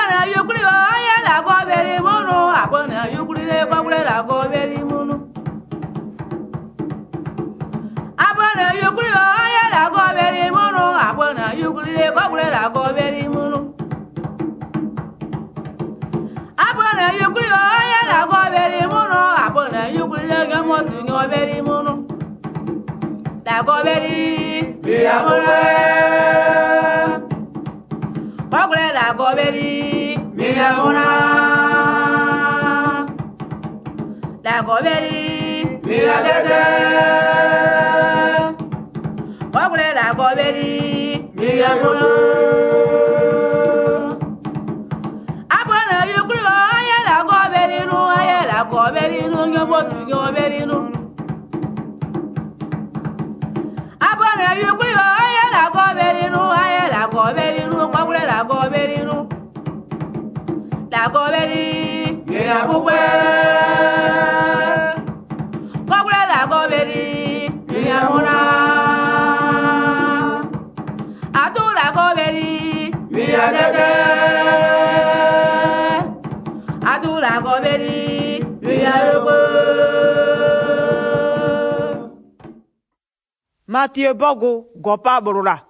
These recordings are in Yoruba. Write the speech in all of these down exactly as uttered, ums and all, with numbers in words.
abana yukuri oya la go beri munu abana yukuri le bagule la go beri munu abana yukuri oya la go beri munu abana yukuri le bagule la go beri munu abana yukuri oya la go beri munu abana yukuri le gamo sunyo beri munu la go beri dia munu bagule la go beri dia munu la go beri dia tete bagule la go beri dia munu abana yukuri oya la go beri nu oya la go beri nu gamo sunyo beri nu abana yukuri oya la go beri nu oya la go beri nu bagule la go beri nu la go beri ya bugwe bagule la go beri ya muna atu la go beri ya tete atu la go beri ya rubo Mathieu Bogo gopa borora.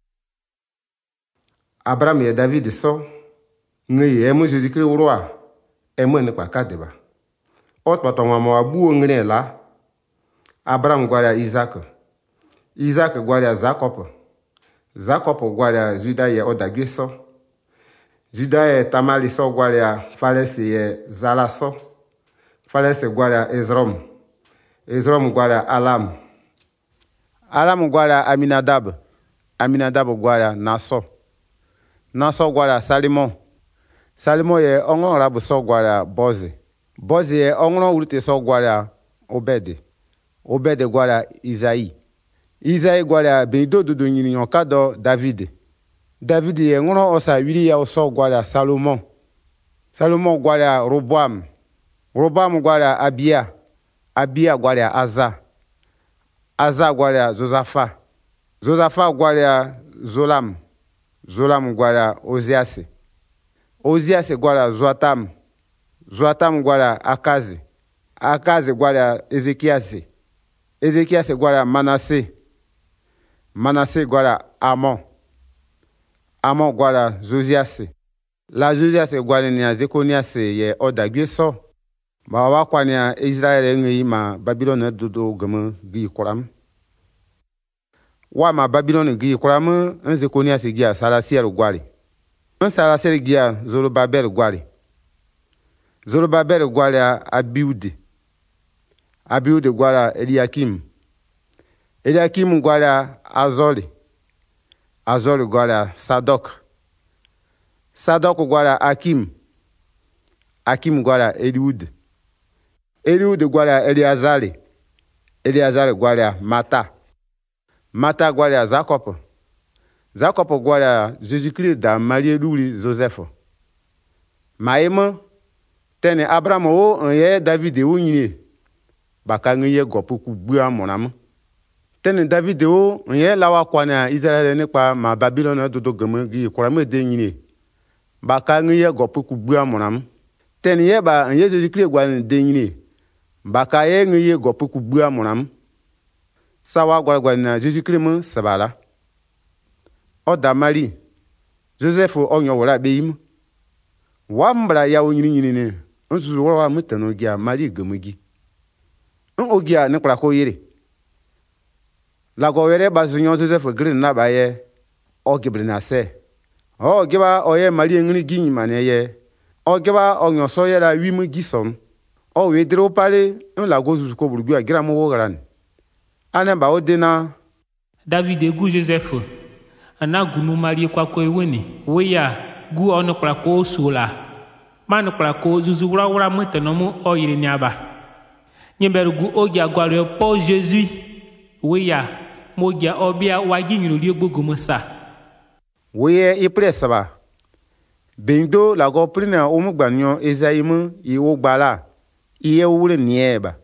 Abraham et David so ngi emu Jésus-Christ roi emu ne kwa kadeba. Ot patonga mo abu ngene la. Abraham gwalia Isaac. Isaac gwalia Jacob. Jacob gwalia Juda ye odagwe so. Juda ye Tamali so gwalia Falesi ye Zala so. Falesi gwalia Ezrom. Ezrom gwalia Alam. Alam gwalia Aminadab. Aminadab gwalia Naso. Naso gwalia Salimon. Salimon ye ongon rabu so gwalia Bozi. Bozi ye ongon urute so gwalia Obed. Obed gwalia Isaï. Isaï gwalia Beido dudu nyini yonkado David. David ye ngono osa wili ya so gwalia Salomon. Salomon gwalia Roboam. Roboam gwalia Abia. Abia gwalia Aza. Aza gwalia Zozafa. Zozafa gwalia Zolam. Zolam gwalia Oziase. Oziase gwalia Zoatam. Zoatam gwalia Akazi. Akazi gwalia Ezekiase. Ezekiase gwalia Manasse. Manasse gwalia Amon. Amon gwalia Josiase. La Josiase gwalia ni Zekoniase ye odagwe so. Ma wakwa ni Israel ngi ma Babylon dodo gama gi koram. Wa ma Babylon gi koram Zekoniase gi Salasiel gwali. Un Salasiel gi Zorobabel gwali. Zorobabel gwali Abiud. Abiud gwali Eliakim. Eliakim gwali Azori. Azori gwali Sadok. Sadok gwali Akim. Akim gwali Eliud. Eliud gwali Eliazari. Eliazari gwali Mata. Mata gwali Jacob. Jacob gwali Jésus-Christ da Marie Louis Joseph. Maïma tene Abraham o ye David o nyine. Baka ngye gopu ku bua monam. Tene David o ye lawa kwana Israel ne pa ma Babylon dodo gama gi kwame de nyine. Baka ngye gopu ku bua monam. Tene ye ba ye Jésus-Christ gwali de nyine. Baka ye ngye gopu ku bua monam. Sawa gwali gwali na Jésus-Christ mu sabala. Oda Marie. Joseph onyo wala beim. Wambra ya onyini nyini ne. Nsusu wala mutano gia Marie gamugi. Un ogia ne kwa ko yire. La go were bazunyo Joseph green na ba ye. O gibre na se. O giba oye Marie ngini ginyi mane ye. O giba onyo so ye la wimu gison. O we dro pale un la go zuzu ko burgu agira mo wogaran. Ane ba odena David egu Joseph. Ana gunu Marie kwa ko eweni. We ya gu ono kwa ko sula. Manu kwa ko zuzu wura wura mutano mu o yire nyaba. Nyemberugu ogia gware po Jésus. We ya mogia obia wagi nyuru liogbogo musa. We ye ipresa ba. Bendo la go prina o mu gbanyo Ezaimu i o gbala. Iye wure nieba.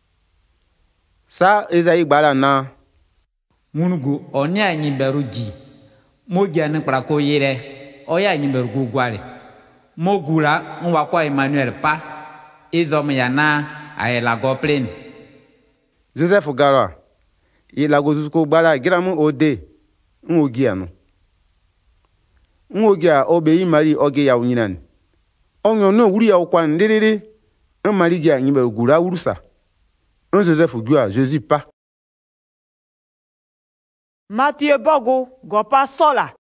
Sa Ezai gbala na Munugu onya nyimberugi. Mogia ne kwa ko yire. Oya nyimberugu gware. mogula nwakwa Emmanuel pa izom ya na aye lago plain. Joseph gara i lago zuko gbara giramu ode nwogia no nwogia obe mari oge ya unyinan onyo no wuri ya kwa ndiriri mari gia nyimbe gura wurusa un Joseph gua Jésus pa Mathieu bogo gopa sola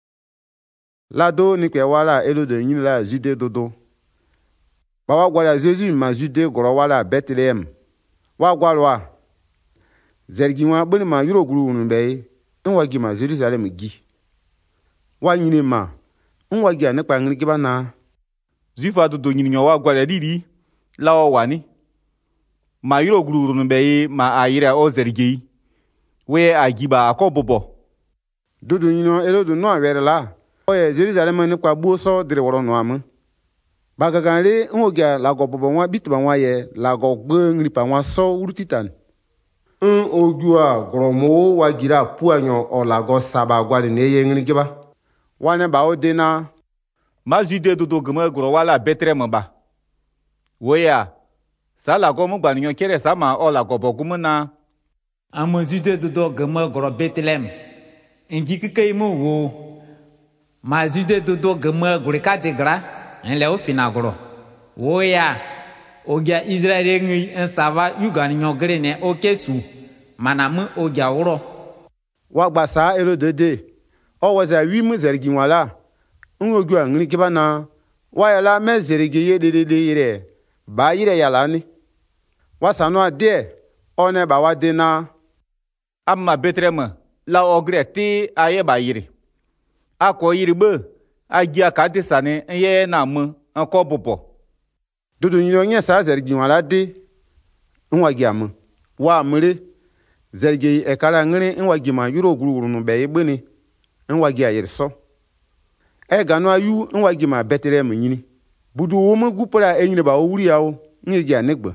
lado ni pe wala elo de nyin la Jude dodo bawa gwala Jésus ma Jude goro wala Bethlehem wa gwalwa zergiwa bani ma yuro guru nbe nwa gi ma Jerusalem gi wa nyine ma nwa gi ne pa ngini giba na Zifa dodo nyinyo wa gwala didi la o wani ma yuro guru nbe ma ayira o zergi we agiba akobobo dodo nyino elo do no awere la oye Jerusalem ne kwa buo so dire woro no am bagaganle nwogia la go bobo nwa bitba nwa ye la go gbe ngri pa nwa so urutitan un ojua gromo wa gira puanyo o la go saba gwale ne ye ngri giba wane ba odena ma Jude dodo gama gro wala Bethlehem ba woya sala go mu gbanyo kere sama o la go bogumu na amo Jude dodo gama gro Bethlehem engi kike mu wo ma Jude dodo gama gro ka de gra en le o fina gro woya ogia Israel ngi en sava yugan nyogre ne okesu manamu ogia woro wa gbasa elo dede o waza wi mu zergi wala ngogu angri kibana wa yala me zergi ye dede yire ba yire yala ni wa sanu ade one ba wa de na amma Bethlehem la ogre ti aye ba yire akọ yire be agia ka de sane ye na mu anko bobo dodo nyino nya sa zergi wala de nwa giam wa mure zergi e kala ngri nwa gima yuro guruguru no be igbeni nwa gi ayirso e ganu ayu nwa gima Bethlehem nyini budu wo mu gupura enyine ba wuri yawo ngi anegba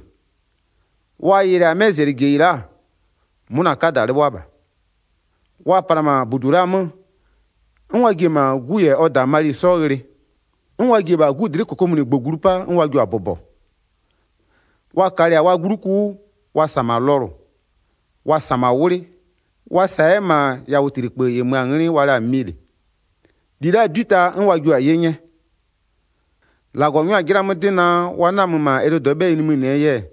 wa yira me zergi ira muna kadare waba wa parama budura mu nwa gima guye oda mari sogri nwa gi ba gudiri kokomuni gbogurupa nwa gi abobo wa kari wa guruku wa sama loro wa sama wuri wa saema ya wutiri pe yemu anri wala mili dira duta nwa gi ayenye la gonyo agira mudina wana muma edo dobe ni mu neye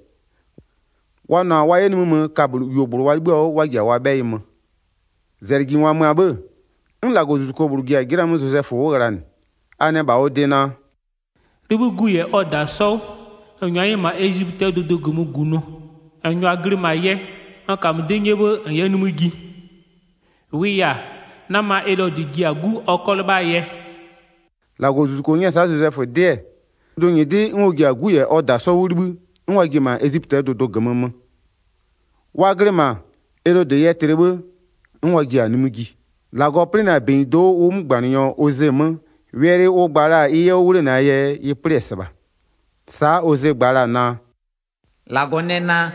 wana wa yeni mu kabulu yoburu wa gbo wa gi wa be yimu zergi wa mu abe nla go zuko buru gi agira mu Joseph woran ane ba odena ribu guye oda so enyaye ma Egypte dodo gumu guno enyo agri ma ye aka mdenye bo enye numu gi wiya na ma edo di gi agu okolba ye la go zuko nya sa Joseph de do nyi di nwogi agu ye oda so wuribu nwagi ma Egypte dodo gumu wa agri ma edo de ye terebe nwagi anumu gi la go plena ben do o mgbanyo ozemu were o gbara iye wure na ye yi presba sa oze gbara na lagonena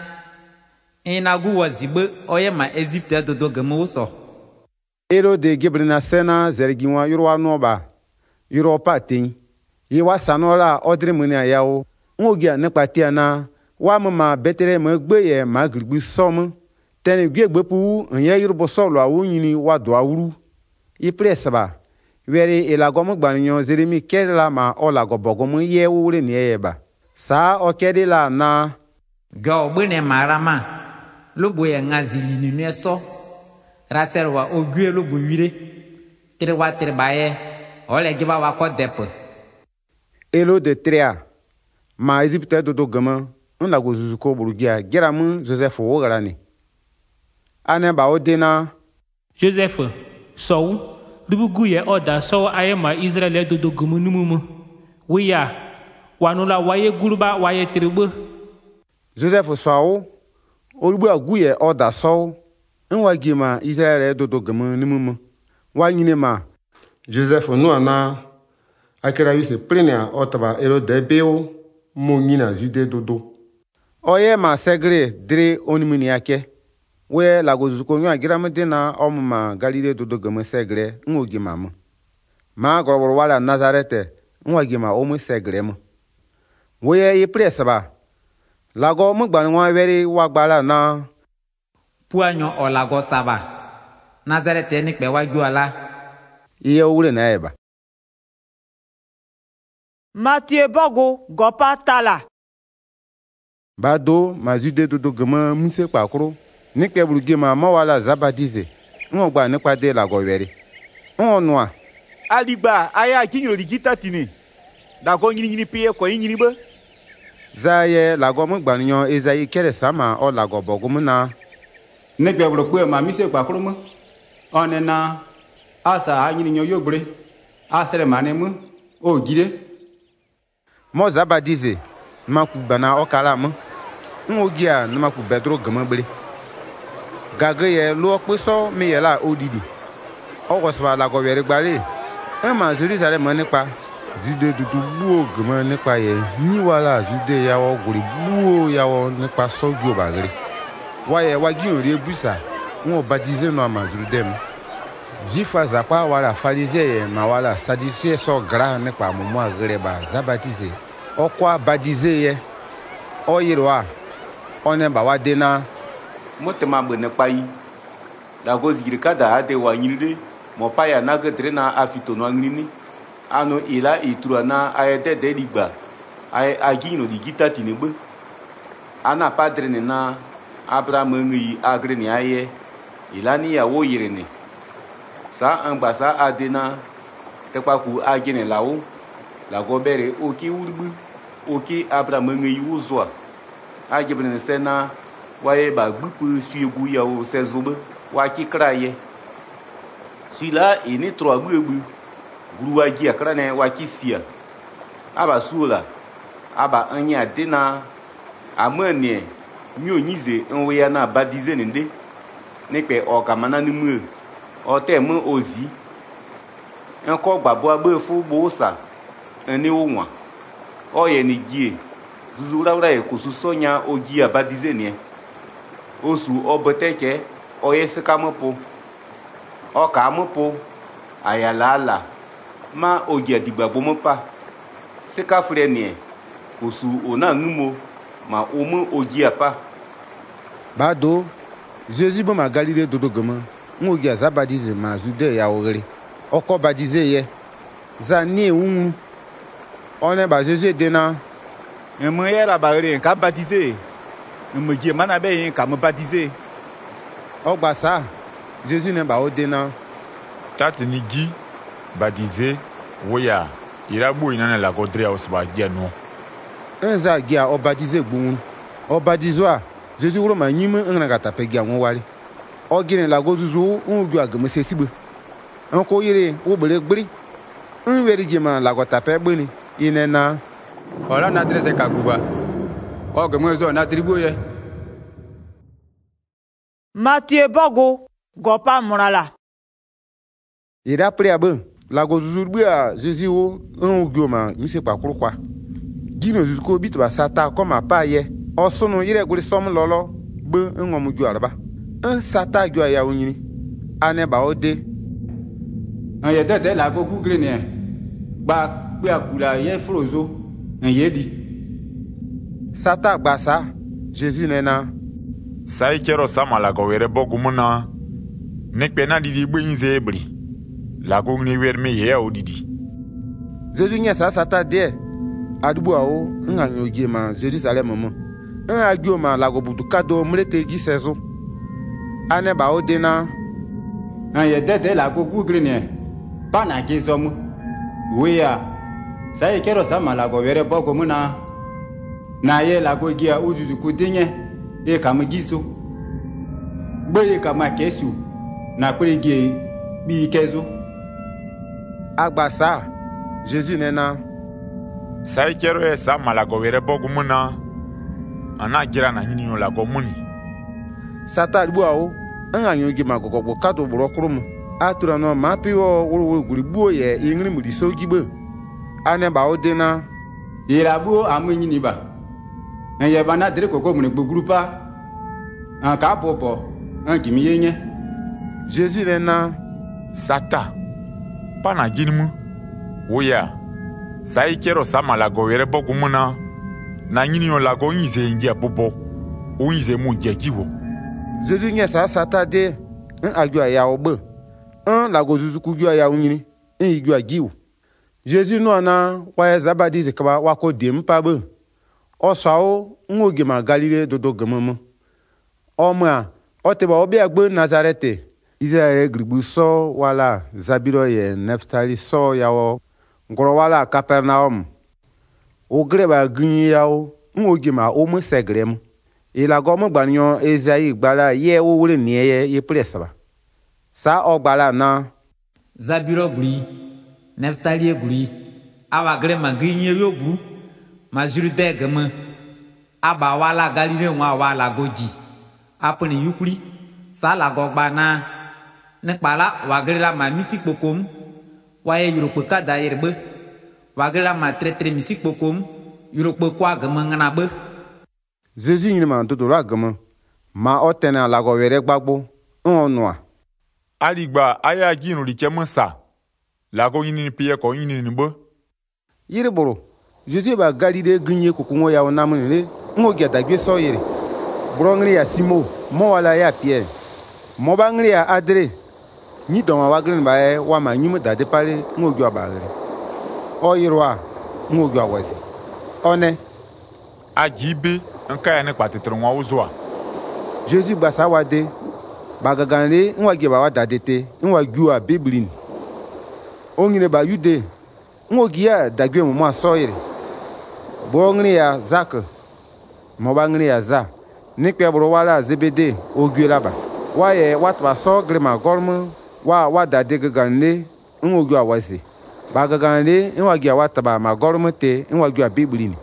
inagu wazigbe oye ma Egypte dodo gemu uso ero de gibrina sena zergiwa yuro anoba yuro patin yi wasanola odre muni ayawo ngogi anepa tiana wa mama Bethlehem gbe ye ma grigbi som teni gbegbe pu nye yurbo solo awunyini wa do awuru yi presba were ilagomu gbanyo zerimi kedla ma olago bogomu ye wure ni eba sa okedila na ga ogbene marama lobo ye ngazili ni neso raserwa ogwe lobo wire trewa trebaye ole giba wa ko depo elo de trea ma Egypte dodo gama nla go zuzuko burugia geramu Joseph wogarani ane ba odena Joseph so dubugu ye oda so aye ma Israel dodo gumu numumu wiya wanula waye guruba waye tribu Joseph so orubu agu ye oda so nwa gi ma Israel dodo gumu numumu wa nyine ma Joseph no ana akira wise plenia otaba ero debeo mo nyina Jude dodo oye ma segre dre onimuni yake we la gozuko nyu agira medina omma Galile dodo gumu segre ngogi mamu ma goroboro wala Nazareth nwa gi ma o mu segre mu wo ye e presa ba lago mu gba nwa weri wa gbala na puanyo olago saba Nazareth ni pe waju ala iye wure na eba Mathieu bogo gopa tala ba do ma jude do do gama munse pakro ni pe buruge ma ma wala zabadize nwa gba ni pade lago weri onwa aligba aya kinyiro digita tini da go nyini nyini pie ko nyini ba zaye lago mu gba nyo Ezayi kere sama o lago bogo mu na ne pe buruge ma mi se pakro mu onena asa anyini nyo yogbre asere manemu o gide mo zabadize maku bana okala mu ngogia na maku bedro gama bre gaga ye lo peso mi ye la odidi o go swa la go were gbale e ma Jerusalem nípa jude dudu buo gama nípa ye ni wala jude ya wo gori buo ya wo nípa sojo bagre wa ye wa gi ori ebusa won badize no ma Jerusalem jifa zakwa wala farisee ma wala sadisee so gra nípa mo mo agre ba zabatize okwa badize ye oyirwa one ba wa dena motema bene pai da go zigirika da ade wa nyiride mo paya na gedre na afito no ngrini ano ila itura na ayede de digba ay agino digita tinebe ana padre ne na Abraham ngi agre ni aye ila ni ya wo yirene sa angbasa adena tekpaku agene lawo la gobere oki urbu oki Abraham ngi uzwa ajibne sena waye ba gbupu suegu ya o sezobe wa ki kraye sila ini tro agbu gruwa gi akra ne wa ki sia aba sula aba anya dena amane nyo nyize nwe ya na badize nde nepe okamana ni mu o te mu ozi enko gbabo agbe fu bosa eni onwa oye ni gie zuzura ura ekosu sonya ogi abadize ne osu oboteke oye sekamopo oka mopo ayalala ma ogi adigbagbo mopa sekafure ne osu ona ngumo ma omu ogi apa bado Jésus bo ma Galilée dodo gama ngogi azabadize ma jude ya ogre oko badize ye za ni un one ba Jésus dena emo ye la bagre ka baptiser emo gi mana be ka me baptiser ogba sa Jésus ne ba o dena tati ni gi baptiser woya ira bo ina na la godre osba gi no enza gi a o baptiser gbun o baptiswa Jésus wuro ma nyime ngana ka tape gi anwo wari o gine la gozuzu ungu agame sesibe enko yire wo bele gbri nweri gi ma la go tape gbeni inena ola na dresse kaguba o gamo zo na tribu ye Mathieu bogo gopa murala ira priabe la gozuzu bia Jésus wo ungu ma mi se pa kurukwa gino zuko bitba sata koma pa ye osunu yire guri som lolo be ngom ju arba un sata ju ya unyini ane ba ode an ye tete la ko kugre ne ba pe akula ye frozo an ye di sata gbasa Jésus nena sai kero sama la go were bogumuna nekpe na didi gbenze ebri la go ngni wer me ye odidi Jésus nya sa sata de adubu awo nga nyoje ma Jerusalem mo un agio ma la go budu kado mlete gi sezo ane ba odena an ye tete la ko kugre ne ba na ke zomu weya sai kero sama la go were bogumuna na ye la go gia ujuju kudinye e kam giso gbe kam kesu na prege bi kezo agbasa Jésus nena sai kero e sama la go were bogumuna ana gira na nyini yo la go muni sata bu awo nga nyoge ma gogo kato buro krum atura no ma piwo woro guri buo ye ingri mu diso gibe ane ba odena ira bu amunyi ni ba en ye bana dire koko mu gbugrupa an ka popo an kimi yenye Jésus nena sata pana ginimu woya sa i kero sa malago were bogu muna na nyini yo lago nyize ngia bobo o nyize mu ngia jiwo. Jésus nya sa sata de un agua ya obe un lago zuzu ku gua ya unyini un igua giwo. Jésus no na wa zabadi zekaba wa ko dem pa be o sawo ngoge ma Galile dodo gamama o ma o te ba obi agbe Nazarete Israel gribu so wala Zabiro ye Neftali so yawo ngoro wala Capernaum o greba gin yawo ngoge ma o mo segrem ila gomo gbanyo Ezai gbala ye wo wole ni ye ye presaba sa o gbala na Zabiro guri Neftali guri awa grema gin ye yo guru Majuride gama aba wala Galile wa wala goji apuni yukuri sala gogba na nekpala wagrela ma misi pokom waye yurope kada yerbe wagrela ma tretre misi pokom yurope kwa gama ngana be. Jésus ni ma dodo la gama ma otena la go were gbagbo onwa aligba aya ginu likemusa la go yini piye ko yini ni be yiriboro Jésus ba Galile ginye kukungo ya onamune ngo gya dagbe so yire brongri ya Simo mo wala ya Pierre mo bangri ya Adre ni don wa grin ba e wa ma nyimu dade pale ngo gya ba gre o yirwa ngo gya wasi one ajibe nka ya ne patetro nwa uzwa. Jésus ba sa wade ba gaganle nwa gya ba wa dade te nwa gya biblin ongine ba yude ngo gya dagbe mo ma so yire bongri ya Zak mo bangri ya za nikpe bro wala Zebede ogwela ba waye watwa so grema gormu wa wada de gaganle ngogwa awasi ba gaganle nwagya wataba ma gormu te nwagwa biblini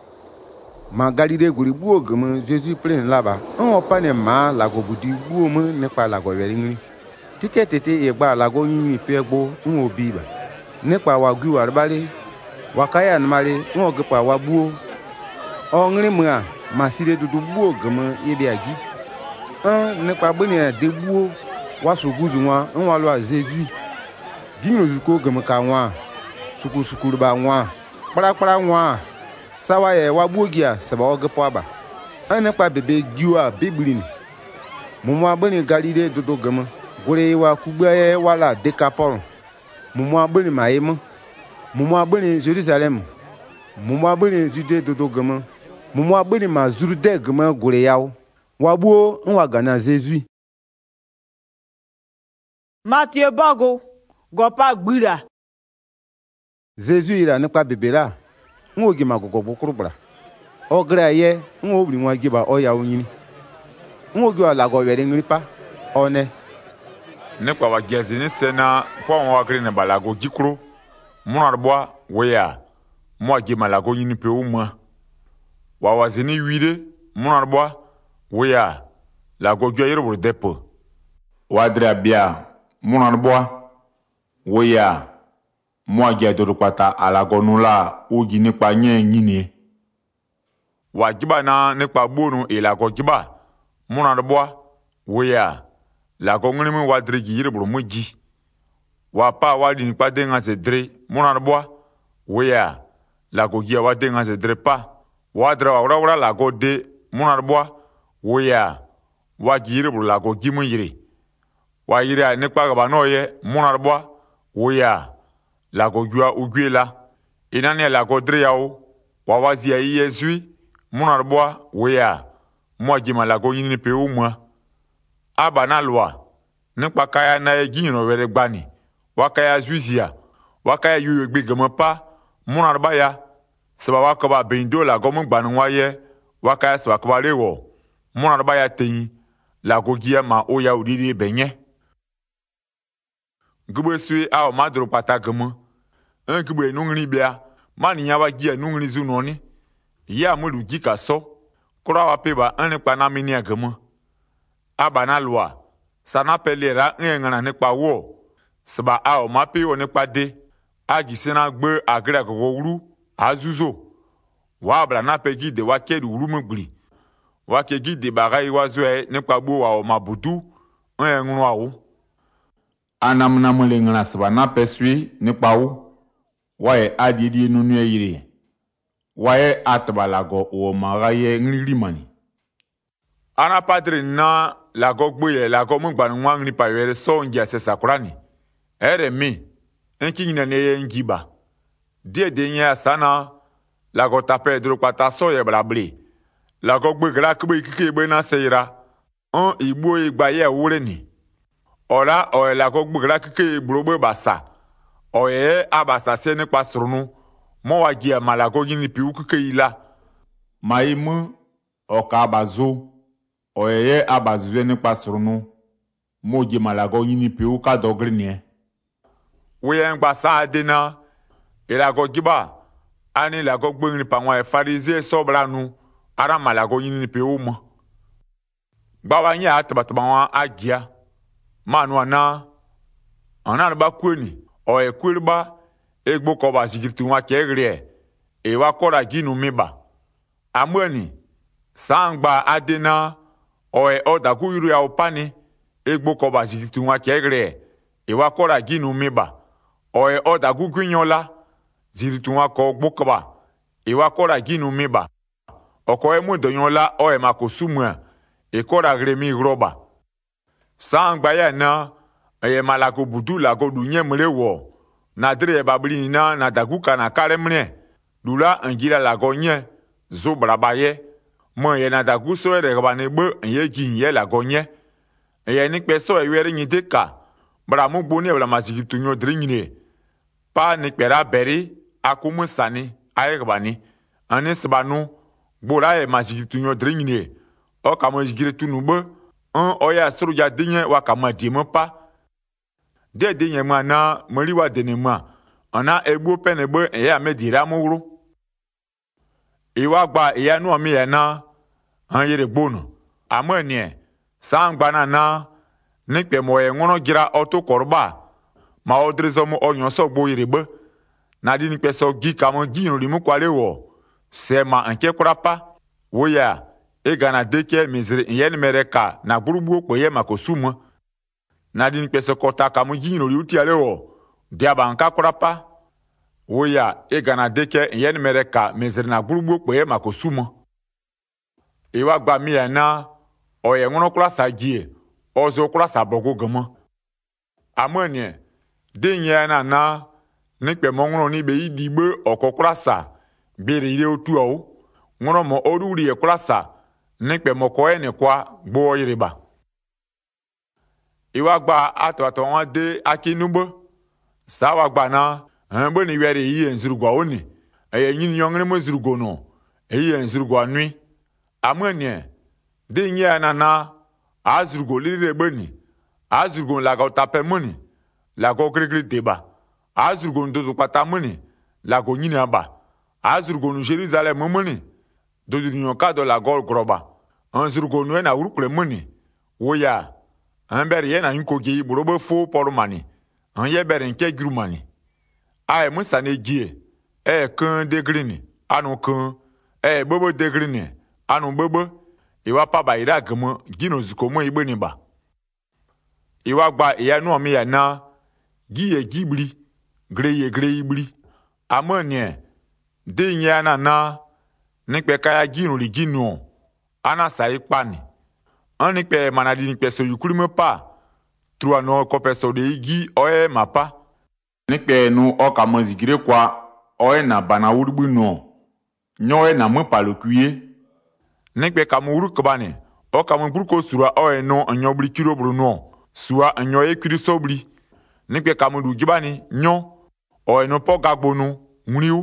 ma Galile guri buo gum Jésus plein laba on pane ma lago budi buo mu nikpa lago weringri tite tete e gba lago yin pe gbo nwo biba nikpa wa gwi warbale wakaya nmale nwo gpa wa buo ongri mu a masire dudu buo gama yebe agi an ne pa bone de buo wa suguzu nwa nwa lo Jésus gino zuko gama ka nwa suku suku ba nwa para para nwa sawa ye wa buogia seba ogepo aba an ne pa bebe giwa biblini mumu abone Galile dudu gama gore wa kugbe wala Decapole mumu abone maimo mumu abone Jerusalem mumu abone Jude dudu gama mumu abeni ma zuru de gama gore yawo wabuo nwa gana Jésus. Mathieu Bago gopa gbira Jésus ira nípa bebela nwo gi magogo bukurubra ogra ye nwo obri nwa giba oya onyini nwo gi ala go were ngripa one nekwa wa gezini sena po wa gre ne balago gikro munarbo weya mo gi malago nyini pe umwa wa wazini wide munarbo weya lago gyo yero depo wadra bia munarbo weya mo gi adodo pata alago nula ogi nipa nye nyini wa giba na nekpa bonu e lago giba munarbo weya lago ngrimu wadre gi yero muji wa pa wadi nipa denga se dre munarbo weya lago gi wa denga se dre pa wadra wa wura lago de munarbo weya wa gire bu lago gimu yire wa yire ne pa ga no ye munarbo weya lago gua ugwela inane lago dre yawo wa wazi ya Yesu munarbo weya mo gima lago yini pe umwa abana lwa ne pa kaya na ye gino were gbani wa kaya zuizia wa kaya yu gbe gama pa munarba ya seba wa ko ba bendo lago mu gbanu wa ye wa kaya seba ko ba lewo munarba ya teyin lago gia ma oya udiri benye gbe sui a o madro patagamo en gbe nungri bia mani ya wa gia nungri zunoni ya mulu gika so kura wa peba en pa na mini agamo abana lwa sana pelera en ngana ne pa wo seba a o mapi o ne pa de agisena gbe agra go wuru azuzo wa bla na pegi de wa kedu wuru mgbli wa kegi de bagai wa zoe nípa gbo wa o mabudu en ngunu awo anamna mole ngana saba na pesui nípa wo waye adidi nunu yiri waye atbalago o magaye ngiri mani ana padre na lago gboye lago mo gba nwa ngri pawere so ngia se sakurani ere mi enki nyina ne ye ngiba die de nya sana lago tape dro pata so ye blabli lago gbe gra kbe kike gbe na seira on igbo igba ye wure ni ora o lago gbe gra kike gbogbo basa oye abasa se ne pasrunu mo wagia malago yini pi ukike ila maimu oka bazo oye abazo ne pasrunu mo gi malago yini pi uka dogrine we ngba sa dena ilago giba ani lago gbengni pa won e farisee sobranu ara malago yini pi umo gba wa nya atabataba wa agia manu ana ana ba kweni o ekwirba egbo ko ba sigirtu wa kegre e wa kora ginu miba amani sangba adena o e odaku yuru ya opani egbo ko ba sigirtu wa kegre e wa kora ginu miba o e odaku gwinyola ziritu wa ko gbokoba e wa kora ginu miba oko e mudonyola o e makosumu e kora gremi roba sangba ya na e malako budu la ko dunye mrewo na dre babli na na daguka na karemne dula angira la gonye zo brabaye mo ye na daguso e re bane gbe ye ginye la gonye e ni peso e were nyi deka bra mo gboni e la masikitu nyo dringine pa ni pera beri akumu sani aye bani ani sbanu gbora e masikitu nyo dringine o kamo jigire tunube on oya suru ja dinye wa kama dimo pa de de nyema na moriwa denema ana egbo penegbe eya medira muru iwa gba eya nu omi ya na an yere gbono amani sangba na na nipe mo e ngono gira oto korba ma odrezo mo onyon so gbo yere gbe na di nipe so gi kamo gi ri mu kwale wo se ma anke kurapa wo ya e gana deke mizire yen mereka na gburugbu po ye makosumu na di nipese kota kamu jino ri uti alewo dia banka kurapa woya e gana deke yen mereka mezere na gburugbu pe makosumo e wa gba mi na o ye ngono kula sagie ozo kula sabogo gamo amani de nya na na nipe mo ngono ni be idigbe okokura sa bere ile otu o ngono mo oruri e kula sa nipe mo ko ene kwa gbo yiriba iwa gba atwato won de akinubo sawa gba na hanbo ni were yi enzurugwa oni eye yin yongre mo zurugo no eyi enzurugwa nwi amani de nya na na azurugo lire gbeni azurugo la go tape moni la go krikri deba azurugo ndo pata moni la go yin aba azurugo no Jerusalem moni do du nyon ka do la go groba azurugo no na urukle moni woya ambere ye na nkogi burobo fo pormani an ye bere nke grumani ai musa ne gie e kan de grini anu kan e bobo de grini anu bobo iwa pa ba ira gmo gino zuko mo igbe ni ba iwa gba iya nu omi ya na giye gibri greye greye ibri amani de nya na na nipe kaya gino ri gino ana sai pani ani pe manadi ni pe so yukuri me pa trua no ko pe so de igi oe mapa ni pe nu o ka mo zigire kwa oe na bana urugbu no nyoe na mo pa lokuye ni pe ka mo uru ko bane o ka mo burko sura oe no anyo bri kiro bru no sua anyo e kiri sobri ni pe ka mo du gibani nyo oe no po gagbonu nriu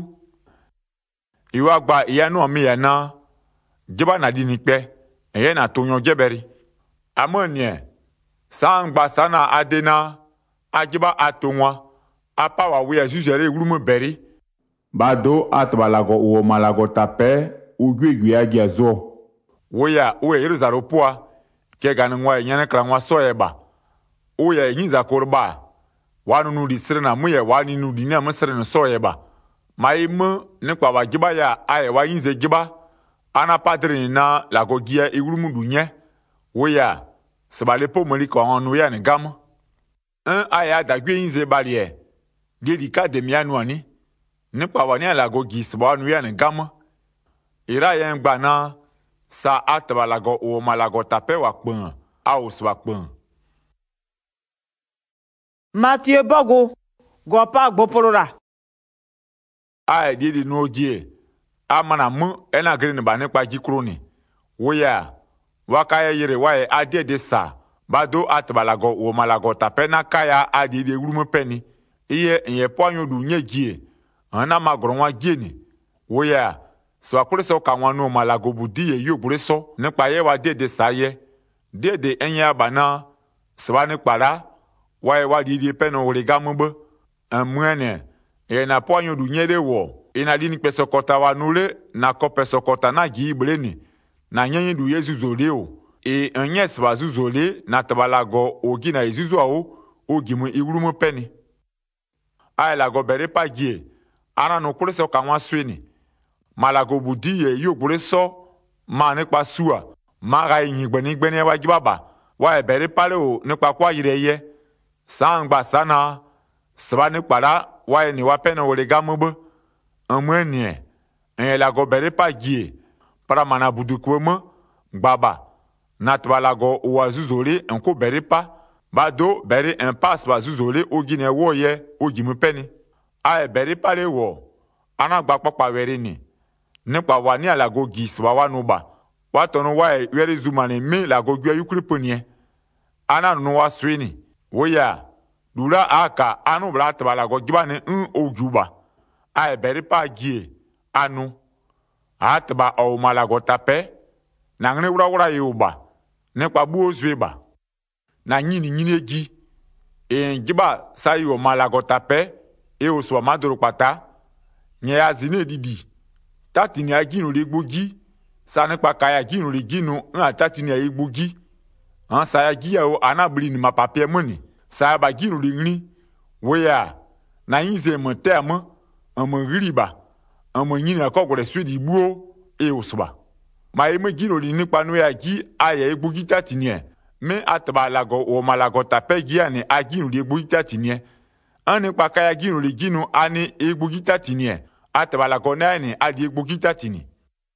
iwa gba iya no mi ya na gibana di ni pe eye na tonyo jeberi amani sangba sana adena ajiba atonwa apa wa we azuzere igrumu beri bado atbalago wo malago tape ugwegwe agiazo woya we yeruzaro poa ke ganwa nyane kranwa soeba oya nyiza korba wanu nu disire na muye wani nu dina mesere no soeba maimu ne kwa wajiba ya aye wa yinze giba ana padre na lagogia igrumu dunye woya sebale po moli ko anu ya ne gam un aya da gwe yinze balie dedika de mianu ani nípa wà ní àlàgò gì sìbọ̀ nu yẹn ní gámọ́ ìrà yẹn gbà náà sa àtàbàlàgò òmàlàgò tàpẹ́ wà pọ̀n a ò sì wà pọ̀n. Mathieu Bogo gopa gbopolora. A yẹ di nu ojie a mana mu ẹna giri ni ba nípa jíkúrò ni wóyà wákàyẹ yẹrẹ wáyẹ adé de sa bá do àtàbàlàgò òmàlàgò tàpẹ́ náà káyà adé de wúlùmọ́ pẹ́ni iye ìyẹn pọ́nyọ́dù nyẹ jíẹ ọ̀nà máa gọ̀rọ̀ wọn jíẹ ni wóyà sọ̀kúrẹ́sọ̀ káwọn nù òmàlàgò bùdí yẹ yóò gbúrẹ́sọ̀ nípa yẹ wá dé de sa yẹ dé de ẹ̀yìn àbànà sọ̀wá nípa rà wáyé wá di di pẹ́ẹ́nù wòle gámú bẹ́ ẹ̀mú ẹ̀nẹ̀ ẹ̀yẹ̀nà pọ́nyọ́ du nyẹ́ de wọ̀ ẹ̀nà di ni pẹ̀sọ̀kọ̀tà wa nulẹ̀ nàkọ́ pẹ̀sọ̀kọ̀tà náà jì í bẹ̀rẹ̀ ni nà nyẹ́yìn du yẹ zuzolé o ẹ̀ ẹ̀nyẹ́ sọ̀wá zuzolé nà tabalagọ̀ ògì nà ìzuzọ̀ o ògì mu ìwúrúmú pẹ́ni. ayé lagọ̀ bẹ̀rẹ̀ pa jì ẹ̀ aránù kúrẹ́sọ̀ kà wọ́n sùn ni màlagọ̀ bùdí yẹ yóò gbúrẹ́ sọ máa nípa sùà máa ra ìyìn gbẹ̀nigbẹ̀ni wájú bàbà wáyé bẹ̀rẹ̀ palẹ̀ o nípa kó ayẹyẹ yẹ sangba sana sabani kpara waye ni wapene wole gamube amwenie en la go bere pa gie para mana budu kweme gbaba natba la go wazuzole enko bere pa bado bere en pass wazuzole ogine woye ogimu peni ae bere pa le wo ana gba papa were ni nípa wa ni ala go gis wa wa no ba wa tonu waye were zumane mi la go gwe yukriponie ana no wa swini woya lula aka anu bla tabala go gibane un ojuba ai beri pa gie anu atba o malago tape na ngene wura wura yuba ne kwa bu ozweba na nyini nyini eji e giba sai o malago tape e o so madoro pata nye azine didi tati ni aginu le gbogi sa ne pa kaya ginu le ginu un tati ni egbogi an sa ya gia o anabli ni ma papier money sa ba ginu le ngri weya na yinze mo temo amo riba amo nyini akogore swedi buo e osuba ma e mo ginu le nipa no ya gi aya egbogi tati ni me atba lago o malago tape gi ani aginu le egbogi tati ni an nipa kaya ginu le ginu ani egbogi tati ni atba lago na ni adi egbogi tati ni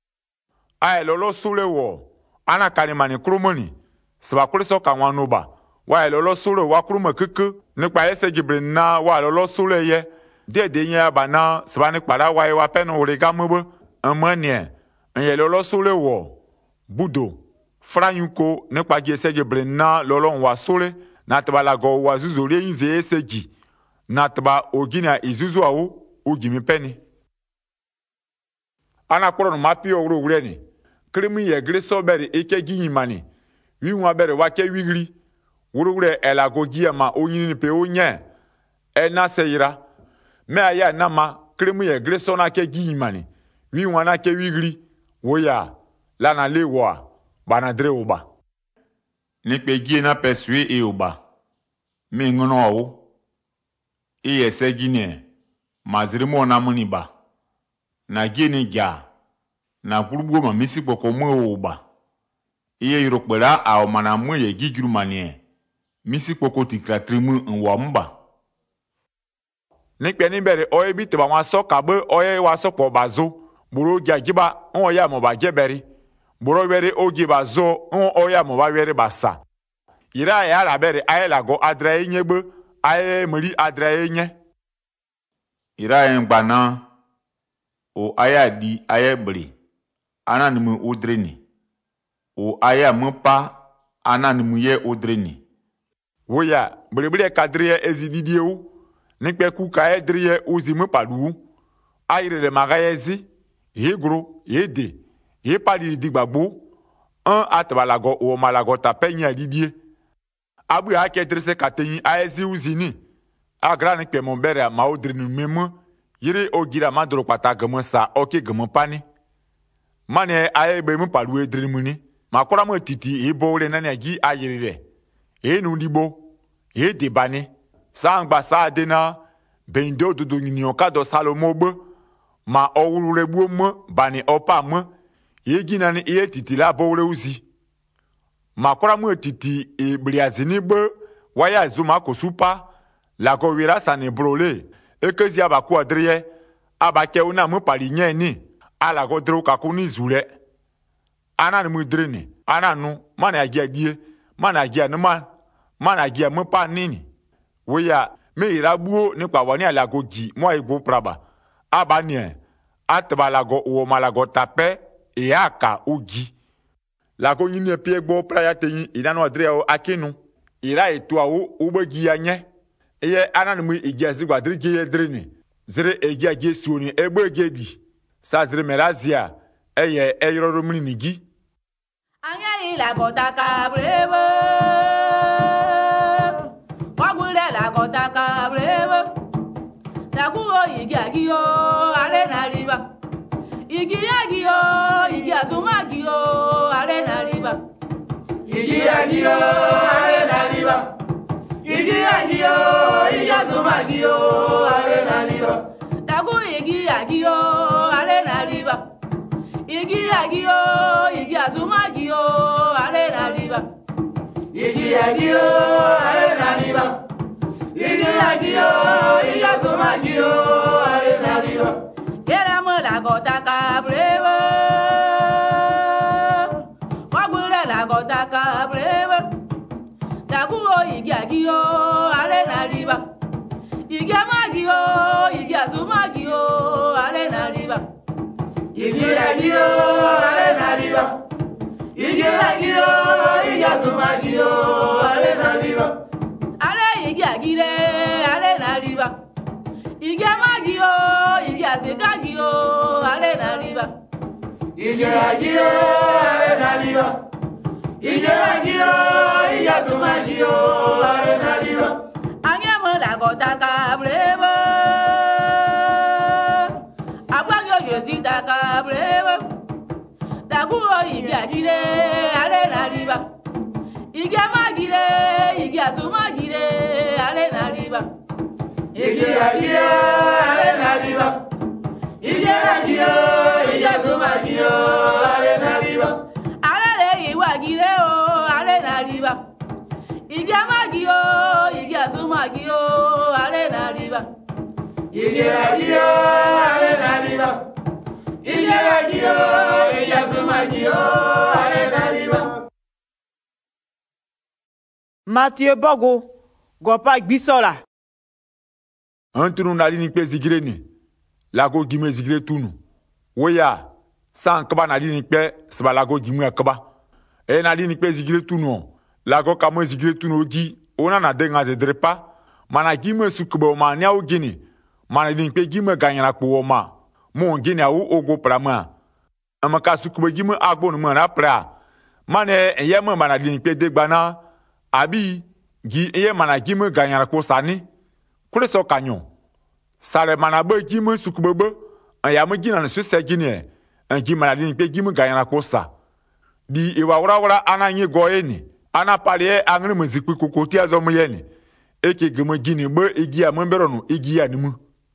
aya lolo sole wo ana kanimani kromoni saba kuliso ka wọn nuba wa lọlọ solo wa kuruma keke nípa ẹsẹ jibre na wa lọlọ solo yẹ déédéé yẹn ba na saba nípa da wa ye wa pẹnu wòle gamubu ẹmọ nìyẹn ẹyẹ lọlọ solo wọ budo franyuko nípa jẹ ẹsẹ jibre na lọlọ wa solo nataba lagọ wa zuzori yin ze ẹsẹ ji nataba ogina izuzu awo ogimi pẹni. ana kpọrọ ma pi owurọ wurẹ ni kirimi yẹ gírísọ bẹrẹ eke giyin mani wi wọn bẹrẹ wa kẹ wigiri wúrúwúrẹ ẹlago jíẹ ma onyin pe o nyẹ ẹna sẹyira mẹ ayé anama kirimu yẹ gírísọ náà kẹ giyin mani wi wọn náà kẹ wigiri wòya lana lé wọ banadire o ba. nípa jíẹ náà pẹ sùé e o ba mi ŋunọ o iye sẹgi nìyẹn mazirimọ náà mú ni ba na jíẹ ni jà na gbúgbó ma misi kpọkọ mú o ba. iye yorokpera a mana mu ye gijuru manie misi kpoko tikra trimu nwa mba nikpe ni bere oye bi teba wa so kabe oye wa so po bazo buru jajiba on ya mo ba jeberi buru bere oji bazo on oya mo ba were basa ira ya la bere aye lago adra enyegbe aye mari adra enye ira en gbana o aya di aye bri ananimu odreni o aya mpa ananimu ye odreni woya brebere kadrie ezididieu nikpe ku ka edrie ozimu padu ayire magayezi hegro yede ye padi digbagbo un atbalago o malago tapenya didie abu ya kedrese katenyi ayezi uzini agra nikpe monbere ma odreni memu yire ogira madro patagemo sa oke gemo pani mane aye be mu padu edreni ni makwara mo titi ibo le nani agi ayire e nu ndibo e debani sangba sa dena bendo dudu nyinyo ka do salomo gbe ma owure gbo mo bani opa mo e gina ni e titi la bo le uzi makwara mo titi e briazini gbe waya zuma ko supa la ko wira sane brole e kezi aba ko adrie aba ke una mu pali nye ni ala go dro ka ku ni zule ana ni mu dre ni ana nu mana agia die mana agia no ma mana agia mu pa nini we ya me irabuo ni kwa wani ala go gi mo igbo praba aba ni atba la go o ma la go tape e aka ogi la go nyini pie gbo praya tenyi idanu adre o akinu ira etu awo ugbegi anye eye ananu mu igiazi gwadri gi edre ni zire egia gi suoni egbe gedi sa zire merazia eye eyoro mni nigi anya ila kotaka brevo wagule la kotaka brevo takuo igia gi o arena riba igia gi o igia zuma gi o arena riba igia gi o arena riba igia gi o igia zuma gi o arena riba taku igia gi o arena riba igia gi o igia zuma gi o arena riba igia gi o arena riba igia gi o igia zuma gi o arena riba Kera mo la gota cabrevo wagure la gota cabrevo takuo igia gi o arena riba igia magi o igia zuma gi o arena riba igia gi o arena riba igia gi o igia zuma gi o arena riba ale igia gi re arena riba igia magi o igia zega gi o arena riba igia gi o arena riba igia gi o igia zuma gi o arena riba anya mo la gota cabrevo abagyo josita cabrevo takuo igia gi re arena riba igia magi re igia zuma gi re arena riba igia gi o arena riba igia gi o igia zuma gi o arena riba arere iwa gi re o arena riba igia magi o igia zuma gi o arena riba igia gi o arena riba igia gi o igia zuma gi o arena riba Mathieu Bogo gopa gbisola Antunu nali ni pe zigire ni lago gime zigire tunu woya san kaba nali ni pe sba lago gime akaba e nali ni pe zigire tunu lago kamo zigire tunu oji ona na denga zedrepa mana gime sukubo ma nya ogini mana ni pe gime ganyara kpo ma mo ngini awu ogo prama amaka sukubo gime agbo no ma pra mane eyema mana ni pe degbana abi gi eye mana gime ganyara kpo sani kule so kanyo sale mana be gime sukubebe an ya me gina ne so se gine an gi mana ni pe gime ganyara kpo sa di ewa wura wura ananye goyeni ana pale angre muzikwi kokoti azomo yeni eke gime gine be igi a membero no igi animu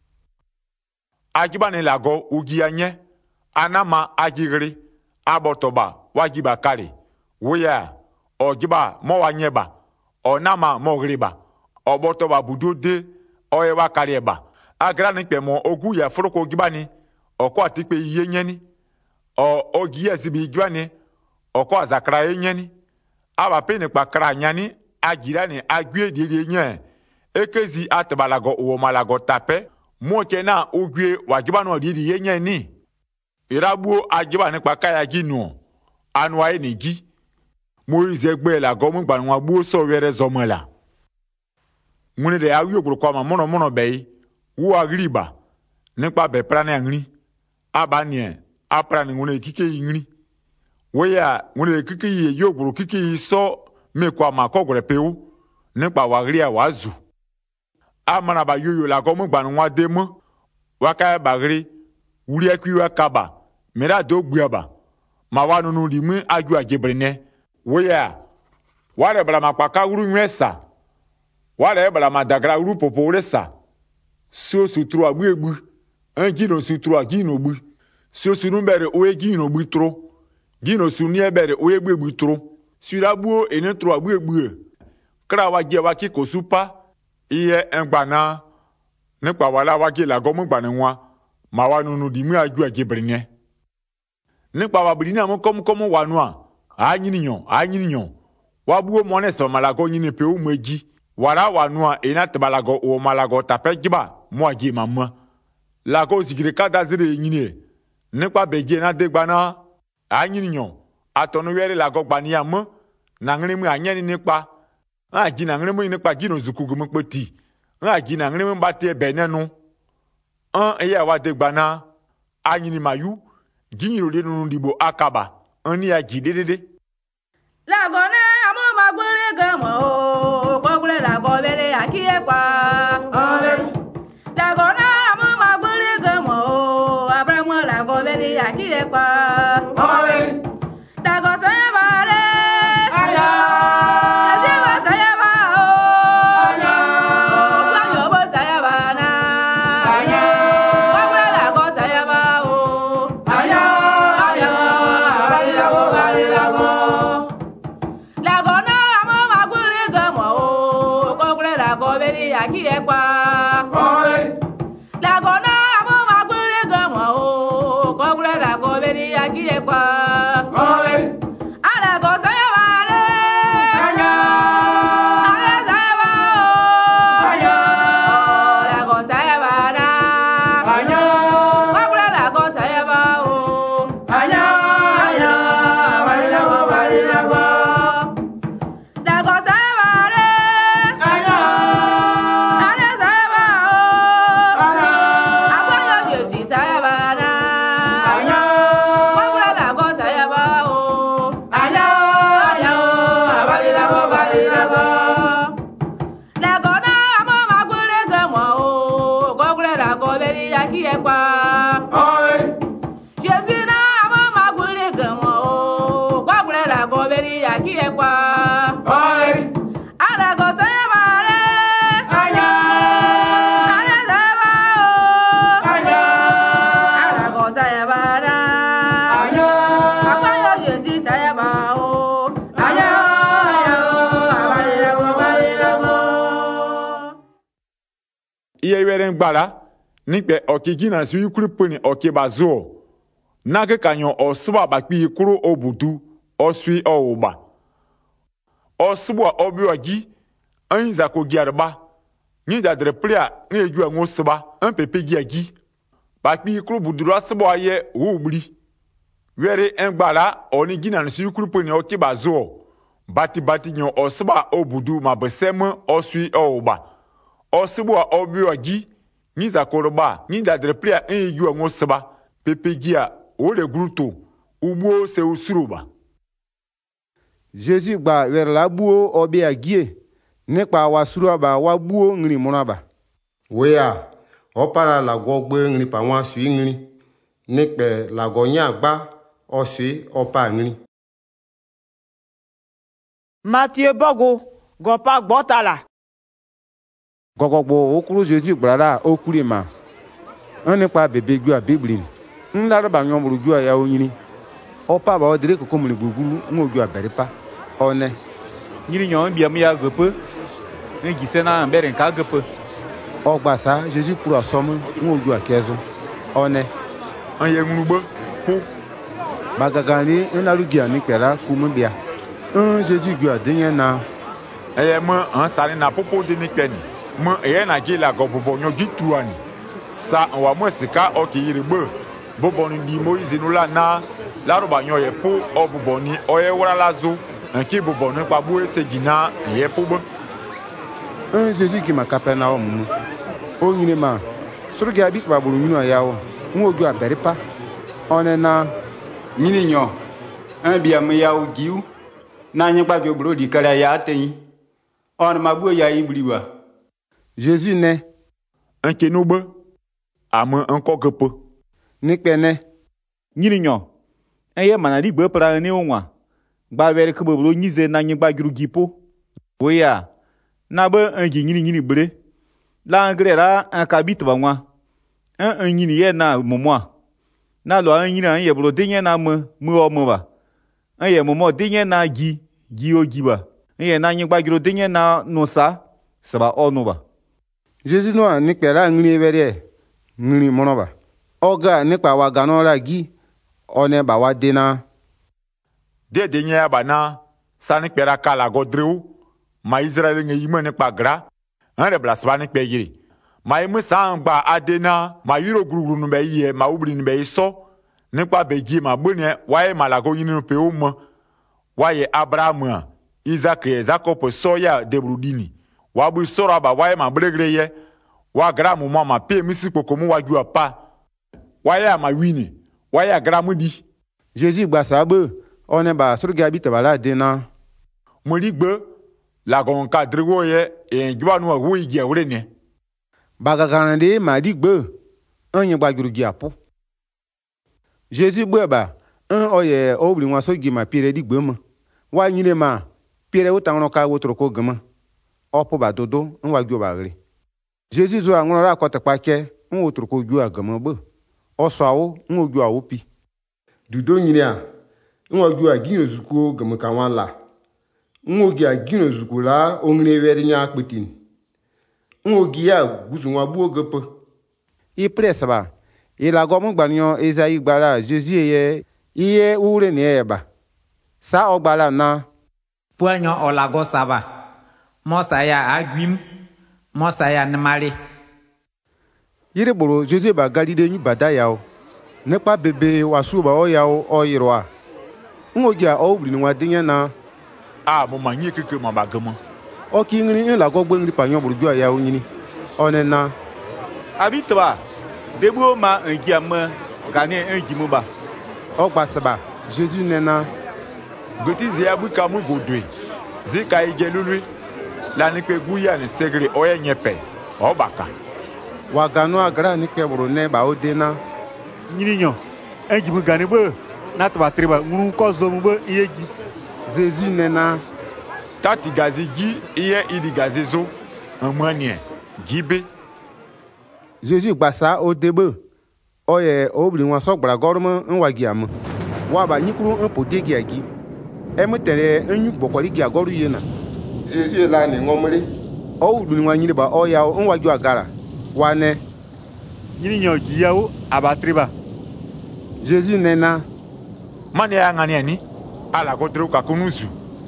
agiba ne lago ugi anye anama agigri abotoba wagiba kare woya ogiba mo wanyeba onama mo griba obotoba budode oyewa karieba agra ni pe mo ogu ya froko gibani oko atipe iye nyeni o ogi esibi gibani oko azakra yenyeni aba pe ni pakra nyani agira ni agwie diri nye ekezi atbalago o malago tape mo kena ogwie wagiba no diri yenyeni irabuo agiba ni pakaya ginu anwa enigi Moise gbe la gomu gba nwa buo so were zomola Mune de awi ogboro kwa ma mono mono bei wo agriba nipa be pra na nri abanie apra ni ngune kike yinri wo ya ngune kike yi ogboro kike yi so me kwa ma kogore pewu nipa wagri a wazu amana ba yoyo la gomu gba nwa demo waka bagri wuri akwiwa kaba mera do gbuaba ma wanu nu limu aju ajebrene wo ya wale bala makpaka wuru nwesa wale bala madagra uru popo resa so sutru agbu egbu angi no sutru agi no gbu so sunu bere o egi no gbu tro gi no sunu e bere o egbu egbu tro sirabuo ene tro agbu egbu kra wa je wa ki ko supa iye engbana nípa wala wa ki la gomu gbani nwa ma wa nunu di mu aju age brine ne pa wa brine am kom kom wa no a a nyini nyon a nyini nyon wa buo mo ne so malago nyini pe o maji wara wa no a ina tebalago o malago tape giba mo agi mamma la ko sigire kada zire nyini ne pa beje na degba na a nyini nyon atonu were la go gbani am na ngre mu anyani ne pa a gi na ngre mu ne pa gi no zukugu mu peti a gi na ngre mu bate benenu an eya wa degba na anyini mayu ginyiro de nunu dibo akaba ani ya gi dedede la go na amu magbere gamo o gogure la go bere akiye pa amen la go na amu magbere gamo o abramu la go bere akiye pa amen la go sa bare aya ya se sa ya ba o aya o yo bo sa ya ba na aya gogure la go sa ya ba o aya aya bari la go bari la go la go na amu magbere gamo o gogure la go bere akiye pa amen la go na amu magbere gamo o gogure la go bere akiye pa amen ala go sa ya ba re aya ala sa ya ba o aya la go sa ya ba na aya gogure la go sa ya ba o aya aya bari la go bari la go la go sa ya ba re aya ala sa ya ba o aya akwayo Jesi sa ya ba na aya gogure la go sa ya ba o aya aya bari la go bari la go la go na amu magbere gamo o gogure la go beri akiye pa amen Jesi na amu magbere gamo o gogure la go beri akiye pa amen ala go sa ya ba re aya ala sa ya ba o aya ala go sa ya ba na aya akwayo Jesi sa ya ba o aya aya bari la go bari la go iye were ngbara nipe okigi na su yukuru poni okiba zo na ke kanyo osuba bakpi kuru obudu osui oba osuba obi ogi anza ko giarba ni da dreplia ni eju anwo suba an pepe gi agi bakpi kuru buduru asuba aye obri were ngbara oni gina na su yukuru poni okiba zo bati bati nyo osuba obudu mabesem osui oba osuba obi ogi ni za koroba ni da dreplia en eju anwo suba pepe gi a o le gruto ugbo se usuruba Jésus gba wer la buo obi agie nípa wa suruba wa buo ngri monaba wea opara la gogbe ngri pa wa su ngri nípe la gonya gba osi opa ngri Mathieu Bogo gopa gbotala gogogbo okuru Jésus gbara okuri ma an nípa bebe gbu abibrin nla ba nyon buru gbu ya onyini opa ba odire ko komuli guguru ngoju aberipa one nyiri nyon bia mu ya gope ngi sena mbere nka gope ogbasa Jésus kuru asomu ngoju akezo one anye ngrubo po bagagani nlarugia ni pera kumubia un Jésus gbu adenye na eye mo an sare na popo de ni peni mo eye na gi la go bobo nyo gi tuani sa wa mo sika o ki yirigbo bobo ni di Moise no la na la roba nyo ye po o bobo ni o ye wora lazo anki bobo ni pa bu ese gina ye po bo un Jésus ki makape na o mu o nyine ma suru ga bi ba buru nyino ya o ngoju aberipa one na nyini nyo an bia me ya o giu na nya gba bi bro di kara ya atin on ma bu ya ibriwa Jésus ne anki no bo amo anko gopo nikpene nyiri nyon eye mana di gbe pra ni onwa gba were ke boblo nyize na nyi gba giru gipo oya na be angi nyiri nyiri bre la angre ra an kabit ba nwa an an nyiri ye na momwa na lo an nyiri an ye blo denye na me me o me ba an ye momo denye na gi gi o gi ba an ye na nyi gba giru denye na no sa se ba onu ba Jésus no nikpera ngri bere ngri monoba oga nípa wa ganora gi one ba wa dena de de nya ba na sani kpera kala godreu ma Israel nge yime nípa gra an de blasba ni kpe yiri ma yime san gba adena ma yiro guruguru no be ye ma ubri ni be so nípa beji ma gbone waye malago yin no pe o mo waye Abraham Isaac Jacob soya debrudini wa bu sora ba waye ma bregre ye wa gra mu ma pe misi pokomu wa ju apa waye ma wini waye gra mu di Jésus gba sabe one ba surga bi tabala dena mo rigbe la gon ka drigo ye e jwa nu wo igi awre ne baga ganande ma digbe onye gba jurugi apo Jésus gbe ba un oye obri won so gi ma pire digbe mo wa nyine ma pire wo tan ka wo troko gama opo ba dodo nwa gyo ba re Jésus zo anwo ra ko tepa ke nwo troko ju agama bo oso awo nwo ju awo pi dudo nyine a nwa ju agino zuko gama kan wala nwo gi agino zuko la ongne weri nya akpetin nwo gi ya guzu nwa bu ogepo i presa ba i la go mo gbanyo Esayi gbara Jésus ye iye ure ni eba sa ogbala na puanyo olago sava mosaya agwim mosaya nmari yire boro Jésus ba galide nyi badaya o nípa bebe wasu ba o ya o oyirwa ngoja o wuli nwa dinya na a mo ma nyi keke ma bagama o ki ngri en la go gbe ngri panyo buru ju ya o nyini onena abitwa debo ma engi ama gane engi mo ba o gba seba Jésus nena goti zia bu ka mu godwe zika ije lulu la ni pe guya ni segre oye nyepe o baka wa ganu agra ni pe buru ne ba o dena nyinyo engi mu gane bo na to batriba nguru ko zo mu bo iyeji Jésus nena tati gazigi iye idi gazezo amanie gibe Jésus gbasa o debe oye obri won so gbara gorumo nwa gi am wa ba nyikuru npo de gi agi e mutere enyu bokori gi agoru yena Jésus la ni ngomre o wulu nwa nyiri ba o ya nwa ju agara wa ne nyinyo giyawo abatriba Jésus nena mane ya ngani ani ala go dru ka kunuzu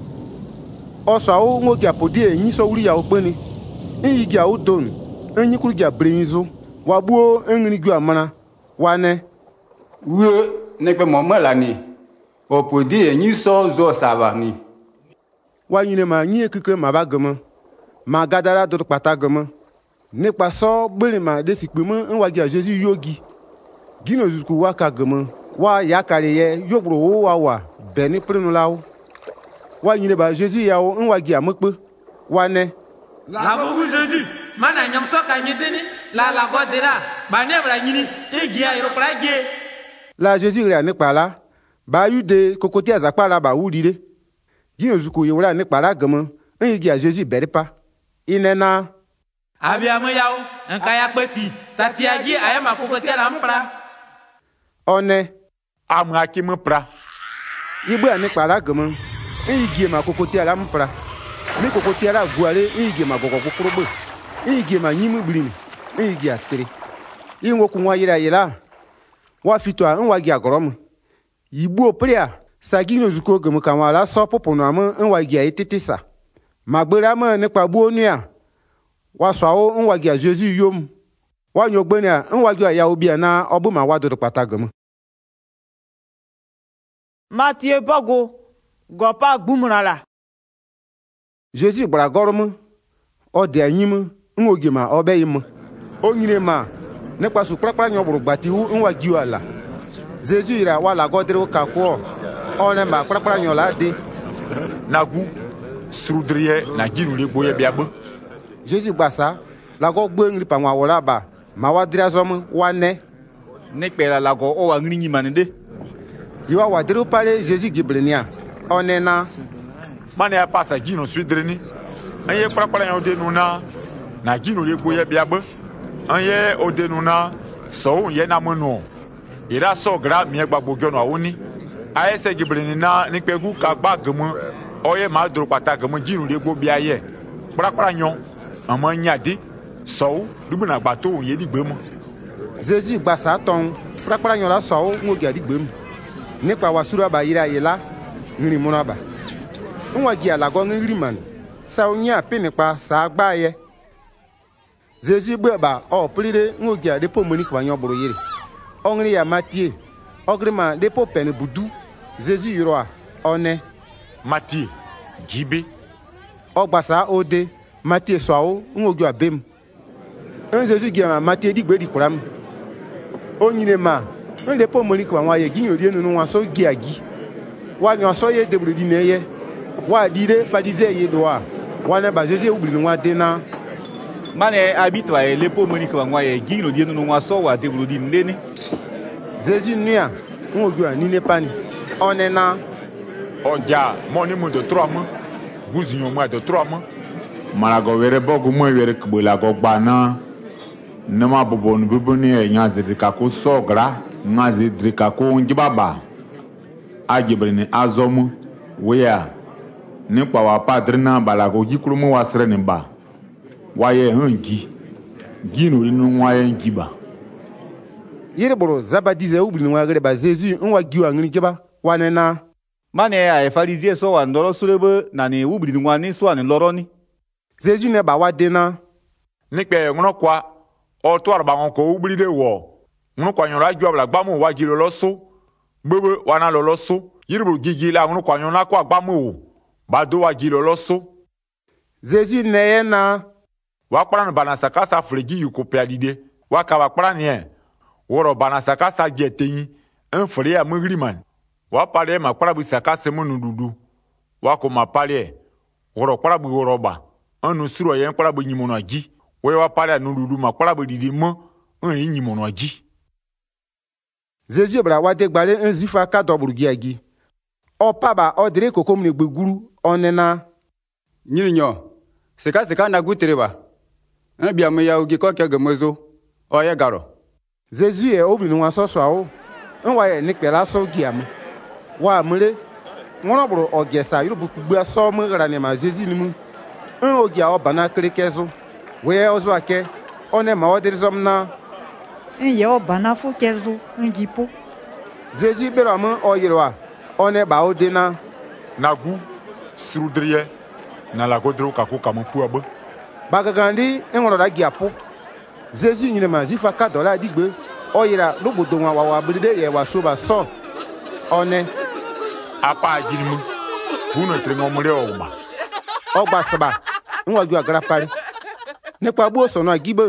oso awo ngo gi apodi enyi so wuri ya openi enyi gi awo don enyi kuru gi abrenzo wa buo enri gi amara wa ne wo ne pe mo mala ni opodi enyi so zo sava ni wa nyine ma nyi ekike ma ba gama ma gadara do pata gama nípa so gbere ma desipe mo nwa gi Jésus yogi gino zuku wa ka gama wa ya kare ye yogbro wo wa wa be ni prinu lawo wa nyine ba Jésus ya o nwa gi amope wa ne la bogu Jésus mana nyam so ka nyidini la la godera ba ne bra nyini igi ayro praje la Jésus re nípa la ba yude kokoti azapa la ba wurire gino zuku ye wora nípa la gama ngi a Jésus beripa inena abiamu yawo nka ya peti tati agi ayama kokoti la mpra one amra ki me pra igbe nípa la gama ngi ma kokoti la mpra mi kokoti la guare ngi ma gogo kukurugbe ngi ma nyimu blini ngi atere inwoku nwa yira yira wa fitwa nwa gi agorom igbo pria sagino zuko gemu kan wala so popo no am nwa gi ayetitisa magbera ma nípa bu onu a wa so awo nwa gi Jésus yom wa nyogbeni a nwa gi aya obi na obu ma wa do pata gemu Mathieu Bogo gopa gbumrala Jésus gbara gorom o de anyim nwogi ma obeyim o nyire ma nípa su prapra nyoburu gbati hu nwa gi ala Jésus ira wala godre ka ko one ma prapra nyola de nagu srudrie na ginu le boye biabo Jésus gbasa la go gbe ngri pa nwa wora ba ma wa dira zomu wa ne ne kpela la go o wa ngri nyi manende yiwa wa dira pale Jésus gibrenia onena mane ya pasa ginu srudreni anye prapra nyo de nuna na ginu le boye biabo anye ode nuna so ye na mono ira so gra mi gbagbo gyono awoni ayese gibreni na ni pegu ka gbagmu oye ma dro pata gmu ginu le gbo biaye prapra nyo amo nyade so dubuna gbato ye digbe mo Jésus gbasa ton prakpra nyola so ngogi adigbem nípa wasura ba yira yela ngiri munaba nwa gi alago ngiri man sa onya pinipa sa gba ye Jésus gbe ba o plide ngogi ade po moni kwa nyoburu yiri ongri ya Matthieu ogrima de po pen budu Jésus yroa one Matthieu gibe ogbasa ode Matthieu so ngogi abem un Jésus gi ma Matthieu digbe di kuram onyine ma nle po moni kwa nwa ye gi nyori enu nwa so gi agi wa nyo so ye deburu di na ye wa dire fadize ye doa wa na ba Jésus ubiri nwa de na mane abitwa ele po moni kwa nwa ye gi nyori enu nwa so wa deburu di ndene Jésus nia ngogu ani ne pani onena oja moni mu de trois mois guzinyo mu de trois mois marago were bogu mu were kbola go gba na nama bobo nu bibuni e nyaze drika ko sogra nyaze drika ko njibaba ajibrine azomu wea nipa wa padre na balago jikuru mu wasre ni ba waye hangi ginu rinu nwaye ngiba yireboro zabadize ubli nwa gere ba Jésus nwa giwa ngini keba wanena mane a farizie so wa ndoro surebe na ni ubli nwa ni so ani loro ni Jésus ne ba wa dena nikpe ngono kwa o to arba ngon ko ubli de wo ngono kwa nyora ju abla gbamu wa giro loso gbebe wana lo loso yireboro gigi la ngono kwa nyona kwa gbamu ba do wa giro loso Jésus ne ye na wa kpara bana sakasa fregi yuko piadide wa ka wa kpara ne woro bana sakasa geteyin en fere amugriman wa pale ma kpara bu sakasa munududu wa ko ma pale woro kpara bu woro ba anu suro yen kpara bu nyimono agi we wa pale anududu ma kpara bu didi mo en nyimono agi Jésus bra wa de gbale en zifa ka doburu gi agi o paba o dire kokom ne gbeguru onena nyirinyo seka seka na gutereba en bia me ya ugi ko ke gemozo o ye garo Jésus e obri nwa so so awo nwa ye nikpela so giam wa mure ngono bro ogesa yorubu kugbe so mu gara ne ma Jésus ni mu en ogia obana krekezo we ozo ake one ma odirizom na en ye obana fo kezo ngipo Jésus bero mu oyirwa one ba odina nagu surudriye na la godro kaku kamu puaba bagagandi enworo da giapo Jésus nyine ma zifa ka dola digbe oyira lobodo nwa wawa bride ye wa shoba so one apa jirimu buno trengo mure oma ogba saba nwa ju agara pari nípa bo so na gibe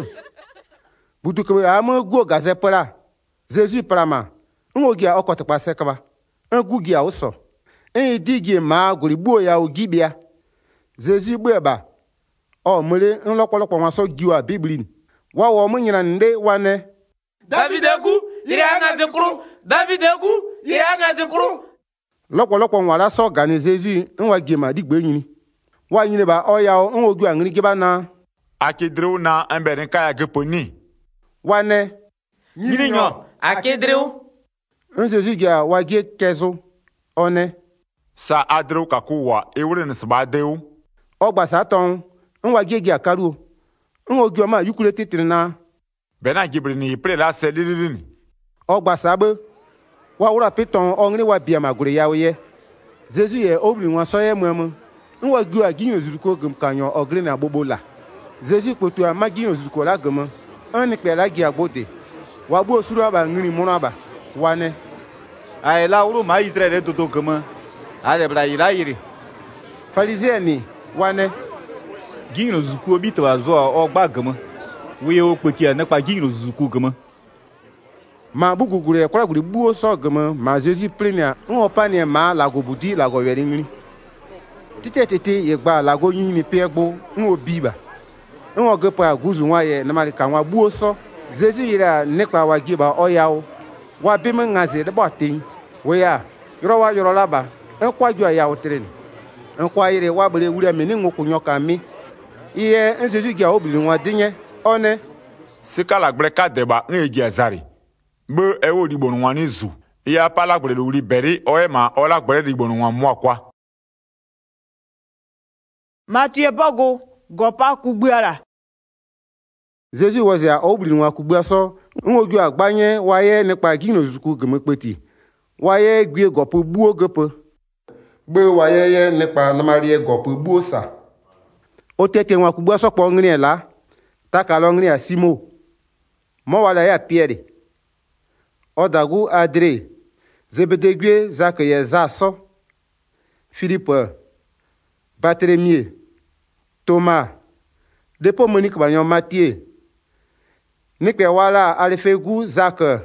buduke am go gaze para Jésus prama nwogi a okotopa sekaba ngugi a uso en digi ma goribu ya ogibia Jésus gbeba o mure nlopolopo nwa so giwa biblin wa wo mu nyina nde wane David egu yiri anga zikuru David egu yiri anga zikuru lopolopo nwa la so gani Jésus nwa gima digbe nyini wa nyine ba o ya o nwogu angini giba na akedrew na emberen kaya geponi wane nyiri nyo akedrew en Jésus ga wa ge kezo one sa adrew kakuwa ewure ne sbadeu ogba saton nwa ge ge akaru nwogi o ma yukule titrina bena gibrini pre la selilini ogba sabe wa wura piton ongri wa bia magure yawe Jésus ye obri nwa so ye mwemu nwa gu agino zuruko gum kanyo ogri na bobola Jésus potu amagino zuruko la gum ani pe la gi agbode wa bo suru aba ngiri munaba wane ai la uru ma Israel do do gama ale bra ira iri Pharisien wane gino zuku bito azo ogba gama we o peki na pa gino zuku gama ma bugugure e kwara guri buo so gama ma Jésus plenia nwo panie ma la go budi la go weri ngiri tite tete ye gba la go yin ni pegbo nwo biba nwo go pa guzu nwa ye na mari ka nwa buo so Jésus yira nekpa wa giba oyawo wa bim ngaze de botin we ya yoro wa yoro laba en kwa ju ya otren en kwa yire wa bere wuri ameni ngoku nyoka mi iye en Jésus gi a obili nwa dinye one sikala gbreka deba ngeji azari be ewo digbo nwa nizu iya pala gbere lori beri oema ola gbere digbo nwa mu akwa Matthieu bogo gopa kugbiara Jésus wazia obili nwa kugbe so Ngoju agbanye waye nípa gino zuku gemekpeti. Waye gwie gopu buo gepe. Gbe waye ye nípa namarie gopu buo sa. O tete nwa kubua sokpo ngri la. Taka lo ngri asimo. Mo wala ya Pierre. Odagu Adre. Zebedegwe zake ye zaso. Philippe. Barthélemy. Thomas. Depo Monique banyon Mathieu. Nikpe wala alefegu Zake.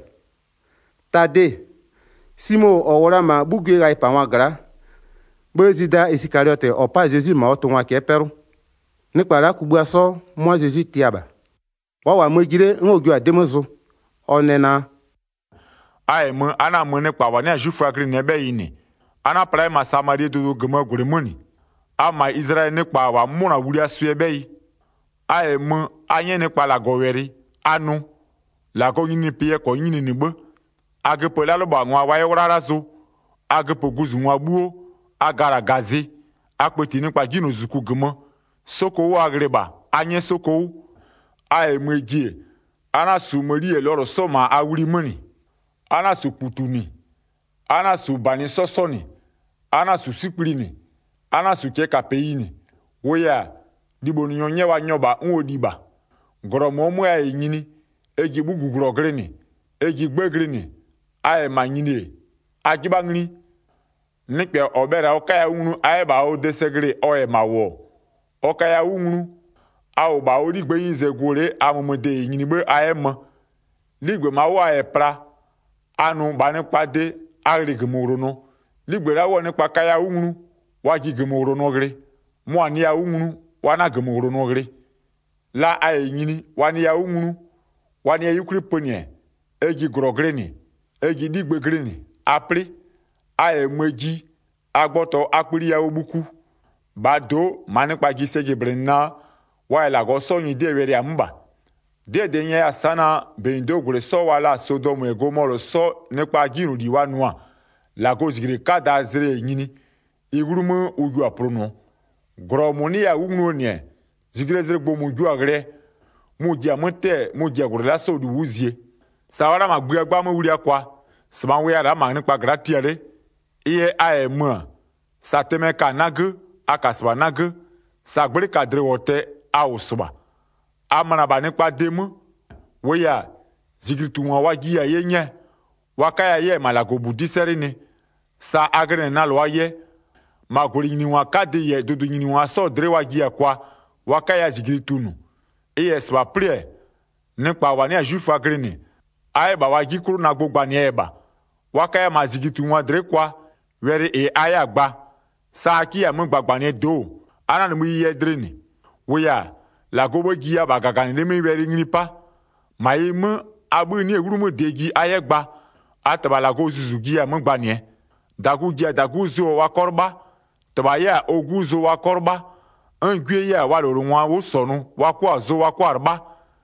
Tade. Simo owora bugwe gai panwagra. Bezida Isikariote opa Jésus ma otonwa ke peru. Nikpe la kubua so moi Jésus tiaba. Wawa mwegire ngogu ademozo. Onena. Aye me ana me ne kwa wane ajufu agri nebe yini. Ana prai ma samari dudu gema gure muni. Ama Israel ne kwa wa muna wuri asu ebe yi. Aye me anye ne kwa la goweri anu. La ko yini piye ko yini ni be. Age po la lo ba nwa wa yora zo. Age po guzu nwa buo. Agara gaze. Akpeti ne kwa gino zuku gema. Soko wo agreba. Anye soko. Aye me gie. Ana su meri e loro soma awuri muni. Ana su putuni. Ana su bani sosoni. Ana su sikprini. Ana su keka peyini. Woya. Dibo nyonye wa nyoba nwo diba. Goromo mu ya nyini. Eji bugu grogreni. Eji gbegreni. Aye ma nyini. Ajiba ngni. Nikpe obera okaya unu aye ba o desegre oye ma wo. Okaya unu. Awo ba o digbe yinze gore amumede nyini be aye ma. Ligbe ma wo aye pra. Anu ba ne pade agri gemoro no. Ligbe la wo ne pa kaya unu. Waji gemoro no gre. Mo ani ya unu. Wana gemoro no gre. La aye nyini. Wani ya unu. Wani ya yukri ponye. Eji grogreni. Eji digbe greni. Apri. Aye mweji. Agboto akpiri ya obuku. Bado manikpa gisege brena. Wa la go so yin de were amba. De de yen asana beindo gure so wala Sodom e Gomorrah so nekpa ginu di wanua. La go zigire kada zere nyini. Igurumu uju aprono. Gromoni ya ugno nie. Zigire zere gbo muju agre. Muji amonte muji agure la so du wuzie. Sawara magbu agba mu wuri akwa. Sma we ara ma nekpa gratiale. Iye ae mwa. Sa teme ka nage akasba nage. Sa gbere kadre wote awusba. Amana ba nekpa demu. Weya zigritu nwa waji ya yenye. Wakaya ye malago budiseri ne. Sa agre na lo ye. Magori nyini nwa kade ye dudu nyini nwa so dre waji ya kwa. Wakaya zigritu nu. Iye sba prie. Nekpa wane ya jufu agre ne. Ae ba waji kuru na gbogba ni eba. Wakaya ma zigritu nwa dre kwa. Were e aya gba. Sa aki ya mgbagba ne do. Ana ni mu ye dre ne. Weya. La gobo giya ba gagani de me weri ngnipa. Ma ye me abu ni eguru mo deji ayegba. Ataba la go zuzu giya mo gba nie. Dagu giya dagu zo wa korba. Taba ya ogu zo wa korba. An gwe ya wa loro nwa wo sonu wa kwa zo wa kwa arba.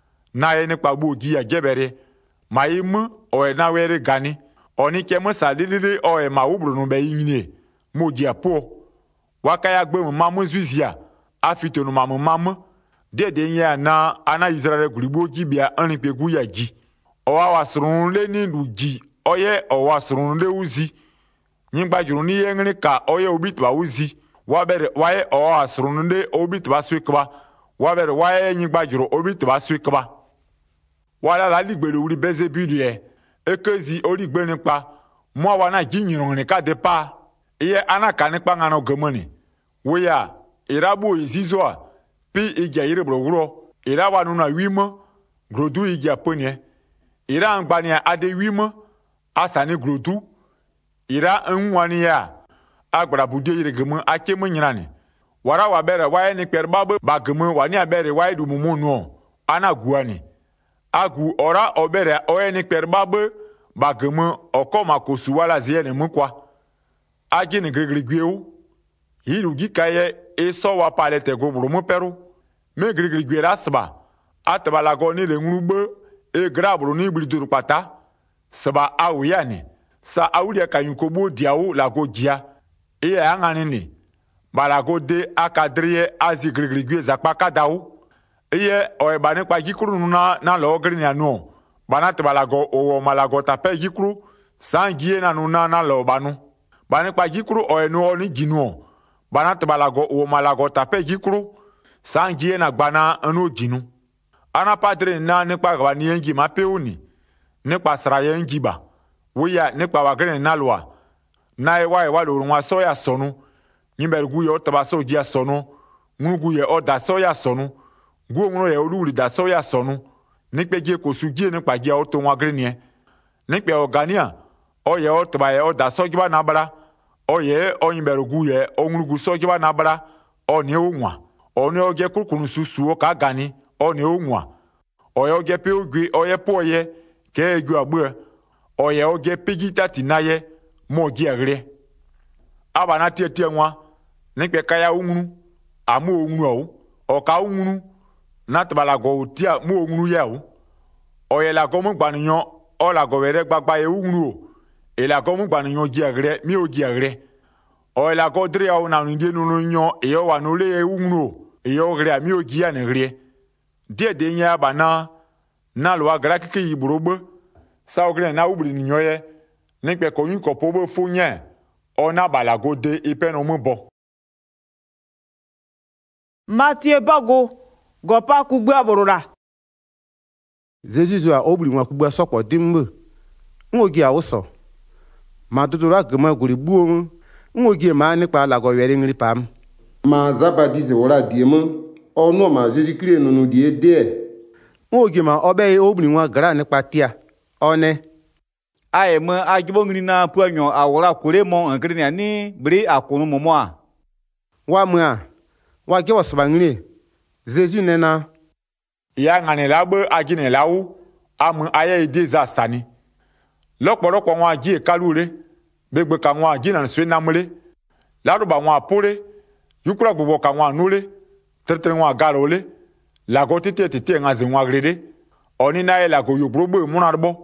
Na ye ne pa bu giya jebere. Ma ye me o e na weri gani. Oni ke mo sa lelele o e ma ubru no be yini. Mo giya po. Wakaya gbe mo mamu zwizia. Afito no mamu mamu. De de nya na ana Israel gulibo gibia anipe guya ji. Owa wasrun le ni luji. Oye owa srun le uzi. Nyingba juru ni yengri ka oye obitwa uzi. Wabere waye owa srun le obitwa swikba. Wabere waye nyingba juru obitwa swikba. Wala la ligbere uri beze bidie. Ekezi oligbe nipa. Mwa wana jinyiron ni ka depa. Iye ana kanikpa ngano gemoni. Weya irabu izizoa. Pi igya yire blogro. Ira wanu na wimo. Grodu igya ponye. Ira angbania ade wimo. Asani grodu. Ira nwani ya. Agbara budye yire gemu ake mnyirani. Wara wabere waye ni perbabe bagemu wani abere waye du mumu no. Ana guani. Agu ora obere oye ni perbabe bagemu okoma kosu wala ziyene mkwa. Agi ni gregri gweu. Hiru gikaye eso wa palete go buru peru. Me grigri gwera sba. Ataba la go ni le ngurube e grabru ni blidur pata. Sba awu yani. Sa awulia kanyukobo diawu la go jia. E angani ni. Balago de akadrie azi grigri gwe zakpa kadawu. Eye oebane kwa jikuru na na lo grini anu. bana te balago o malago tape jikru sangie na nuna na lo banu bani pa jikru o enu oni ginu bana te balago o malago tape jikru sangie na gbana enu ginu ana padre na nípa gbani engi ma pe oni nípa sra yengi ba wiya nípa wagene na lwa na ewa ewa lo runwa so ya sonu nyimbergu yo taba so gia sonu ngugu ye o da so ya sonu gu ngro ye oluri da so ya sonu nípe je ko sugie nípa gia o to wagene nípe organia o ye o taba ye o da so giba na bala o ye o nyimbergu ye o ngugu so giba na bala o ni o nwa o ni o ge kurkunu susu o ka gani o ni o nwa o ye o ge pe ogwe o ye po ye ke egwu agbe o ye o ge pigita tinaye mo gi agre aba na tie tie nwa nípe kaya ungunu amu ungunu o ka ungunu na tabala go tia mu ungunu ya o o ye la go mu gbaniyan o la go were gbagba ye ungunu o e la go mu gbaniyan gi agre mi o gi agre o la go dre o na ndie nu nyo e o wa no le ye ungunu o e o gre mi o gi ya ne gre die de nya ba na na lo agra kike yiburobo sa o gre na ubri nyo ye nípe ko yin ko po bo fu yen ona balago de ipe no mu bo Mathieu bago gopa kugbe aborora Jésus a obri nwa kugbe sopo dimbe ngogi awoso ma dodora gema guri buo ngogi ma nípa lago were ngri pam ma zabadi ze wora diemo ono ma Jésus Christ no no die de ngogi ma obe obri nwa gra nípa tia one Aye me ajibongri na puanyo awora kure mo ngri ni bri akunu momoa. wa mwa wa ge wasbangri Jésus nena ya ngane la be agine lawo amu aye ideza sani loporopo won aji kalure begbe ka won aji na so namule la ruba won apore yukura gbogbo ka won anule tetere won agarole la go tete tete ngazi won agrede oni na e la go yobrogbo munarbo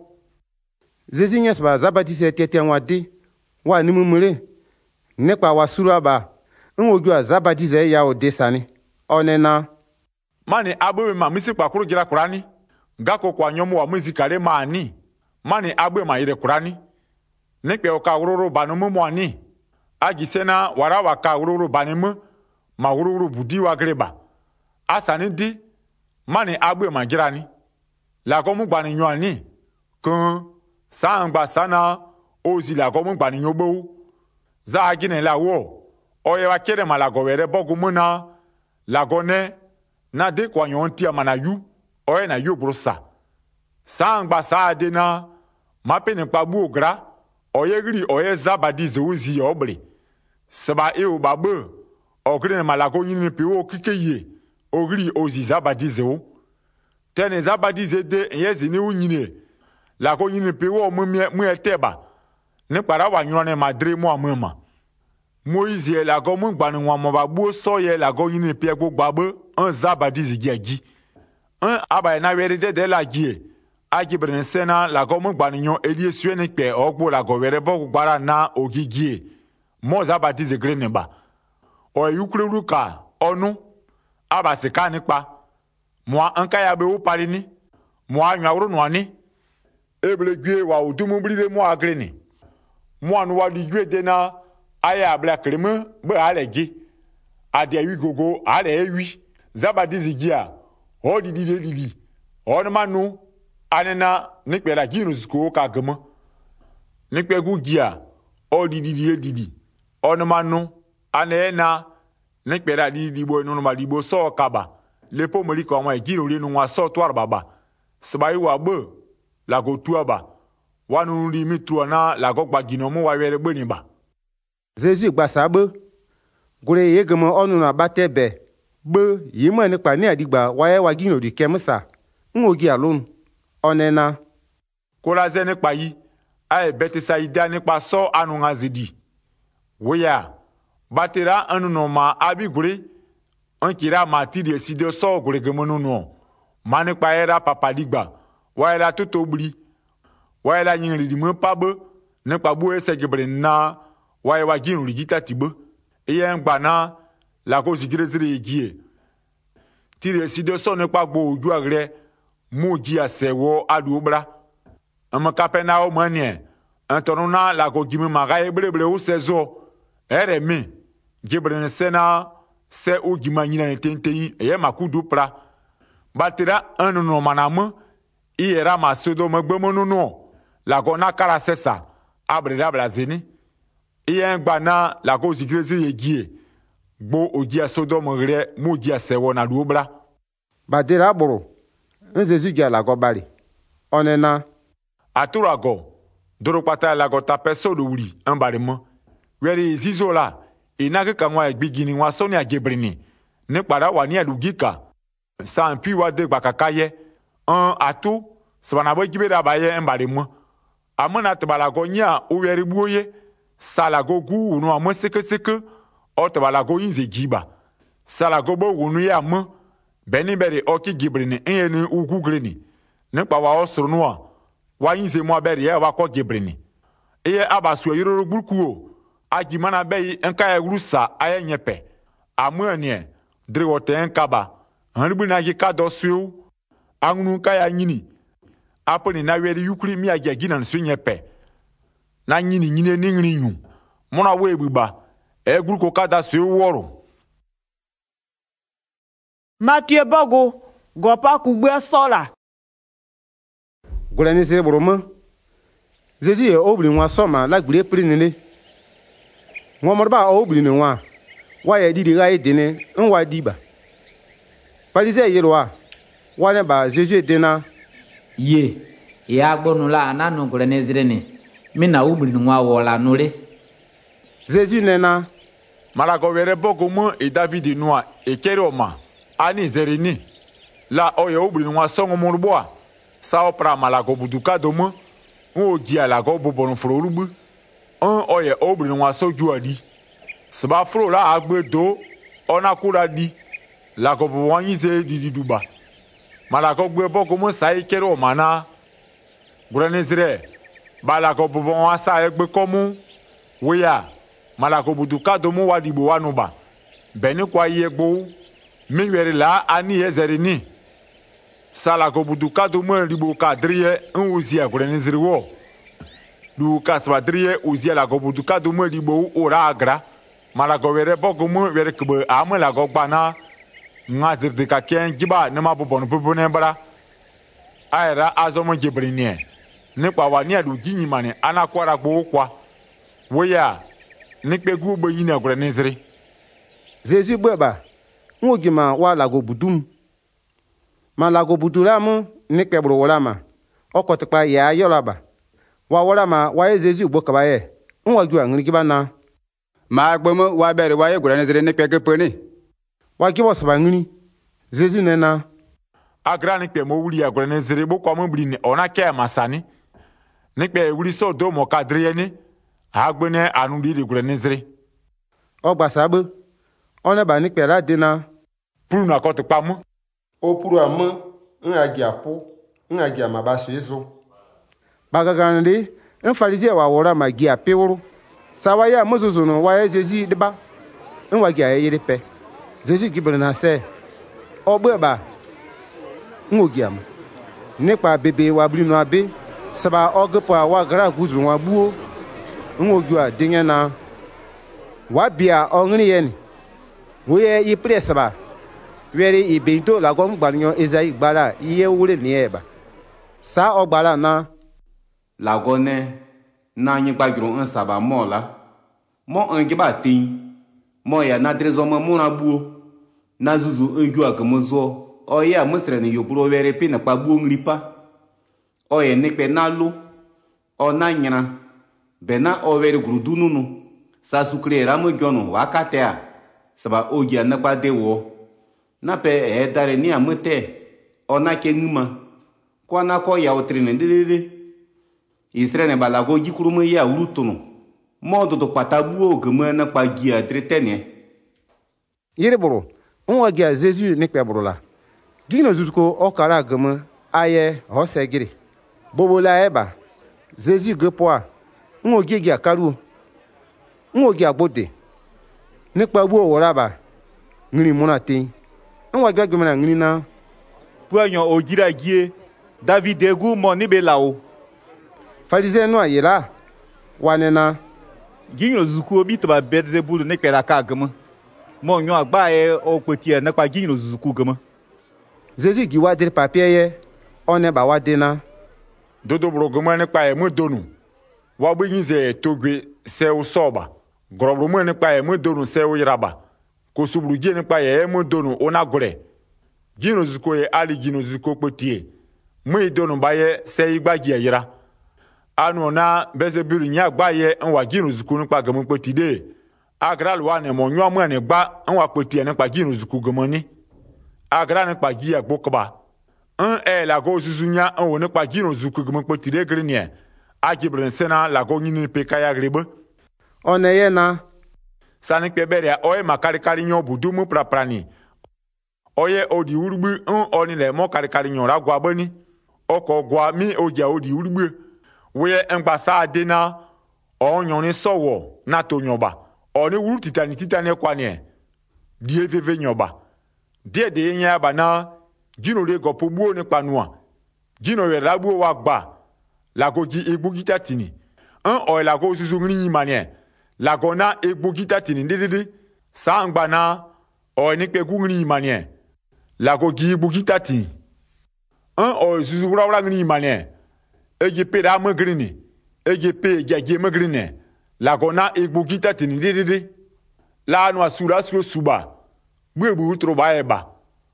Jésus nyes ba zabati se tete wa de wa ni mumure nípa wa suraba ngogi a zabati ze ya o desani onena mani agbe ma misi pakuru gira kurani gako kwa nyomo wa muzikale mani mani agbe ma ire kurani nípe o ka ururu banu mu ani agisena wara wa ka ururu banimu ma ururu budi wa greba asani di mani agbe ma girani la ko mu gbani nyo ani kun sangba sana ozi la ko mu gbani nyo bo za agine la wo o ye wa kere malago were bogu muna la gone na de kwa nyonti amana yu o na yu brosa sangba sa de na mape ne pa bu ogra o ye gri o ye zabadi ze uzi obre seba e o babe o gri ne malago yin pe o kike ye o gri ozi zabadi ze o tene zabadi ze de ye zini unyine la ko yin pe o mu mu eteba ne para wa nyon ne madre mo amama Moïse la go mu gbanu wa mo ba bu so ye la go yin pe gbogbo abe un zabadi ze gi un aba na were de de la gi aji brensena la go mu gbanu nyon elie sue ne pe ogbo la go were bo gbara na ogigi mo zabadi ze grene ba o yukuru ka onu aba se ka nipa mo anka ya be wo pari ni mo anwa woro no ani eble gwe wa odumu bride mo agrene mo anu wa di gwe de na aya abla kreme be alegi ade wi gogo ale ewi zabadi zigia o di di di di on manu anena nikpe la ginu sko ka gemo nikpe gu gia o di di di di di on manu anena nikpe la di di bo no ma di bo so kaba le po mori ko wa ginu le nu wa so to baba sbai wa be la go tuaba wanu ri mi tuana la go gba ginu mu wa were gbe ni ba Jésus gbasa be gure ye gemo onu na batebe be yimo nípa ni adigba waye wagino di kemsa ngogi alun onena kola ze nípa yi ai betisa ida nípa so anu ngazidi weya batera anu no ma abi gure on kira mati de sido so gure gemo no no ma nípa era papa digba waye la toto obli waye la yin ri di mo pa be nípa bu ese gebre na waye wa ginu rigita tibe iye ngba na la ko sigire zire egie tire si de so nípa gbo oju agre mo ji asewo adu obra me kapena o manie entonuna la ko gimi magaye bleble o sezo ere mi gibrene sena se o gima nyina ne tentei e makudu pra batira anu no manamu i era masodo magbemono no la ko na kara sesa abreda blazini i engba na la ko zigrezi yegie gbo ogia sodom gre mu gia sewo na duobra badira buru nzezu gia la go bari onena aturago doro pata la go tape so do wuri ambare mo were izizo la inake kanwa egbigini wa sonia gebrini ne para wa ni adugika san pi wa de gbakakaye an atu swana bo gibera baye ambare mo amana tbalago nya o were buoye salago gu no amoseke seke o tbalago yinze giba salago bo wonu ya mo beni bere oki gibrini enye ugu greni ne pa wa osoro no a wa yinze mo bere ya wa ko gibrini eye abasu yororo gburkuo agimana be enka ya rusa aye nyepe amuanie dre wote enkaba hanbu na ji kado su angunu ka ya nyini aponi na weri yukuri mi age gina nsu nyepe na nyini nyine ni ngri nyu mona we egbuba egburuko kada su woro Mathieu Bogo, gopa kugbe sola. Gulani se broma. Zezi e obri nwa soma la gbure pri nile. Nwa morba obri nwa. Wa ye didi ga edene nwa diba. Palize yelwa. Wa ne ba Jeju edena. Ye. Ya gbonu la na no gulani zirene. Mi na obri nwa wola nole. Jeju nena. Malago were bogo mo e David noa e keroma. Ani zerini la oye obri nwa songo morboa sa opra malago buduka domo o gi alago bobon frorubu on oye obri nwa soju adi sba fro la agbedo ona kura di la go bo wanyi ze di duba malago gbe boko mo sai kero mana granezre balago bobon wa sa egbe komu weya malago buduka domo wadibo wanuba beni kwa yegbo mi were la ani ezerini sala ko buduka do mo ribo ka driye nwozi agure nziriwo du ka sba driye ozi la ko buduka do mo ribo ora agra mala go were bogo mo were kbe amala go gbana ngazir de ka ken giba ne ma bobon bobo ne bra aira azomo jibrini ne pa wani adu ginyi mane anakwara gbo kwa woya ne pegu ogbo yin agure nziri Zezu gbeba nwogi ma wa lago budum ma lago buduramu ni kpeburu wolama okotikpa ya yolaba wa wolama wa Jeju gbo kabaye nwogi wa ngrigiba na ma gbomo wa bere wa yegura ne zire ne kpege poni wa gibo saba ngri Jeju nena agra ni pe mo wuri agora ne zire bo kwa mo bri ni ona ke masani ni pe wuri so do mo kadre ni agbene anu di de gura ne zire ogbasabe ona ba ni pe la dena puru na kote pamu o puru ama ngagi apo ngagi amabaso ezo bagagande enfalize wa wora magi apewuru sawaya mozozono wa Jeju deba nwagi ayere pe Jeju gibere na se ogbeba ngogiam nipa bebe wa brino abe saba ogpa wa gara guzuru wa buo ngogua dinye na wa bia ongri yen woye yi presaba were ibento la gom gbanyo ezai gbara iye wure ni eba sa ogbara na lagone na nyi gbagiro nsaba mola mo angiba tin mo ya na drezo mo muna buo na zuzu engu akamozo oya mustre ni yopuro were pina pa buo nglipa oye nikpe nalu o na nyina bena o were grudununu sa sukre ramo gyono wakatea saba ogia na pa dewo na pe e dare ni amete ona ke nguma kwa na ko ya otrine ndede Israel balago gikurumo ya urutono modo to patabuo gema na pa gia tretene yireburu nwagi Jeju ni kpeburula gino zuzuko okara gema aye hosegiri bobola eba Jeju gepoa nwogi gi akaru nwogi agbode nipa gbo woraba ngiri munati nwagi agmena ngiri na puanyo ojira gie David egu mo ni belao Pharisien no ayela wanena Gino zuku obi to ba Beelzebul ne pela ka gama. Mo nyo agba e o petia na pa gino zuku gama. Jésus gi wa dir papier ye one ba wa dena. Dodo bro gama ne pa e mo donu. Wa bu nyize togwe se o soba. Grobro mo ne pa e mo donu se o yiraba. Ko subru je ne pa e mo donu ona gore. Gino zuko ye ali gino zuko petie. Mo e donu ba ye se igba gi yira. Anu na Beelzebul nya gba ye nwa gino zuku ne pa gama petide. Agra lwa ne mo nyo mo ne gba nwa petie ne pa gino zuku gama ni. Agra ne pa gi agbokba. Un e la go zuzunya un woni pa gino zuku gama petide grenie. Agibren sena la go nyini pe kaya grebe. One ye na Sani kpebere oye makari kari nyo budu mu praprani. Oye odi urugbu un oni le mo kari kari nyo ra gwa bani. Oko gwa mi oja odi urugbu. Weye engbasa adena onyo ni sowo na to nyoba. Oni uru titani titani kwa nie. Die veve nyoba. Die de nya ba na gino le gopo buo ne panua. Gino we rabu wa gba. La go gi egbu gitatini. Un oye la go susu ngini manie. La go na egbu gitatini dedede. Sa ngba na oye ni pe gu ngini manie. La go gi egbu gitatini. Un oye susu wura wura ngini manie. Eje pe da magrini. Eje pe eje magrini. La go na egbu gitatini dedede. La no asura suro suba. Gbebu utro ba eba.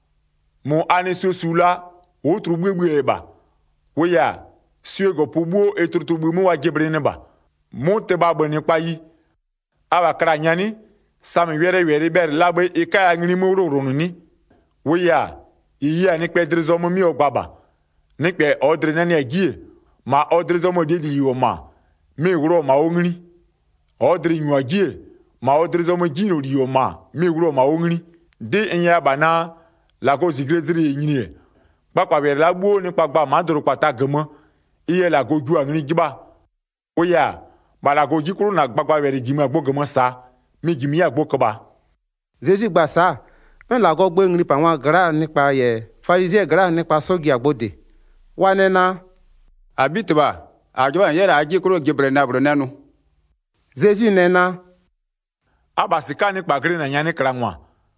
Mo ane so sula utro gbebu eba. Weya suego pubu etrutu mu wa gebrene ba. Mo te ba bani pa yi. Aba kra nyani sami were were ber labe e kaya ngini mo roronu ni. Weya iya ni pe drizo mo mi ogbaba. Ni pe odre nani agie. Ma odre zo mo dedi yo ma. Mi wuro ma ongni. Odre nyu agie. Ma odre zo mo gino di yo ma. Mi wuro ma ongni. De enya bana la go zigrezri nyini. Bakwa wer la bo ni pagba ma doro pata gemo. Iye la go ju angni giba. Oya, ba la go jikuru na gbagba wer gima gbo gemo sa. Mi gimi ya gbo koba. Jésus gba sa un la go gbe ngri pa wa gra nípa ye Pharisien gra nípa sogi agbode. Wanena Abitba, ajoba yera ajikuru gibrena brunenu. Jésus nena Aba sika ni kpagri na nyani krangwa.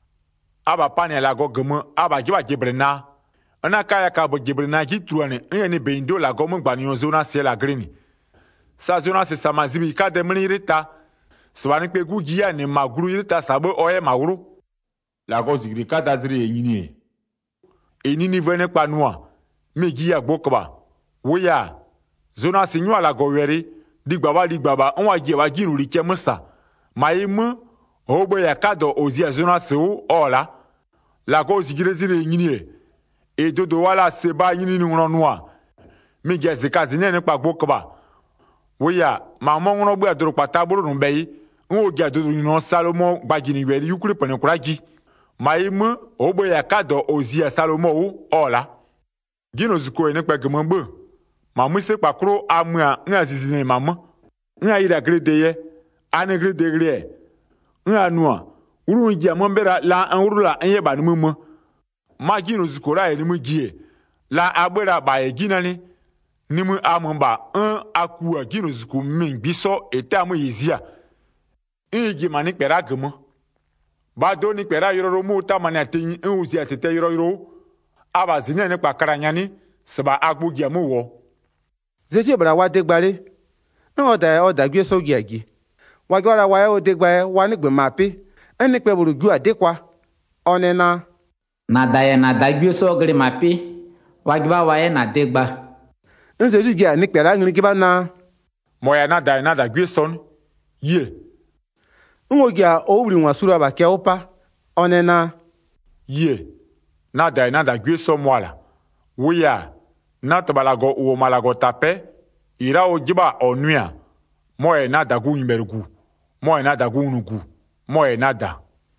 Aba pani la go gemo aba jiba gibrena. Ana kaya ka bo gibrena ji truane nyani beindo la go mgba ni zona se la grini. Sa zona se samazibi ka de mlirita. Swani pe gugia ni maguru irita sabo oye maguru. La go zigri ka da zri enyini. Enini vene pa noa. Me gia gbokba. Woya. Zona se nywa la go weri. Digbaba digbaba onwa gi wa giru ri kemusa. Maimu obo ya kado ozia zona se o ola. La go zigri zri enyini. E dodo wala seba nyini ni noa. Me gia zikazi ne pa gbokba. Woya ma mo ngono bu adoro pataburu no beyi. Nwo gi adodo no Salomo gbagini weri yukuri pone kuraji. Maimu obo ya kado ozia Salomo o ola. Gino zuko ene kwa gemembe. Mamu se pakro amua nga zizine mama. Nga ira grede ye. Ane grede gre. Nga nua. Uru nji amambera la anurula enye ba ni mumu. Ma gino zuko ra ene mu gie. La abera ba e ginani. Nimu amamba un akua gino zuko min biso ete amu yizia. Inji mani pera gemo. Ba do ni pera yoro mu ta mani atenyi un uzi atete yoro yoro. Aba zine ne pa karanyani seba agbu giamu wo. Jésus bra wa degbare. Un oda oda gbe sogi agi. Wa gwara wa o degba wa ni gbe mapi. Eni pe buru gu adekwa. Onena Na daye na dagbi so gri mapi. Wagba wa ye na degba. Un Jésus gi ani pera ngri giba na. Moya na da na da gbe son. Ye. Ngogia o wuri nwa suru aba ke opa. Onena Ye. Na da na da gbe so mwala. Woya. Na tabalago uo malago tape. Ira o jiba onuya. Moye na da gu imbergu. Moye na da gu unugu. Moye na da.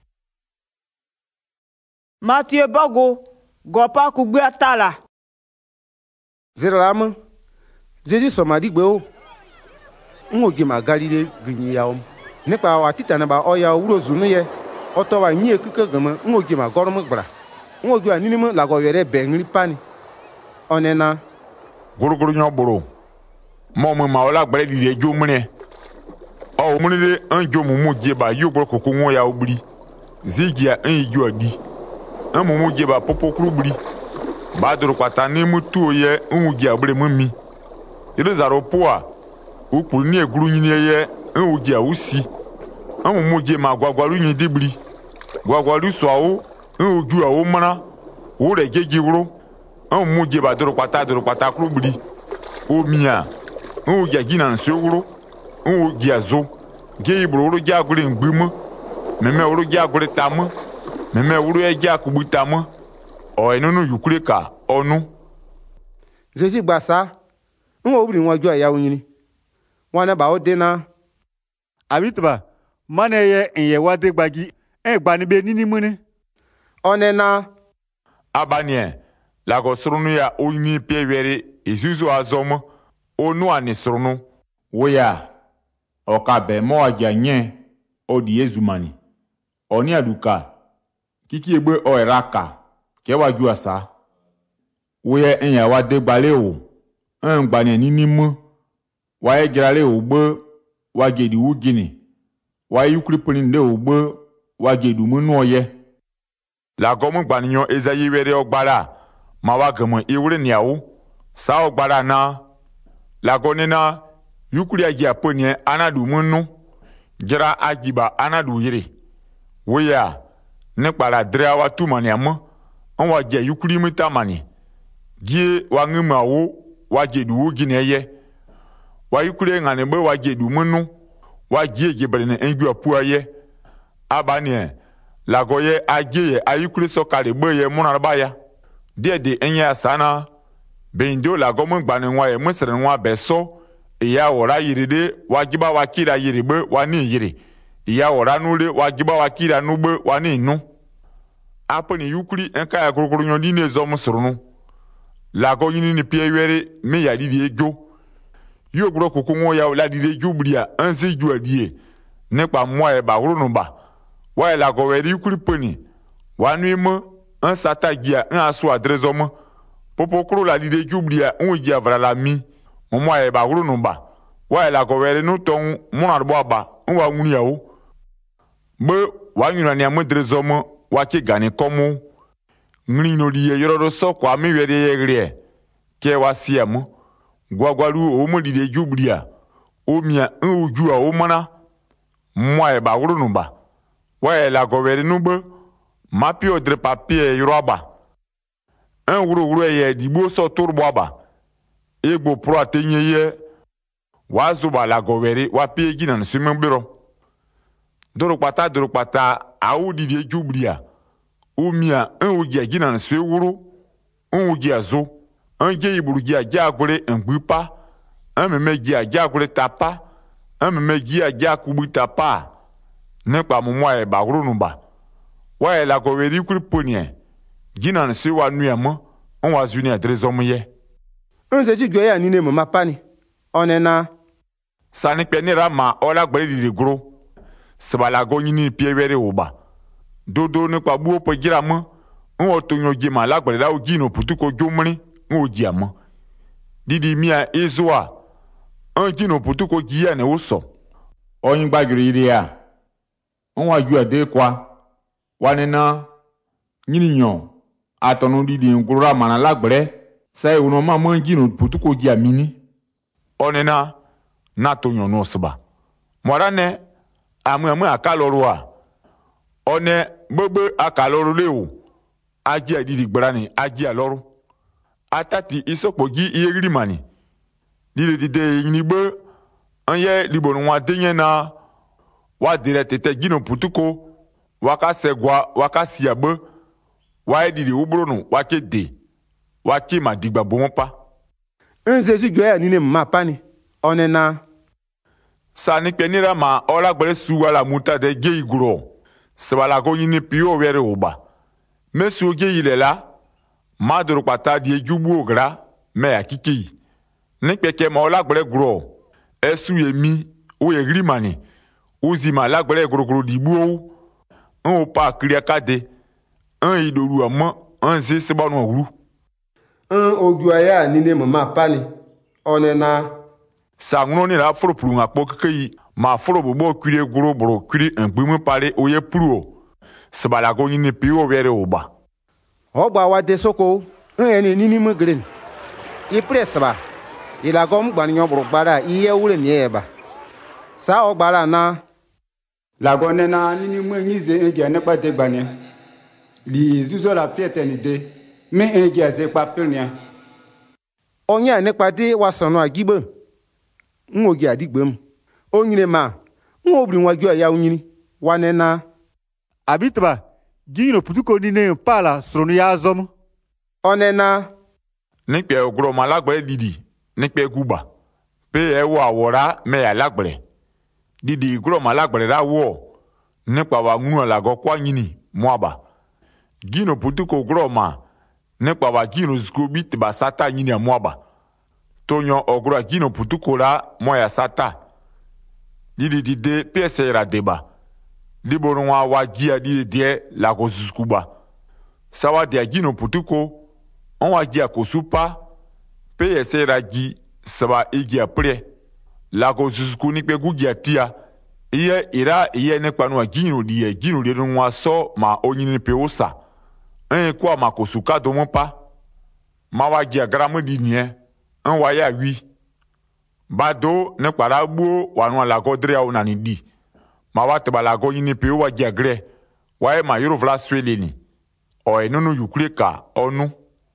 Mathieu Bogo, Gopa Kugbe Atala. Zeralam Jésus so ma digbe o. Ngogi ma Galile vinyi yaom. Nípa wa tita na ba oya wuro zunu ye. Oto wa nyi ekuke gama ngogi ma gorom gbara. Ngogi anini mo la go yere be ngri pani. Onena Guruguru nyoboro. mo mo ma ola gbere di ejo mune o mune de anjo mu mu je ba yo bro koko won ya obri zigia an ijo adi an mu mu je ba popo kru bri ba doro pata ni mu tu ye un gi abre mu mi ire zaro poa upu ni eguru nyi ye un gi awusi an mu mu je ma gwagwalu nyi dibri gwagwalu so awo un oju awo mana o re jeji wuro an mu je ba doro pata doro pata kru bri o mia un gi agina nso wuro un gi azo ge ibro ro ja gure ngbimu meme ro ja gure tamu meme ro e ja kubu tamu o enunu yukure ka onu Zeji gbasa nwo obiri nwa ju aya wunyini wana ba o de na abitba mane ye enye wade gbagi e gba ni be nini mune onena abanie la go srunu ya oyini pe were izuzu azomo onu ani srunu woya oka be mo aja nye odi ezumani oni aduka kiki egbe o eraka ke waju asa woye enya wa de gbale o en gba ni nini mu wa e grale o gbo wa gedi wu gini wa yukri prin de o gbo wa gedu mu nu oye la gomu gbaniyan ezayi were ogbara ma wa gamo iwure niawo sa ogbara na la gonena yukuri agi aponie anadu munu jira agiba anadu yire woya ne kpara drea wa tu mani amo on wa je yukuri mita mani gie wa ngima wo wa je du gine ye wa yukuri ngane be wa je du munu wa gie gebere ne enju apu aye abanie la goye agie ayukuri sokale be ye muna ba ya de de enya sana bendo la gomu gbane nwa ye musere nwa beso iya wora yiride wajiba wakira yiribe wani yiri iya wora nule wajiba wakira nube wani nu aponi yukuri enka ya kurukuru nyondi ne zo musurunu la go yini ni pie were me ya didi ejo yo bro koko nwo ya la didi ejo bria anse ju adie ne pa mo e ba wuru ba wa la go were yukuri poni wanu mo an sata gia an aso adrezo mo popo kuru la didi ejo bria on ji avra la mi mo e ba wuru ba wa la go were no ton mo na bo ba nwa nwunu yawo be wa nyuna ni amodrezo mo wa ke gani komu ngri no di ye yoro so kwa mi were ye gre ke wa siam gwagwaru o mo di de jubria o mia en oju a o mana mo e ba wuru ba wa la go were no be mapi odre papier yoruba en wuru wuru ye digbo so turbo ba egbo pro atenye ye wa zuba la go were wa pie gina no sime biro doro pata doro pata audi de jubria umia en ugia gina no se wuru en ugia zo en je iburugia jagore en gbipa en memegia jagore tapa en memegia jakubu tapa ne pa momo e ba wuru no ba wa e la go were kuri ponie gina no se wa nuemo on wa zuni adrezo ye nze ji gwe ya ni ne mama pani onena sani penira ma ola gbere di gro sbala go nyini pie were oba dodo ne pa buo po gira mo nwo to nyoje ma la gbere da o gino putuko jomri nwo ji amo didi mia ezoa an gino putuko ji ya ne uso onyin gbagiri ire ya onwa ju ade kwa wanena nyini nyo atonu didi ngura mana la gbere sai uno ma mo gino putuko ji amini onena na to nyo no sba morane amu amu akaloru a one gbogbo akaloru lewo aji adidi gbrani aji aloru atati isopogi iyegiri mani dile dide yinigbo anye libonu wa denye na wa dire tete gino putuko waka segwa waka siagbe wa edidi ubronu wake de wake madigba bompa nze ji gwe ya ni ne mama pani onena sani penira ma ola gbere suwa la muta de ge iguro sebala go yini pio were oba mesu ge ilela maduru pata die jubu ogra me akiki ni peke ma ola gbere gro esu yemi o yegri mani uzi ma la gbere grogro dibu o pa kria kade un idoru amo un ze sebanu ru un oju aya ni ne mama pani onena sa ngno ni la foro plu nga pok yi ma foro bo kwire gro bro kwire ngbimu pare oye plu sabala go ni pi o were oba ogba wa de soko en ni ni mgren i presba ila gom gban nyo bro gbara iye wure ni eba sa ogbara na la gone na ni ni mo nyize ege ne pa de gbani di zuzo la piete ni de me ege ze pa pilnia onye nípa dé wa sọnù àgígbò ń ògì àdìgbò mu onyine ma ń obìnrin wọn jọ ẹ̀yà onyini wa nẹ́nà. Abitba, gino putuko ni ne pala stronu ya zom. Onena. Nípẹ̀ ogro malagbere didi, nípẹ̀ guba. Pe e wo awora me alagbere. Didi ogro malagbere ra wo. Nípa wa ngunu alago kwa nyini moaba. Gino putuko ogro ma. Nípa wa gino zgobi tiba sata nyini moaba. Tonyo ogro gino putuko la moya sata. Didi dide pese ra deba. Liboro wa wajia di die la kozuskuba. Sawa dia gino putuko, on wajia kosupa, peye se raji saba igi apre. La kozusku ni pe gugia tia, iye ira iye ne panua gino die gino die nwa so ma onyini pe osa. En kwa ma kosuka domo pa. Ma wajia gramu di nye, en waya wi. Bado ne parabu wanwa la godrea unani di. Ma wa teba la go yini pe wa jagre wa e ma yoro vla sweleni o e nunu yukreka onu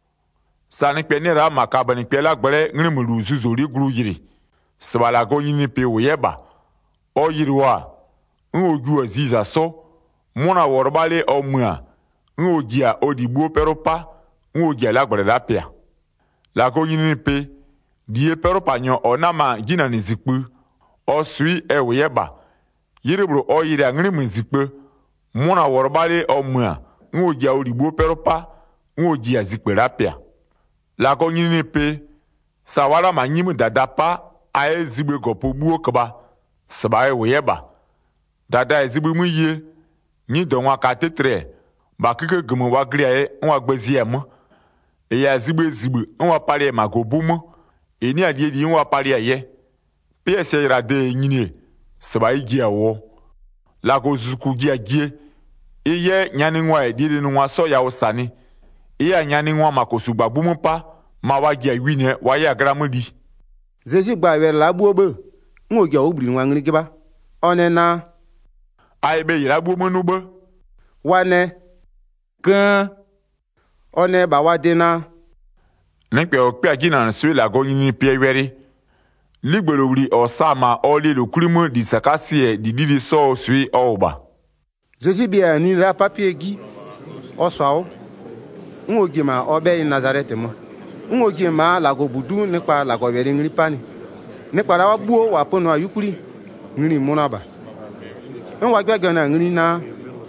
sani pe ni ra makaba ni pe la gbere ngri mu luzu ri gru yiri seba la go yini pe wo yeba o yiri wa ngoju aziza so muna worbale o mua ngojia odibo peropa ngojia la gbere la pia la go yini pe die peropa nyo onama gina ni zikpu o sui e wo yeba yiribro o yiri angri muzikpe muna worbale o mua ngoja oribo peropa ngoji azikpe rapia la ko nyini pe sawala manyimu dadapa aye zigbe gopo buo kba sabaye woyeba dada ezigbe mu ye ni donwa ka tetre ba keke gumu wa griaye nwa gbezi em e ya zigbe zigbe nwa pare magobumu eni adie di nwa pare aye pe se rade nyini saba igi awo la ko zuku gi agie iye nyani nwa edire nwa so ya osani iye nyani nwa makosugba bumupa ma wa gi awine wa ya gramudi zezi gba wer la buobe ngogi obri nwa ngri giba onena ai be yira bu munube wane kan one ba wa dena npe o pe agina nsu la go yin pe weri ligbero wuri osama oli lo kurimu di sakasie di didi so sui oba Jésus bia ni la papier gi osao ngogi ma obe in Nazareth mo ngogi ma la go budu nípa la go weri ngri pani nípa la wa buo wa pono ayukuri ngri monaba en wa gbege na ngri na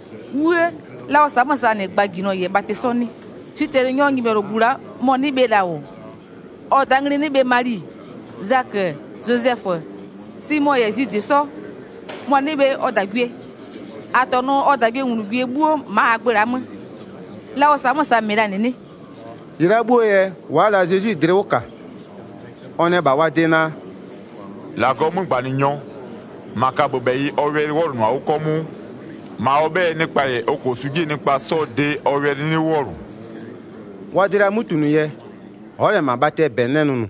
we la osama sa ne gbagi no ye bate soni sitere nyongi mero bura mo ni be lawo o dangri ni be Marie Jacques, Joseph, Simon et Jude so, moi nebe odagwe. Atono odagwe unugwe buo ma agberamu. La osamo sa mera nene. Ira buo ye wala Jésus dreoka. On e ba wa dena. La gomu gbani nyon. Makabo beyi oweri worun a okomu. Ma obe nípa ye okosugi nípa so de oweri ni worun. Wadira mutunu ye. Ore ma bate benenu.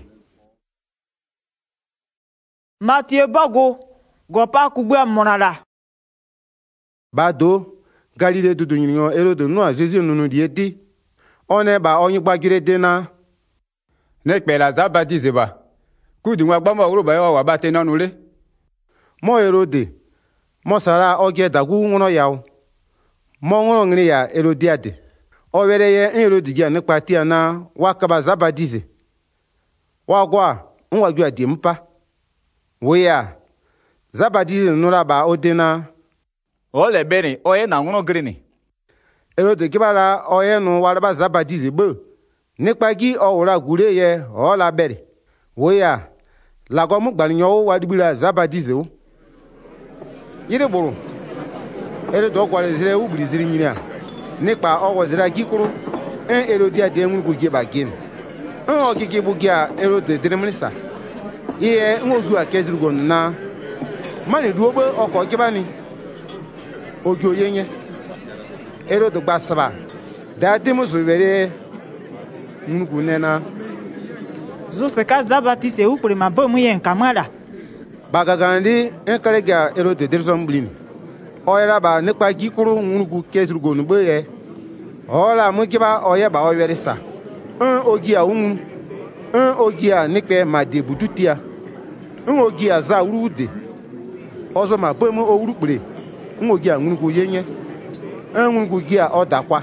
Mathieu Bago, gopa kugbe monala. Bado, Galilée dudu nyinyo Herode no Jésus nunu dieti. One ba onyi gbagire dena. Ne pe la zabadi zeba. Kudu nwa gbamo oro ba wa bate nanu le. Mo Herode. Mo sara oge dagu ngono yawo. Mo ngono ngri ya Herodiade. O were ye Herode gi nípa ti ana wa kaba zabadize. Wa gwa nwa gwa di mpa. Woya Zabadi nura ba odena Ole beni oye na ngono grini. Herode kibala oye no waraba Zabadi zebe nípa gi owura gure ye o la bere woya la go mu gbalinyo wa dibira Zabadi ze o yire boro Herode ogwale zire ubiri ziri nyiria nípa owo zira gikuru en Herode ade ngu gi ba gin en ogigi bu gi a Herode diremlisa iye ngogu akezrugo na mani duobe oko kibani ojo yenye ero do gbasaba da demu zubere nugu nena zo se ka zabati se upre ma bomu yen kamara bagagandi enkalega ero de derson blini oyera ba nekpa gikuru nugu kezrugo nugbe ye ola mugiba oye ba oyere sa un ogia un un ogia nikpe ma debudutia un ogia za urude ozo ma bomu owurukpere un ogia nugu yenye un nugu gia odakwa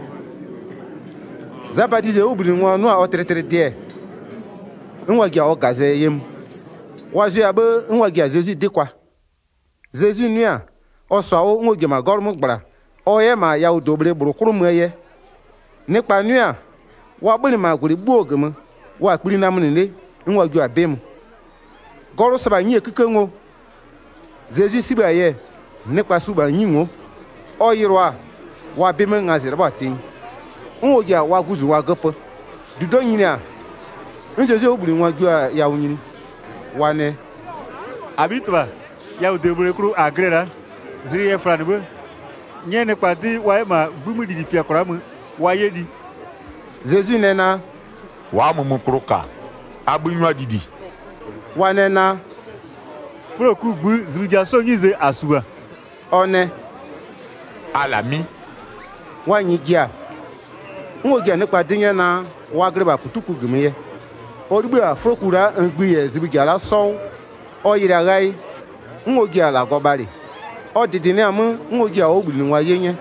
zabati ze ubri nwa nu a otretre die nwa gia o gaze yem wazu ya be nwa gia zezu dikwa zezu nua oso awo nwa gia ma gormu gbara oye ma ya udobre burukuru mu eye nipa nua wa gbiri ma guri gbu ogemu wa kpiri na munile nwa gia bem goru saba nyi ekike ngo zezu siba ye nipa suba nyi ngo oyirwa wa bem ngazira ba tin nwogia wa guzu wa gopo dudo nyini a njeje oburi nwa gu ya unyini wane abitwa ya udebure kru agrera ziri ye franbe nyene kwadi wa ma gumu di pia koramu wa yedi zezu nena wa mumu kroka abunywa didi wane na froku gbu zirija so nyize asuwa one alami wanyi gia nwogia nekpa dinye na wagreba putuku gemiye origbe afrokura ngbiye zibigala so oyiri agai nwogia la gobari odidi ni amu nwogia ogbiri nwa yenye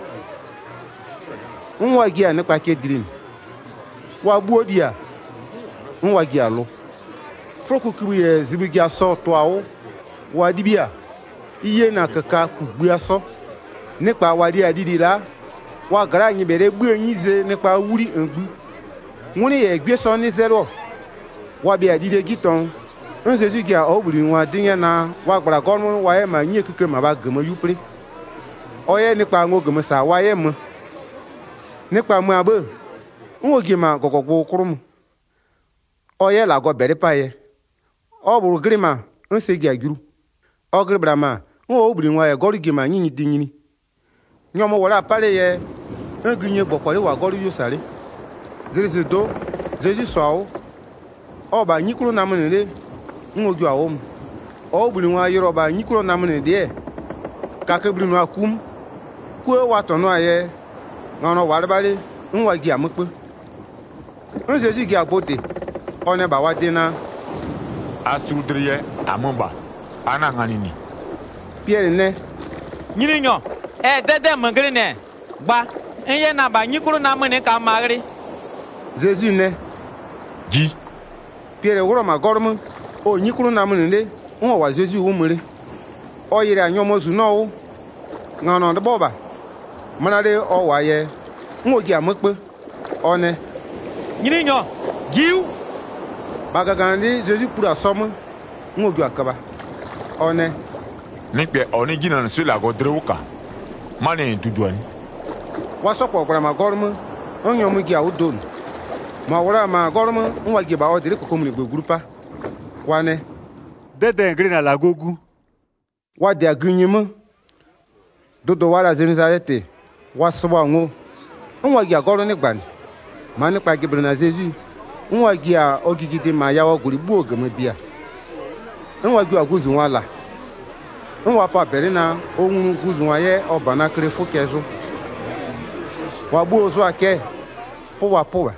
nwogia nekpa kedrin wa gbuo dia nwogia lu froku kibiye zibiga so to awo wa dibia iye na kaka kugbu aso nekpa wadi adidi la wa gara nyi bere gbu enyize nípa wuri ngbu woni ye gbe so ni zero wa bi adide giton nzezu gi a oburi nwa dinye na wa gbara gormu wa ye ma nyi ekike ma ba gemo yupre oye nípa ngo gemo sa wa ye mu nípa mu abe nwogi ma gogogbo kurum oye la go bere pa ye oburu grima nse gi aguru ogribra ma nwo oburi nwa ye goru gi ma nyi dinyini nyomo wora pare ye ngunye bokore wa goru yosare zirizi do zeji so oba nyikuru na munele nwoju awom obuli nwa yoro ba nyikuru na munele ka kebri nu akum ku wa tonu aye ngono warbale nwa gi amukpe nzeji gi agbote one ba wa dina asudriye amumba ana nganini pierre ne nyini nyo e dede mangre ne gba enye na ba nyikuru na mene ka magri zezu ne ji pierre woro ma gormu o nyikuru na mene nwa wa zezu wo mure o yire anyomozu no ngano de boba manade o wa ye nwogi amukpe one nyini nyo giu bagagandi zezu pura somu nwogi akaba one nikpe oni gina nsu la go drewuka mane duduani wasokwa gwara ma gormu onyomu gi awudon ma wora ma gormu nwa gi ba o dire kokomuni gbegurupa wane dede ngri na lagogu wa de agunyimu dodo wara zenizarete waswa ngo nwa gi agoro ni gbani ma nipa gibere na zezu nwa gi a ogigide ma yawo guri bu ogeme bia nwa gi aguzu wala nwa pa bere na ohun guzu wa ye obana kere fokezu wa bu ozo ake powa powa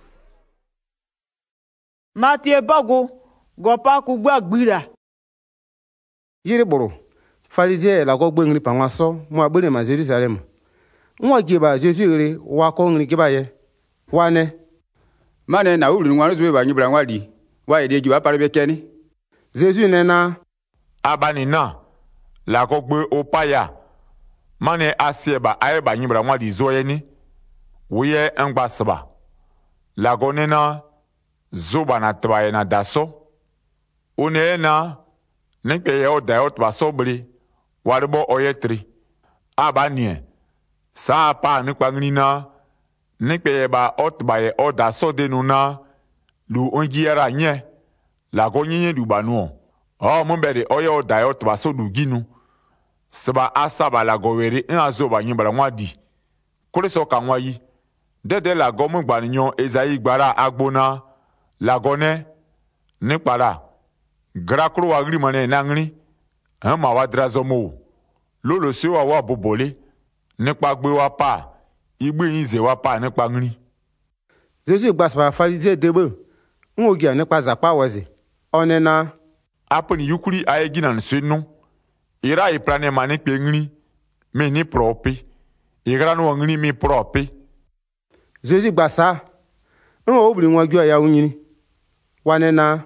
Matie bago gopa ku gbagbira yiri buru farizie la go gbengri pa waso mo agbere ma Jerusalem nwa gi ba Jesu re wa ko ngri gi ba ye wane mane na uru nwa ruzu ba nyibra nwa di wa ide gi wa pare be keni Jesu ne na abani na la ko gbe opaya mane asieba ayeba nyibra nwa di zoye ni wuye ngbasba la go ne na zoba na tbaye na daso one na nekpe ye o da o tba sobri warbo oyetri abanie sa pa ni kwangni na nekpe ye ba o tbaye o daso de nu na lu onjiera nye la go nyenye du banu o mo be de oyo da yo tba so du ginu seba asaba la go were en azo ba nyimbara nwadi kole so ka nwayi dede la go mo gba niyan Ezayi gbara agbona la go ne ni para grakro wa gri mane na ngri en ma wa drazo mo lolo se wa wa bobole nípa gbe wa pa igbe yin ze wa pa nípa ngri Jésus gbasaba Farisé debe nwogia nípa zapa weze onena apeni yukuri aye gina nsenu ira iprane mani pe ngri me ni prope igra no ngri mi prope Jésus gbasa nwo obiri nwa gwa ya unyini wanena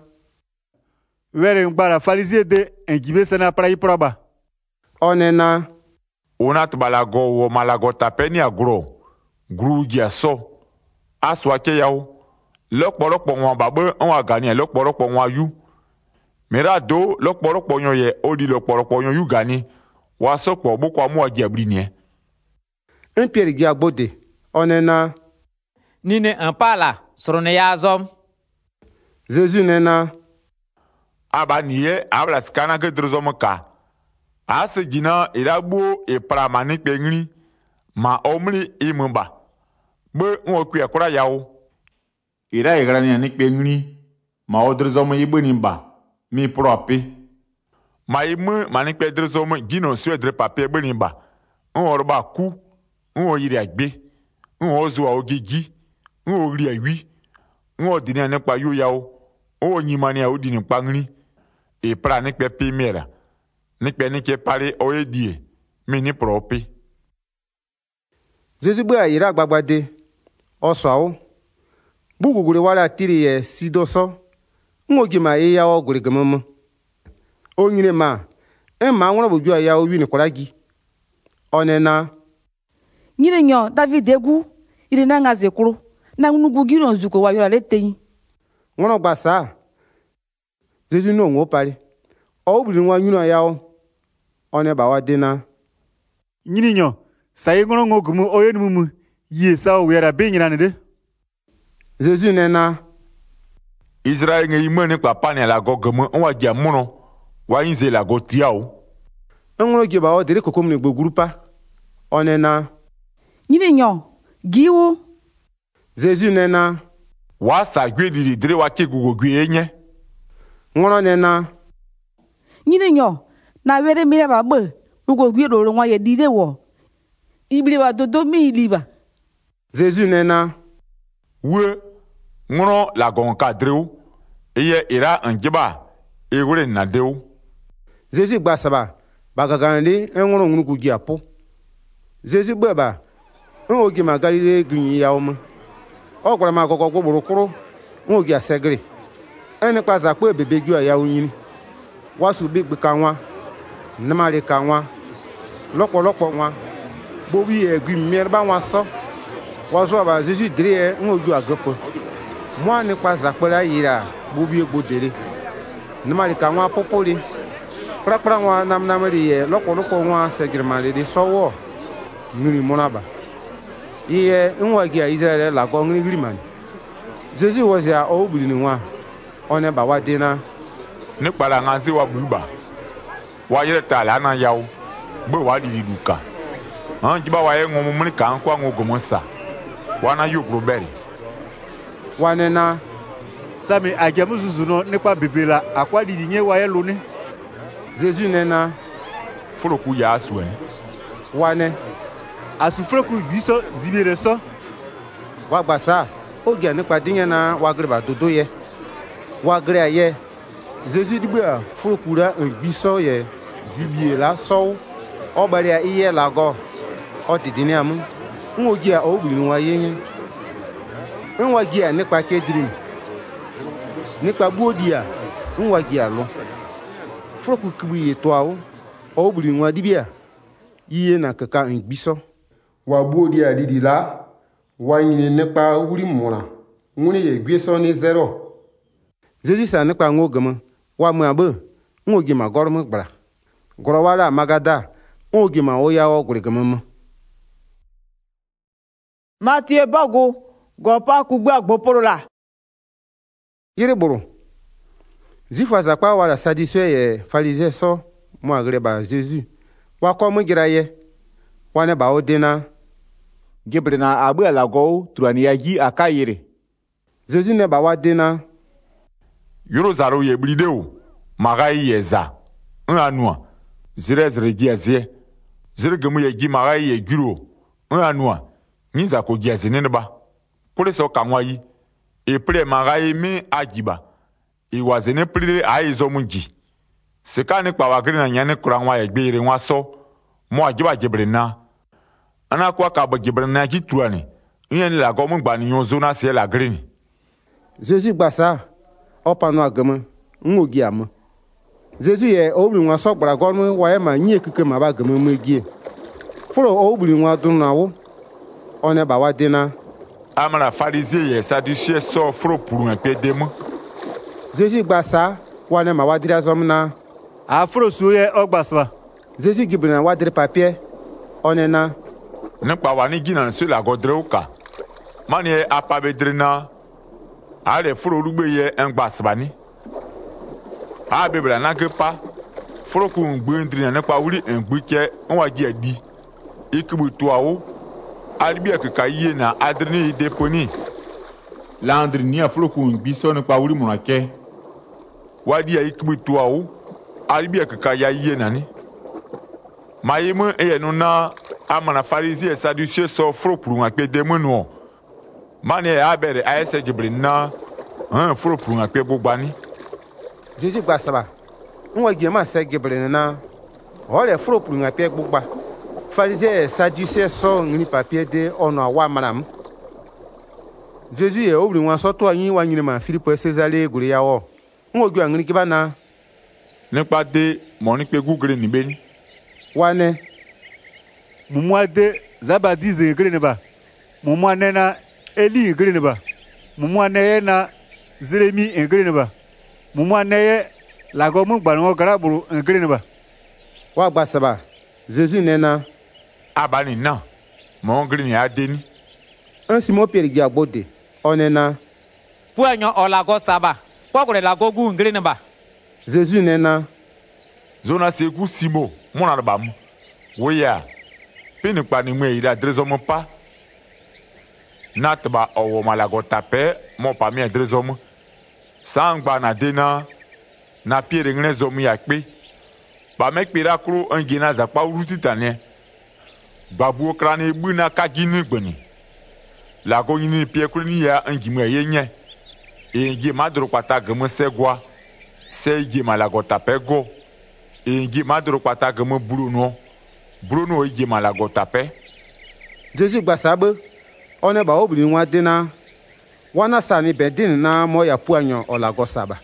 were ngbara Farisé de engibe sana para iproba onena ona tbalago wo malago tapeni agro grugia so aswa ke yawo lọ́pọ̀lọpọ̀ wọn babe on wa gani lọ́pọ̀lọpọ̀ wọn yu mera do lọ́pọ̀lọpọ̀ yon ye odi lọ́pọ̀lọpọ̀ yon yu gani wa sopo boko amu ajabri ni un Pierre gi agbode onena nine un pala sorone ya zom Jésus nena aba niye abla skana ke drozom ka ase gina iragbo e pramani pengri ma omri imba be on ku yakura yawo ira igrani ni pengri ma odrozom yibo nimba mi prope ma imu mani pe drozom gino su edre papier be nimba on orba ku on yiri agbe on ozo ogigi on ori awi on odini ne pa yo yawo o nyimani a odini pangri e pra ni pe pimera ni pe ni ke pare o edie mi ni prope Jésus gbe ayira agbagbade oso awo bugugure wala tiri ye sidoso nwogi ma ye ya ogure gamama onyire ma e ma nworo boju ya o wi ni koragi onena nyire nyo David egwu ire na ngaze kwuru na nnugwu giro nzuko wa yora leteyin nworo gbasa Jésus no nwo pari o obiri nwa nyuna ya o one ba wa dena nyini nyo sayi ngoro ngogumu oyenumu ye sa o wera be nyina ne de Jésus nena Israël nge imene kwa pane la go gemu on ja muno wa inze la go tiao nworo gi ba o dere kokom ne gbogurupa onena nyire nyo giwo Jésus nena wa sa gwedi dire wa ke gugo gwe enye nworo nena nyire nyo na were mire ba gbe ugo gwe ro nwa ye dire wo ibile wa dodo mi liba Jésus nena we ngro la gon kadreu eye ira anjiba egure na deu Jésus gbasaba bagagande enworo ngunugu gi apo Jésus gbeba nwogi ma Galile gunyi ya omo o gwara ma gogo gbogboro kwuru nwogi asegre ene kpaza po ebebe gi ya unyini wasu begbe ka nwa namare ka nwa lọ́pọ̀lọpọ̀ nwa bobi egui mierba nwa so wazo aba Jésus dre nwogi agapo mo ni kpaza pera yira bobi egbodere namare ka nwa popoli prapra nwa namnamari ye lọ́pọ̀lọpọ̀ nwa segre ma de sowo nuri monaba iye nwogi a Israel la go ngri man Jésus wazia o buli ni nwa one ba wa dena ni kpara ngazi wa buba wa yere tala na yawo gbe wa di duka han jiba wa ye ngomu muni kan kwa ngogomo sa wa na yugro beri wanena sami ajamu zuzuno nípa bebela akwa di nye wa ye loni Jésus nena foroku ya asuani wane asufreku biso zibere so wa gbasa oge nípa dinye na wa greba dodo ye wa gre ye Jésus dibia furokura nbiso ye zibie la so obare iye lago o didini amu nwogi a obiri nwa yenye nwogi a nípa kedrim nípa buodi a nwogi a lo furoku kibi ye to awo obiri nwa dibia iye na kaka nbiso wa buodi a didi la wa nyine nípa wuri mura ngune ye gbeso ni zero Jésus sa nípa ngogama wa mu abe nwogi ma gormu gbara goro wala magada nwogi ma oya o gurigama Matie bago gopa kugba gboporo la yiri buru Zuif azakpa wala Sadducéen ye Pharisien so mo agre ba Jésus. Wa ko mo gira ye. Wa ne ba odena. Gebrena abu alago truani yagi akayire. Jésus ne ba wa dena. Yoro zaro ye blideo. Magai yeza. Un anua. Zire zire giazie. Zire gemu ye gi magai ye giro. Un anua. Niza ko giazie neneba. Pole so kamwayi. E pre magai me agiba. E wazene pre a izo mungi. Sekane kwa wagri na nyane kurangwa ye gbeire nwa so. Mo agiba gebrena. Ana kwa kaba gebrena ki tuane. Yen la gomu gba ni yon zona se la green. Jésus gbasa. Opa no agama. Ngogi am. Jésus ye obli nwa so gbara gormu wa ye ma nyi ekeke ma ba gama mu gie. Furo obli nwa dun na wo. One ba wa dena. Amara Pharisien ye Sadducéen so fro pour un peu demo. Jésus gbasa wa ne ma wa dira zomna. Afro suye ogbaswa. Jésus gibrina wa dire papier. Onena. Ne pa wani gina sur la godreuka. Mani e apabedrina. Ale fro rugbe ye engbasbani. A bebra na gepa. Fro ku ngbendrina ne pa wuri engbike onwa gi adi. Ikubu tuawo. Alibia ke kaye na adreni deponi. Landri ni afro ku ngbiso ne pa wuri monake. Wadi ya ikubu tuawo. Alibia ke kaye na ni. Mayemu eye no na amana Pharisien Sadducéen so fro pour un peu demo no. Mani e abere aese gibrina. Un fro pour un peu bobani. Jésus gbasa ba. Nwa gi ma se gibrina na. Ole fro pour un peu bobba. Pharisien Sadducéen so ni papier de ono awa manam. Jésus e obri nwa so to anyi wa nyine ma Philippe Césaré gure yawo. Nwa gi angni ki bana. Ne pa de moni pe google ni beni. Wane. Mumwa de Zabadi ze grene ba. Mumwa nena Eli grene ba. Mumwa neye na Zeremi grene ba. Mumwa neye lago mu gba no garaburu grene ba. Wa gbasa ba. Jésus nena. Abani na. Mon green adeni. Un Simon Pierre gi agbode. Onena. Puanyo olago saba. Kwa kure lago gu ngire ba. Jésus nena. Zona seku Simo. Mona bam. Woya. Pini pa ni mwe ida drezomo pa. Natba owo malago tape. Mon pa mi drezomo. Sangba na dena. Na pierre ngne zomu yakpe. Ba mek pira kro un gina za pa uruti tane. Babu krane bu na kagini gbeni. La go yini pie kro ni ya un gimwe yenye. E ngi madro pata gemo segwa. Se ngi malago tape go. E ngi madro pata gemo bruno. Bruno ngi malago tape. Jésus gbasa be. One ba obli nwa dena. Wana sani bedin na mo ya puanyo olago saba.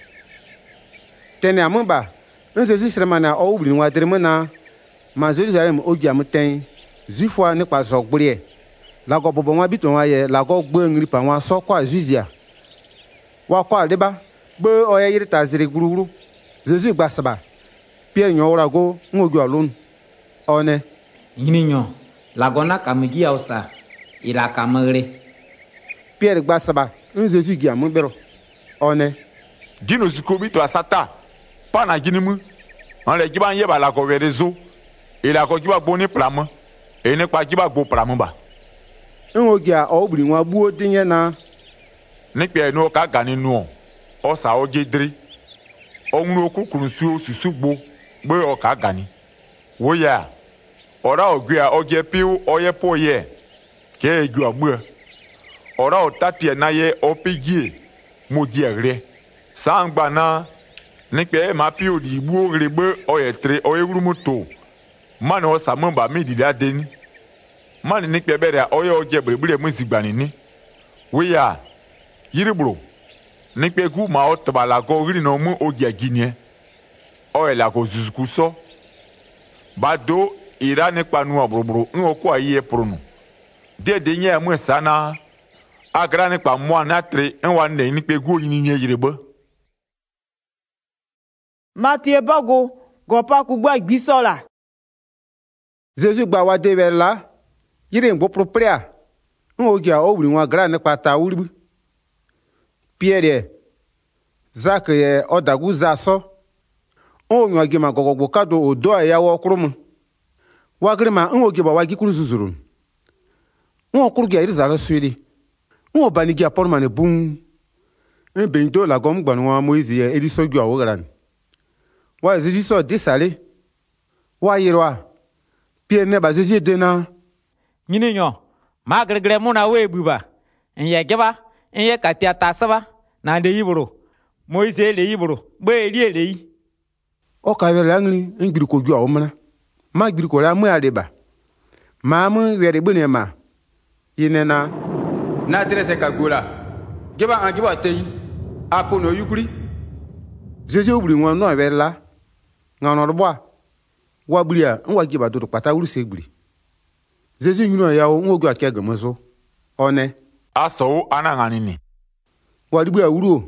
Tene amba. Un Jésus sremana o obli nwa dremena. Ma Jérusalem ogi amten. Zuifwa ne pa zogbre. La go bobo nwa biton wa ye la go gbe ngri pa nwa so kwa zuzia. Wa kwa deba. Be o ye yirita zire guruguru. Jésus gbasaba. Pierre nyo ora go ngogi alun. One. Yini nyo. Lagona kamigi ausa. Ila kamere. Pierre gbasaba. Un Jésus gi amubero. One. Gino zukobi to asata. Pa na ginimu. On le giba yeba la go verezo. E la go giba boni plama. E ne pa giba go plama ba. Ngogi a obri nwa buo dinye na. Ne pe no ka gani no. O sa o jedri. O nru okukuru su susugbo. Gbe o ka gani. Wo ya. Ora ogwe a oje piu oye po ye. Ke eju agbe. Ora o tati na ye o pigie. Mo di ere. Sangba na. Ne pe ma piu di bu rebe oye tre oye rumoto. Man o sa mba mi di da deni. Man ni pe bere oye oje brebure mu zigbani ni. Wo ya. Yiribro. Ni pe gu ma o tbala go ri no mu oje ginie. Oye la go zuzuku so. Bado ira ne pa nu obrobro ngo kwa ye prono. De de nye mu sana. Agra ne pa mo na tre nwa ne ni pe gu yin nye yirebe. Matie bago gopa kugba gbisola. Jésus gba wa de la. Yire ngbo propria. Ngogi a obri nwa gra ne pa ta uribu. Pierre. Zak ye odagu zaso. O nyogi ma gogogbo kado odo ya wo krum. Wagri ma nwogi ba wagi kuru zuzurun. Nwo kuru gi irizala swidi. Nwo bani gi apor mane bum. En bendo la gom gbanwa Moise ye ediso gwa wogaran. Wa eziji so disale. Wa yirwa. Pie ne ba zeji dena. Nyini nyo. Ma gregre muna we buba. Enye geba, enye katia tasaba na de yibro. Moise le yibro. Be eri le yi. O ka wele angri ngbiri ko gwa omana. Ma gbiri ko la mu adeba. Ma mu were bune ma. Yinena na dresse ka gola geba an geba tei apo no yukuri Zeje obri won no were la. Ngano bo a. Wa bri a nwa geba do pata uru se gbiri. Zeje nyuno ya o nwogu ake gamozo. One aso ana nganini wa dibu a uru o.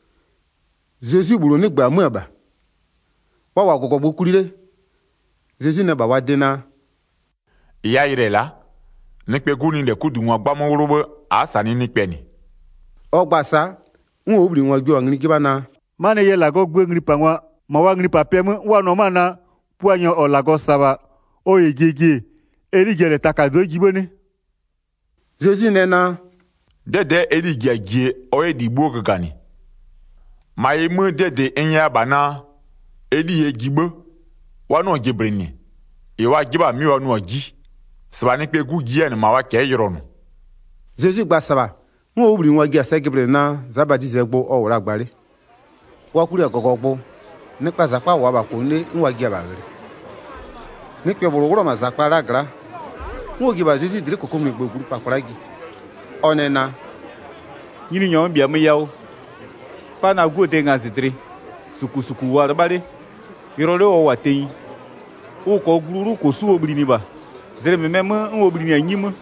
Zeje buru ne gba mu aba. Wa wa gogogbo kurire. Zeje ne ba wa dena ya irela nikpe guni le kudu won gba mo worobo asani nikpe ni ogbasa nwo obri won gbe ongri giba na Mane ye lago gbe ngri pangwa ma wa ngri papem wa no mana puanyo o lago saba o yegege eri gere takado jibone. Zeje ne na dede eri giagie o edigbo gani ma emu dede enya bana eri ye gibo wa no gibrini e wa giba mi wa no gi saba nikpe gu gi en ma wa ke yoronu. Zeje gba saba nwo obri won gi asegibre na zabadi zegbo o wora gbare. Wa kuri agogogbo nipa zapa wa ba ko ne nwa gi abagre. Nikpe borogoro ma zapa ragra. Nwo gi ba zeje dire kokom ni gboguru pakora gi. Onena Nyini nyo bia me yawo. Pa na gu de nga zidre. Suku suku wa bale. Irole o watei. O ko guru ko su obri ni ba. Zere me mem en obri ni anyim.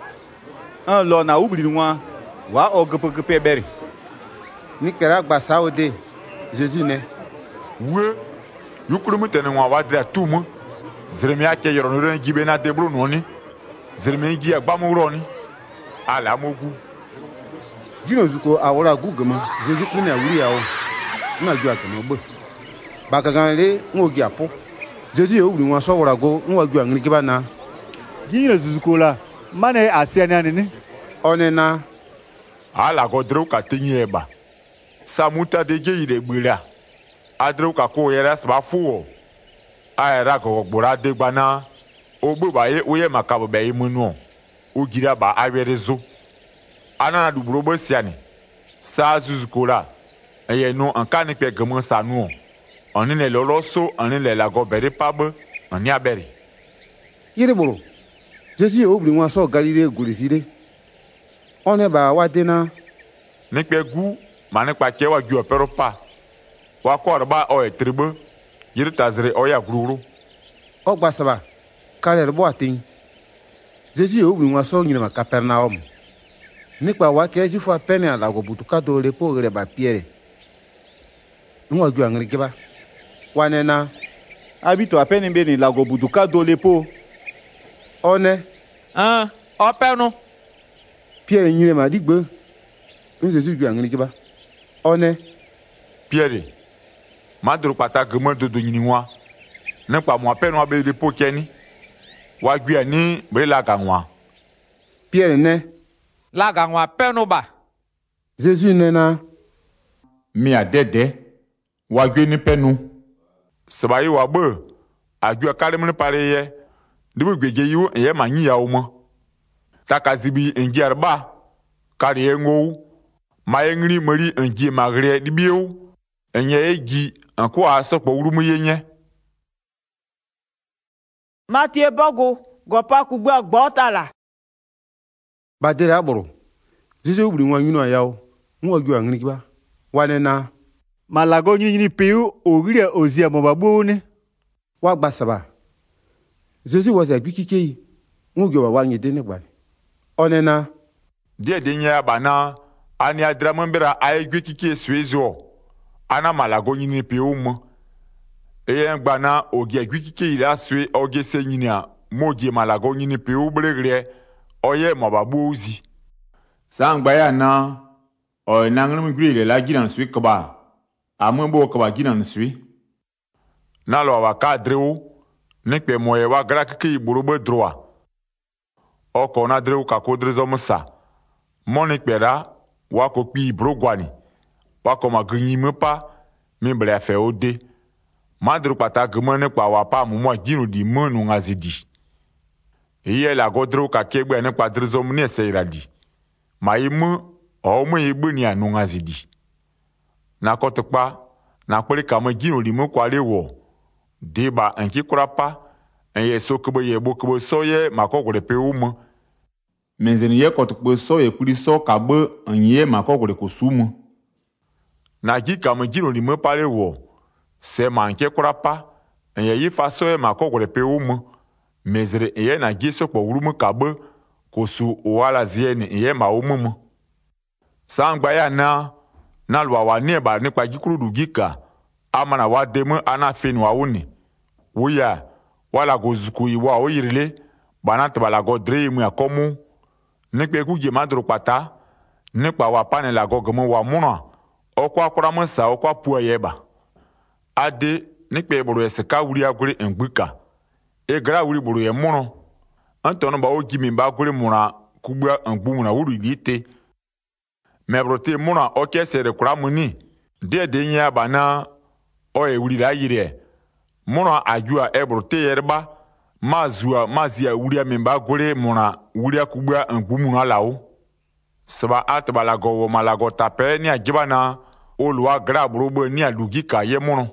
An lo na obri nwa wa o gpe gpe bere. nikpe ra gba sa ode Jésus ne we yukuru mutene wa wadra tumu zeremi ake yoro no ren gibe na debro no ni zeremi gi agba mu ro ni ala mogu gino zuko awora gugama Jésus kuni awuri yawo na ju akemo gbe bagagan le ngogi apo Jésus yo wuri won so wora go nwa ju angri giba na Gino zuzuko la mane asiani anini onena ala go dro ka tinyi eba samuta de ge ire gbira adro ka ko yera sba fuwo ayera go gbora de gbana ogbo baye oye makabo be imunu o gira ba awerezo anana dubro bo siani sa zuzukola eye no anka ni pe gamo sanu oni le loloso oni le lago bere pabo oni abere yire bolo Jésus yo wuri won so galile gurisire one ba wadena ni pe gu mane pa ke wa ju opero pa wa ko ba o etribo yiri tazre o ya gruru ogba saba kale bo atin Jésus yo wuri won so nyina ma Capernaum nípa wa ke ji fo apene ala go butuka do le po re ba Pierre nwa ju angri giba wanena Habito apene be ni lago buduka do lepo. one ah openu Pierre nyire ma digbe Jésus ju angri giba one Pierre madro pata gemo dodo nyiniwa nípa mo apenu abe le po keni wa gbe ni be la ganwa Pierre ne laga nwa penu ba Jésus ne na mi adede wa gbe ni penu sabayi wa bo aju akare mun pare ye dibu gbeje yiwo ye ma yin yawo mo takazibi enji arba kare engo ma engri mari enji magre dibiu enye eji anko asopo urumu yenye Matie bogo gopa kugba gbotala badere agboro Jésus wuri won yunu ayawo nwa ju angri giba wanena malago nyinyi piu ogire ozia mo babu ni wa gba saba Jésus was a gwikike nwa ju ba wanye de negba onena die de nya bana ani adramambera aigwe kike suezo ana malago nyini pe umu eye gbana ogi agwe kike ira sue oge se nyini a mogi malago nyini pe ubregre oye mababu ozi sangba ya na o nangrum grile la giran sue kba ame bo ka ba gina nsui na lo wa ka drewo ne pe mo ye wa gra ke iburu be droa o ko na drewo ka ko drezo msa mo ne pera wa ko pi iburu gwani wa ko ma gnyi me pa mi ble fe ode madru pata gmane pa wa pa mu mo ginu di manu ngazidi iye la godro ka kegbe ne pa drezo mu ne se iradi ma imu o mu igbu ni anu ngazidi na kotokpa na pere ka mo ginu di mu kwale wo deba enki kurapa enye so kebo ye bo kebo so ye makogore pe umu menzeni ye kotokpo so ye kuri so ka bo enye makogore ko sumu na gi ka mo ginu di mu pale wo se manke kurapa enye yi fa so ye makogore pe umu mezere enye na gi so po urumu ka bo ko su wala zie ni enye ma umu sangba ya na na lwa wa ne ba ni pa gikuru du gika amana wa demu ana feni wa wuni wuya wala go zuku iwa o yirile bana te bala go dre mu akomu nikpe ku je madro pata nikpa wa pane la go gmo wa muna okwa akora msa okwa pu yeba ade nikpe buru eseka wuri agure engbuka e gra wuri buru ye muno antono ba o gimi ba gure muna kubua engbu muna wuri dite mebrote muna oke sere kura muni de de nya bana o e wuri la yire muna ajua ebrote yerba mazua mazia wuri amemba gure muna wuri akubua engbu muna lawo saba atbala go wo malago tape ni ajibana olwa gra brobo ni alugika ye muno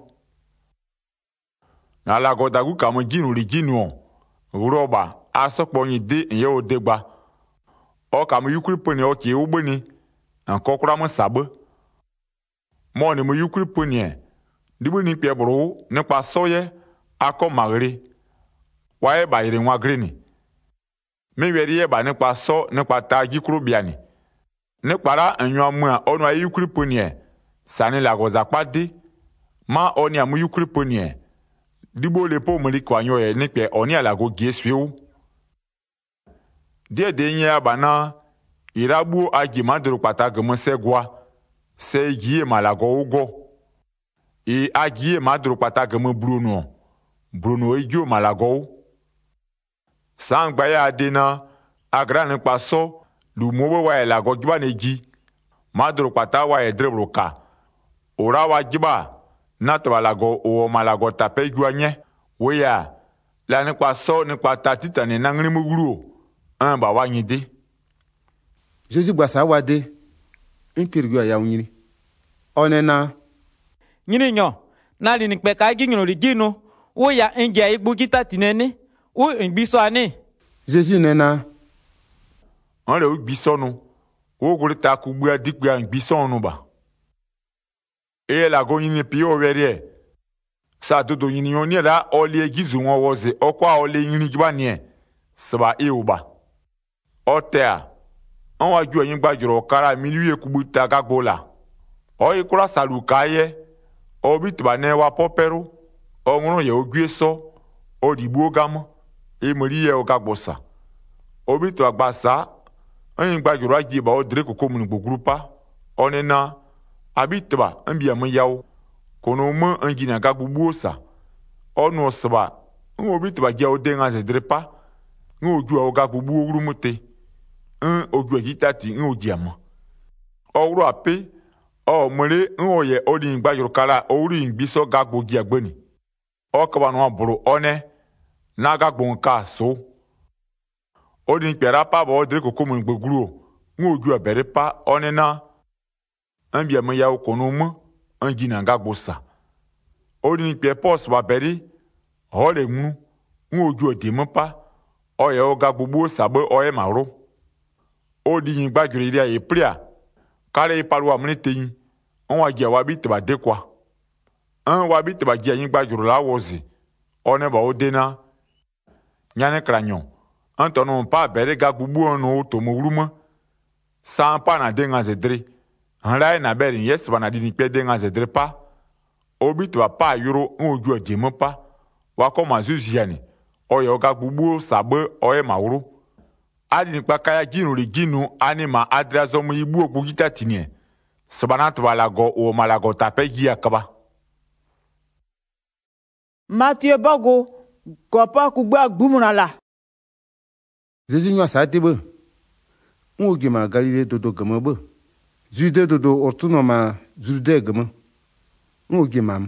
na lago dagu ka mo ginu ri ginu roba asokpo yin de ye odegba o ka mo yukuri poni o ke ugbeni anko kura mo sabo mo ni mo yukuri poni e dibo ni pe bro nípa soye akọ magre wa e ba ire nwa greni me weri e ba nípa so nípa ta gikuru biani nípa ra anyo amu a onu ayukuri poni e sani lago zakpade ma oni amu yukuri poni e dibo le po mori kwa nyo ye nipe oni alago gieswiu de de nya abana irabu agi madru pata gmo segwa se gie malago ugo e agi madru pata gmo bruno bruno ejo malago sangba ya dena agra ne paso lu mobo wa elago giba neji madru pata wa edrebroka ora wa giba na tabalago o malago tape juanye weya la ne kwa so ne kwa tatita ne nangri muguru an ba wa nyide Jésus gbasa wade impirgu ya unyini onena nyini nyo na li ni pe ka gi nyoro ri ginu wo ya nge igbu kita tinene wo ngbiso ani Jésus nena on le ngbiso nu wo gori ta ku gbu adikbu ngbiso nu ba e la go nyini pi o were sa dodo nyini oni la oli egizu won woze okwa oli nyini giba nie sba e uba otea on wa ju yin gbajuro kara miliye kubuta gagbola o ikura salukaye obi tbane wa popero onrun ye ogweso odibu gamo e moriye o gagbosa obi to agbasa yin gbajuro ajiba o dre kokomun gbogrupa onena abitba mbia mo yawo kono mo angina gagbubu osa onu osba obi tba je o denga zedrepa ngoju o gagbubu ogurumute un oju agitati un ojiama owro ape o mure un oye odin gbajuro kala ori ngbiso gagbo gi agbeni o ka wanu aburu one na gagbo nka so odin pera pa bo dre kokomun gboguru ngoju aberepa one na ambia me ya kono mo angina gagbo sa odin pe pos ba beri ho le mu ngoju odimpa o ye o gagbo bu sabo o e maro odi yin gbajure ria e pria kare ipalu amne teyin on wa je wa bi te ba de kwa an wa bi te ba je yin gbajure la wozi one ba odena nyane kranyo antono pa bere gagbubu onu to mo wuruma san pa na denga zedre hanrai na berin yes ba na dini pe denga zedre pa obi to pa yoro oju ojemo pa wa ko mazuziani oyo gagbubu sabe oye mawuru adi nikpa kaya ginu ri ginu anima adrazo mu ibu ogugita tinie Sebana tba lago o malago tape gia kaba. Mathieu bago kopa kugba gbumuna la. Jésus nywa sa tebe. Ngo gi ma Galilée dodo gama be. Jude dodo ortuno ma Jude gama. Ngo gi mam.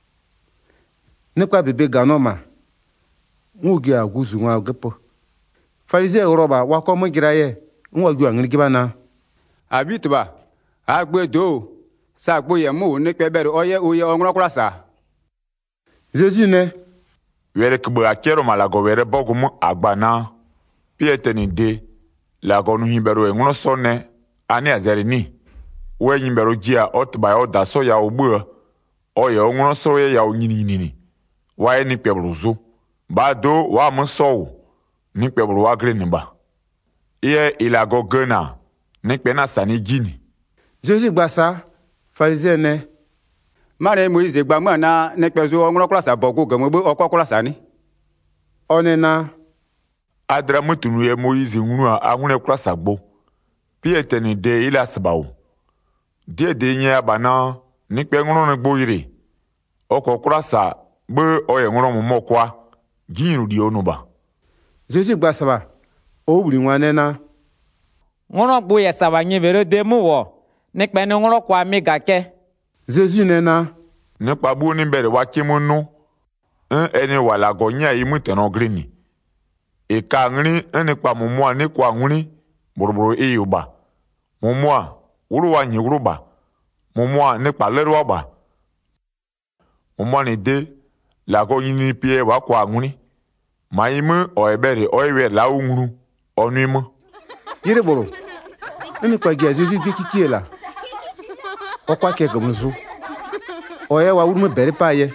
Ne kwa bebe gano ma. Ngo gi aguzu nwa gepo. Farisee roba wa ko mo giraye. Ngo gi angni gibana. Abitba. Agbe do. Sa gbo ye mu ne pebere oye oye onro klasa. Jésus ne. Were kbe akero malago were bogumu agbana. Piete ni de. Lago nu himbero e ngono sonne. Ani azeri ni. We himbero jia otba ya odaso ya obu. Oye ngono so ya o nyini nyini. Wa ni pebruzu. Ba do wa mo so. Ni pebru wa gre ni ba. Iye ilago gena. Ni pena sani jini. Jésus gbasa. Farisee ne. Mare Moïse gba mo na ne pezo onro klasa bogo gamo be okwa klasa ni. Onena. Adra mutunu ye Moïse ngunu a angune klasa gbo. Piete ni de ila sabawo. Die de nya bana ni pe ngunu ne gbo yire. Oko klasa be oye ngunu mo mokwa. Ginru di onuba. Jésus gbasa ba. O wuri nwane na. Ngono gbo ya sabanye bere de mu wo. Nek pe ne ngono kwa mi gake. Jésus nena. Ne pa bu ni bere wa kimunu. Un ene wala gonya imu teno grini. E ka ngri ene pa mumwa ne kwa ngri boroboro e yoba. Mumwa uru wa nyi uruba. Mumwa ne pa leru ba. Mumwa ne de la go yini pie wa kwa ngri. Ma imu o ebere o ewe la ungru onu imu. Yire boro. Ene kwa gia Jésus ge kiki la. Okwa ke gamuzu. Oye wa uru me bere pa ye.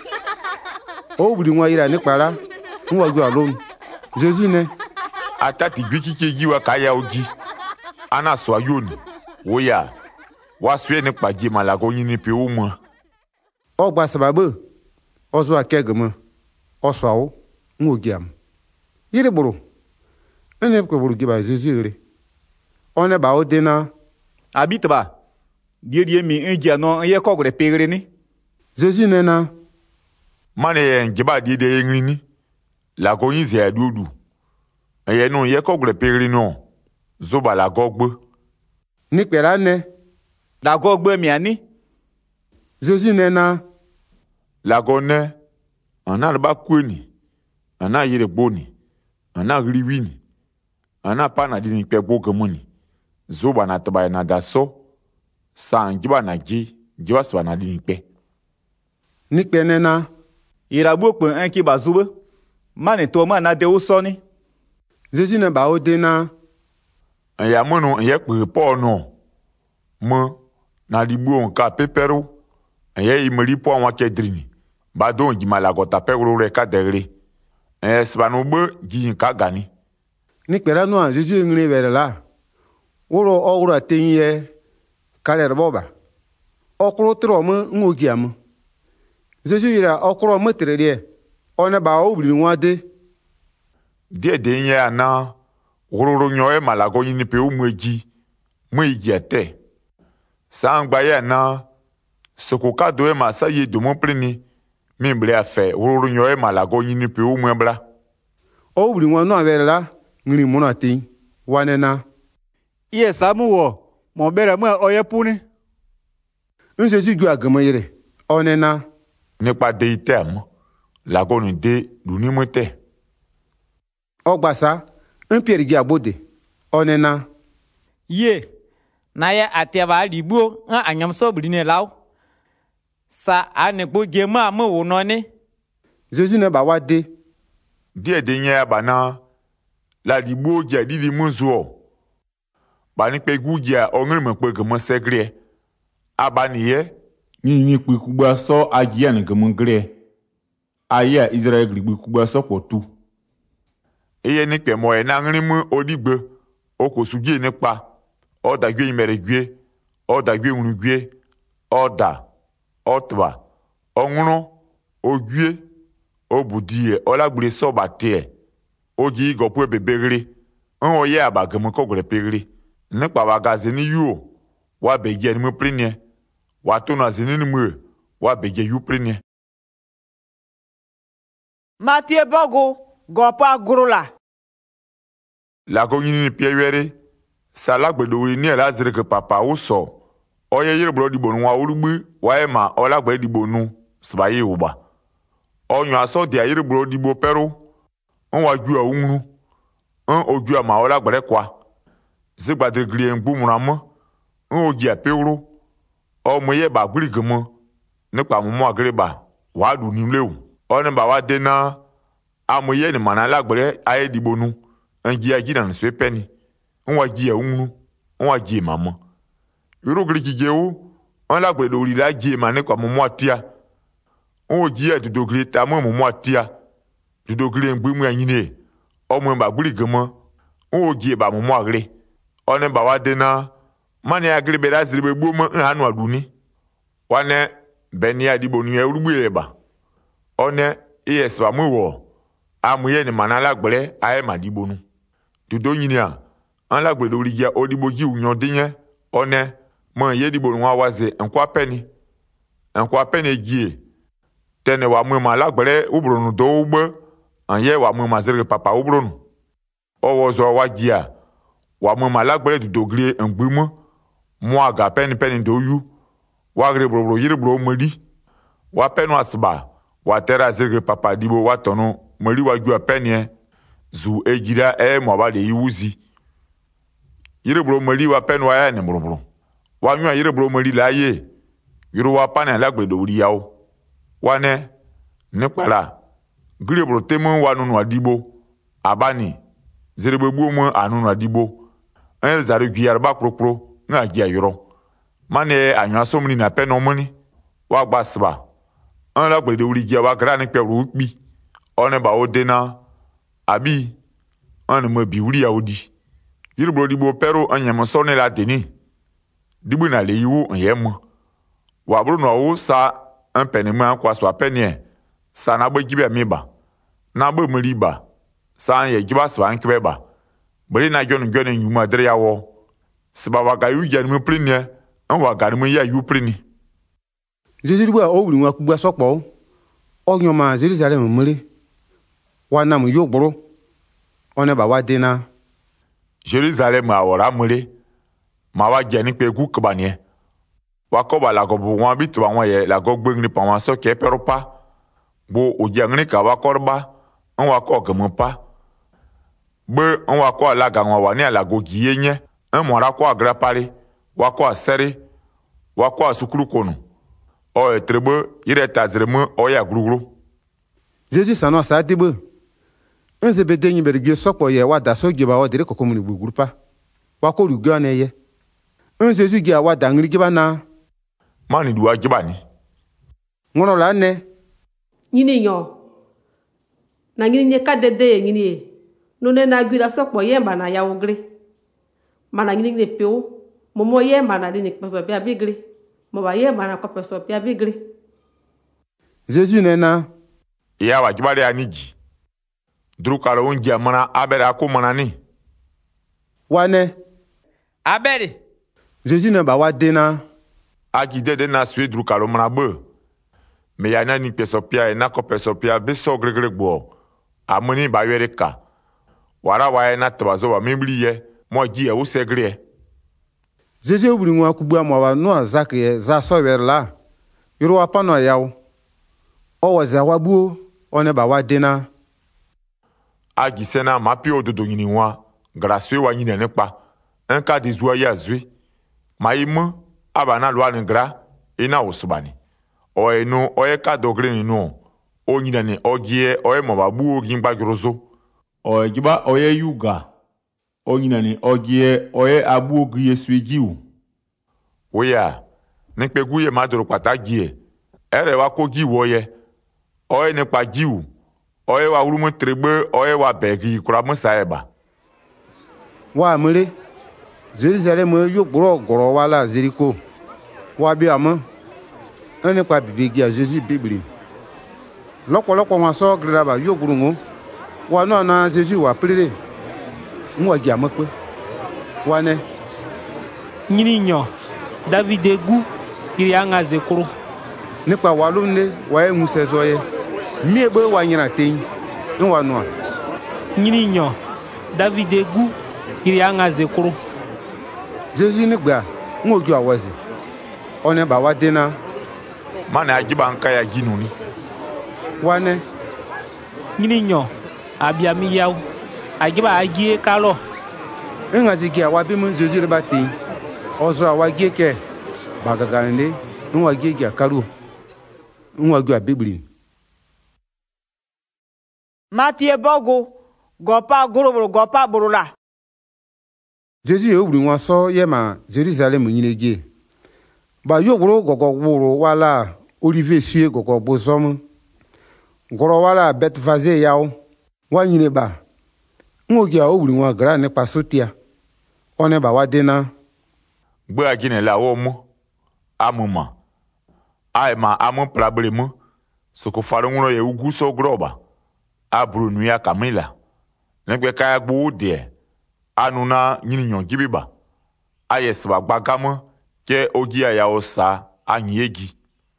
O buri nwa ira ni para. Nwa gbe alone. Jésus ne. Atati gwikike giwa kaya ogi. Ana so ayoni. Oya. Wa swe ne pa gi malago nyini pe o mo. O gba sababu. O so akegama. O so awo. Ngogiam. Yire boro. Ene ko boro giba Jésus re. One ba o dena. Abitba. Die die mi engia no ye kogre pegre ni. Jésus nena. Mane ye ngiba die de ngrini. La go yin ze adudu. Ye no ye kogre pegre no. Zoba la gogbe. Ni pera ne. Da gogbe mi ani. Jésus nena. La go ne. Ana ba kweni. Ana yire boni. Ana riwini. Ana pana dini pe gogomoni. Zoba na taba na daso. Sa ngiba na gi, ngiba swa na dini pe. Ni pe nena. Irabu pe enki bazube. Mane to ma na de usoni. Jésus ne ba o dena. Ya mono ye pe po no. Mo na dibu on ka pepero. Ye imeri po wa kedrini. Ba do ngima la gota pe ro re ka degre. Eh sbanu be gi ka gani. Ni pera no a Jésus ngre vere la. Woro owro atenye. Kale boba. Okro tro mo ngogiam. Jésus ira okro mo trerie. One ba obri nwa de. Die de nya na wororo nyo e malago yin pe o mueji. Mo ijete. Sangba ya na sokoka do e masaye do mo pleni. Mi ble afe wororo nyo e malago yin pe o muebla. Obri nwa no avere la ngri mo na tin. Wanena. Iye samu wo. Mon bere mo oye puni. Un Jésus gwa gama yire. Onena. Ne pa de item. La go ni de duni mote. Ogbasa. Un Pierre gi abode. Onena. Ye. Na ye ateba libuo an anyam so brine law. Sa ane gbo gema mo wo no ni. Jésus ne ba wade. Die de nya ba na. La libuo ja di di munzo. Ba ni pe gugia ongre me pe gemo segre. Abani ye ni ni pe kugba so agia ne gemo gre. Aya Israel gbe kugba so potu. Eye ni pe mo e na ngri mu odigbe. O ko sugie ni pa. O da gbe imere gbe. O da gbe unu gbe. O da. O twa. O ngunu. O gbe. O budie. O la gbe so ba te. O gi go pu bebegre. On ye aba gemo ko gre pegre. Ne pa wa gaze ni yu wa be je ni mo prenie wa to na zinini mu wa beje yuprine Matie bogo gopa grula la ko nyini piewere sala gbedo ni la zire ke papa wo so oye yire bro dibonu wa urugbu wa e ma ola gbe dibonu sbaye uba onyo aso dia yire bro dibo peru on wa ju awunu on oju ama ola gbe kwa zigbade glie ngbu muramo on oji apewro o mo ye ba guri gemo nípa mo mo agreba wa du ni lewu oni ba wa de na amoye ni mana lagbere aye dibonu anji aji na nso peni nwa ji awunu nwa ji mama yoro gri ji jewu on lagbere do ri la ji ma nípa mo mo atia on ji e do gri ta mo mo atia do gri ngbu mu anyine o mo ba guri gemo on ji ba mo mo agre oni ba wa de na mani agre be la zire be gbo mo anu aduni wane beni adibonu e urugbu eba one es ba mu wo amuye ni mana lagbere aye madibonu dudo nyinia an lagbere ori je odiboji unyon dinye one mo ye dibonu wa waze enko apeni enko apeni gie tene wa mu ma lagbere ubronu do ugbo an ye wa mu ma zere papa ubronu owo zo wa gia wa mu ma lagbere dudo grie engbimu mo aga peni peni do yu wa gre bro bro yire bro modi wa penu asba wa tera zege papa dibo wa tono mari wa ju apenie zu ejira e mo ba de yiwuzi yire bro mari wa penu wa ya ne bro bro wa nyu yire bro mari la ye yire wa pana la gbe do ri yawo wa ne ne pala gire bro temu wa nunu adibo abani zere begbu mu anunu adibo en zare guyar ba kropro nga ji ayoro mane anwa somni na penu muni wa gbasba an la gbe de uri je wa gra ni pe ru pi one ba o de na abi an mo bi uri ya odi yiri bro dibo pero anyam so ne la deni dibu na le yiwu anyem wa bro no wo sa an peni ma kwa so apeni sa na gbe gibe mi ba na gbe mri ba sa an ye giba so an kebe ba bri na jonu jonu nyuma dre ya wo siba wa ga yu je ni prinie an wa ga ni ya yu prini Jésus o wuli wa kugba sokpo o yan ma Jerusalem mure wa na mu yo gboro one ba wa de na Jerusalem awora mure ma wa je ni pe ku kbanie wa ko ba la go bu won bi to won ye la go gbe ni pa won so ke pero pa bo o je ni ka wa korba on wa ko ke mo pa be on wa ko la ga won wa ni ala go giye nye en mo ra ko agra pare wa ko asere wa ko asukuru konu o etrebe ire tazremu o ya grugru Jésus sano sa dibe enze be denyi bergie sokpo ye wa da so giba o dire kokko mu gbuguru pa wa ko rugo na ye enze Jésus gi awa da ngri giba na mani duwa giba ni ngono la ne nyini yo na nyini nye ka dede nyini e no ne na gbira sokpo ye mba na ya ogre mana nyini ne peo momo ye mba na de ni peso bia bigre mo ba ye mana ko peso bia bigre Jésus ne na ya wa giba de anigi drukalo unja mana abere akomana ni wane abere Jésus ne ba wa de na agi de de na sui drukalo mana be me ya na ni peso pia na ko peso pia be so gregre gbo amuni ba yere ka wara wa na tbazo wa mibli ye mo ji e wo segre Jésus wuli wa kugba mo wa no azak ye za so wer la yoro wa pa no yawo o wa za wa bu one ba wa de na agi sena mapi ododo nyini wa graswe wa nyine nepa enka de zuwa ya zwe maimu abana lwa ni gra ina usubani o enu o e ka dogre ni no o nyine ne ogie o e mo ba bu ogi ngba grozo o ejiba o ye yuga o nyine ne ogie o e abu ogi yesu ejiu oya ni pe guye madoro patagi ere wa ko gi wo ye o e ne pa jiu oye wa urumu trebe oye wa begi kura musaeba wa mure Jerusalem yo gboro goro wa la Jericho wa bi amo ene pa bibigi a Jésus bibli lopolopo won so graba yo gburu wa no na Jésus wa prire nwa gi amo pe wa ne nyini nyo David egu iri anga zekuru nípa wa lunde wa ye ŋusẽ zɔ ye mie be wa nyina teŋ n wa nua nyini nyo David gu iri anga zekuru Jésus ni gbea n wo ju awazi one ba wa dena mana ajiba nka ya ginuni wane nyini nyo abia mi yaw agiba agie kalo nga zigi awa bi mun Jésus ba teŋ ozo awa gie ke ba gagalende n wa gie gie karu n wa ju abibli Matie bogo gopa goroboro gopa borula. Jésus ye wuri ŋwa sɔ ye ma Jérusalem nyine gie ba yogoro gogo wuro wala Olivier sue gogo bozom goro wala Betfaze yaw wa nyine ba ngogi a wuri ŋwa gra ne pasotia one ba wa dena gbe agine la wo mu amuma ai ma amu prabre mu soko faru ngro ye ugu so groba abru nu ya kamila negbe kaya gbo de anuna nyini nyon gibiba ayesba gbagamu ke ogi aya osa anyegi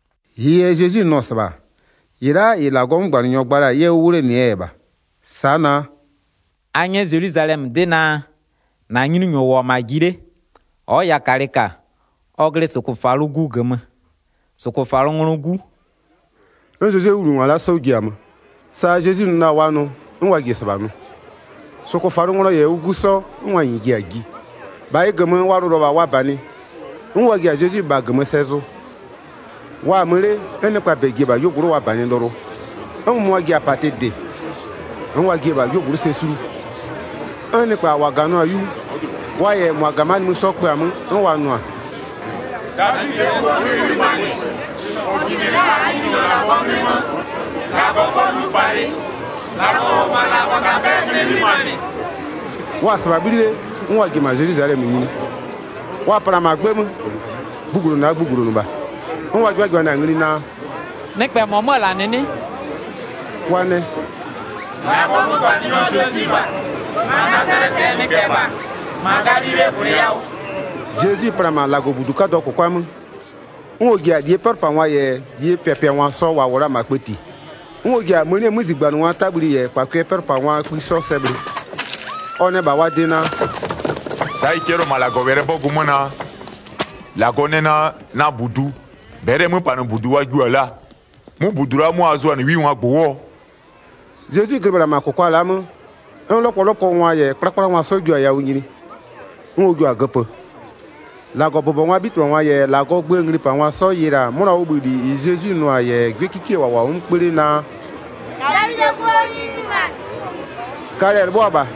ye Jésus no saba ira ila gom gbar nyo gbara ye wure ni eba sana anye Jerusalem dena na nyini nyo wo magire o ya karika ogre sokufaru gu gama sokufaru ngrugu en Jésus wuru wala sogiam sa Jésus na wanu nwa gisabanu sokufaru ngro ye uguso nwa yigi agi bai gama waru roba wabani nwa gi Jésus ba gama sezo wa mure ene kwa begi ba yoguru wabani loro nwa gi apate de nwa gi ba yoguru sesuru ene kwa wagano ayu wa ye mwagamani musokwe amu nwa nwa David ko ni mani o gine la ayi la bomimo la gogo lu pare la ko mala ko ka be ni mani wa sababile nwa gi ma Jerusalem nyini wa para magbemu buguru na buguru no ba nwa gi wa na ngiri na nekpe momo la nini wane la ko mu ba ni o Jésus ba mana tere ke ni ke ba magadire kure yawo Jésus prama lago buduka do ko kwam nwogi adie perpa wa ye die pepe wa so wa wora makpeti nwogi amoni muzigba no wa tabiri ye pakwe perpa wa kwiso sebri one ba wa dina sai kero malago bere bogumona lago nena na budu bere mu panu budu wa juala mu budura mu azo ni wi wa gbowo Jésus gbera makoko ala mu en lopolopo wa ye prakpra wa so ju aya unyini nwogi agapo lago bobo wa bitu wa ye lago gbe ngri pa wa so yira mura obudi Jésus no aye gbe kiki wa wa npere na David ko ni ma kare bo ba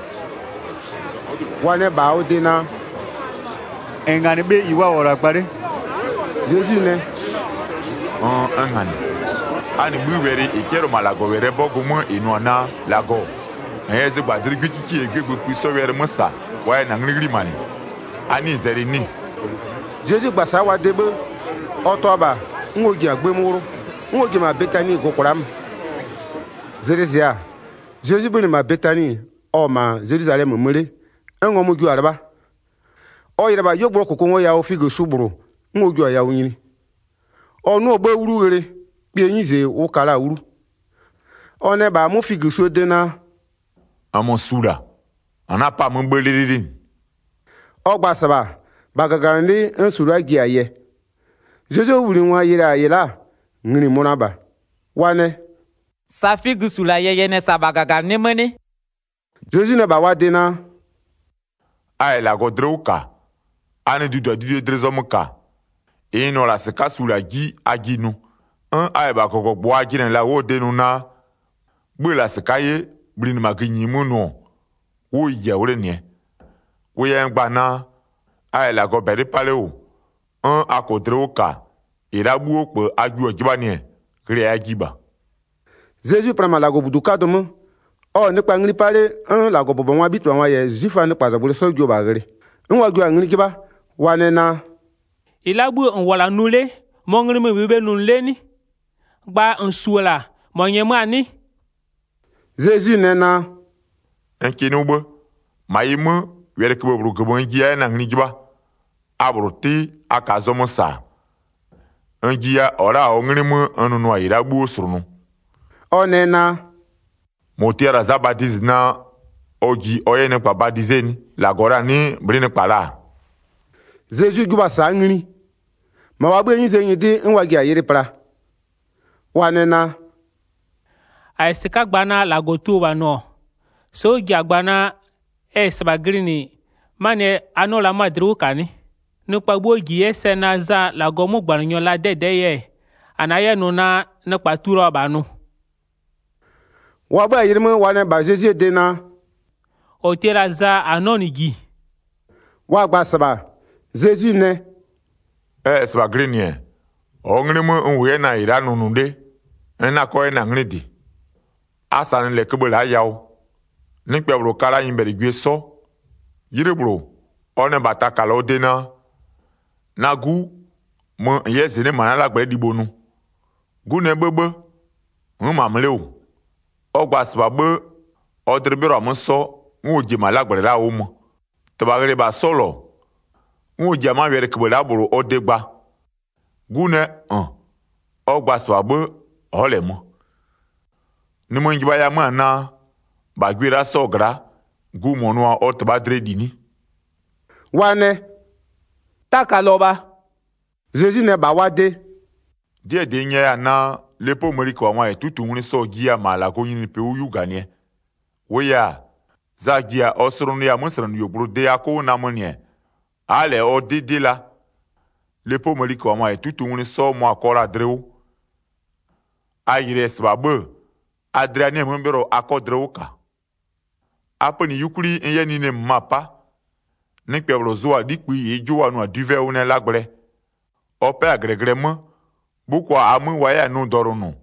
wane ba o dina engani be iwa ora pare Jésus ne on angani ani buwere ikero malago were bogumu inona lago eze gbadiri kiki egbe piso were musa wa na ngri mani ani zeri ni Jésus gbasa wa debe otoba ngogi agbemuru ngogi ma betani gokuram Zerezia Jésus bini ma betani o ma Jerusalem mere engomu ju araba o yiraba yogboro kokon ya o figo suburu ngogi ya unyini onu ogbe uru were bi enyize ukara uru one ba mu figo so dena amosura anapa mu gbeliriri ogbasaba bagagandi ensuru agi aye Jésus wuri nwa yira ayela ngini munaba wane safi gusula yeye ne sabagaga ne mene Jésus ne ba wadena ai la godruka ani du do di drezomuka ino la seka sula gi aginu un ai ba koko bo agine la wo denu na gbe la seka ye blin maginyi munu wo ye wore ne wo ye ngba na ai la go beri paleo un akodruka ira bu po aju ojibani kire agiba Jésus prama la go buduka domo o ne pa ngri pare un la go bobo wa bitu wa ye zifa ne pa za bole so jo ba gre nwa ju ngri kiba wane na ilabu on wala nule mongri me bebe nule ni gba on suola monye mani Jésus ne na enkini ubo mayimu were kibo bru gbo ngia na ngri kiba abruti akazomo sa Engia ora ongrimu enunu ayira bu surunu. Onena. Motiara za baptise na ogi oye ne pa baptiser ni la gora ni brine pala. Zeju guba sa ngri. Ma wa gbe yin se yin di nwa gi ayire pra. Wanena. Ai sika gbana la gotu ba no. So gi agbana e sabagrini mane anola madru kani. Nukpa bogi ese na za la gomu gbanyo la dede ye. Anaye no na nukpa turo ba no. Wa ba yirmu wane ba jeje de na. O tera za anonigi. Wa gba saba. Zeju ne. Eh sabagrini e. Ongrimu nwe na ira nunu de. Ena ko na ngridi. Asan le kebela yawo. Nikpe bro kala yimbere gwe so. Yire bro. One bata kala odena. Nagu mo yezine manala gbe dibonu. Gu ne bebe. Mu mamleo. Ogba sbabe odrebero amonso mu jima lagbere la omo. Tabagere ba solo. Mu jama were kebela bro odegba. Gu ne an. Ogba sbabe olemo. Ni mo ngiba ya mana bagwira sogra gu monwa otbadre dini. Wane takaloba Jésus ne ba wade die de nya ya na lepo moriko wa e tutu ngri so gia mala ko yin pe uyu ganie we ya za gia osoro no ya musoro no yobro de ako na monie ale o didila lepo moriko wa e tutu ngri so mo akora drewo ayire sbabe adriane mbero akodrewo ka apani yukuri enye ni ne mapa ne peblo zoa dikpi ejo anu aduve une lagbre ope agregre mo buko amu waya nu dorunu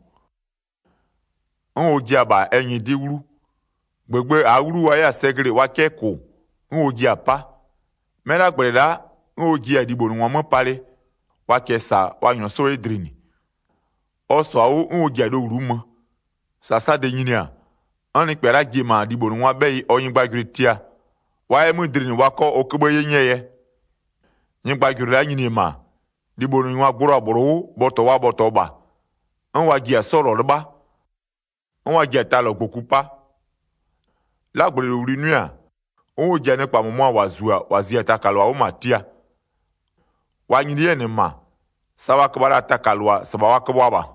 on ojiaba enyi diwru gbegbe awru waya segre wa keko on ojiapa mera gbera on oji adibo nu mo pale wa kesa wa yon so edrini oso awo on ojiado rumo sasa de nyinia ani kpera gima adibo nu wa bei oyin gbagritia wa emu drini wa ko okugbo yenyeye yin gbagri la nyini ma dibo nu wa gboro agboro boto wa boto ba an wa gi asoro rba an wa gi atalo gbokupa la gboro uri nua on o je nípa momo wa zua wa zia takalwa o matia wa nyini ye ni ma sawa kbara takalwa sabawa kbwa ba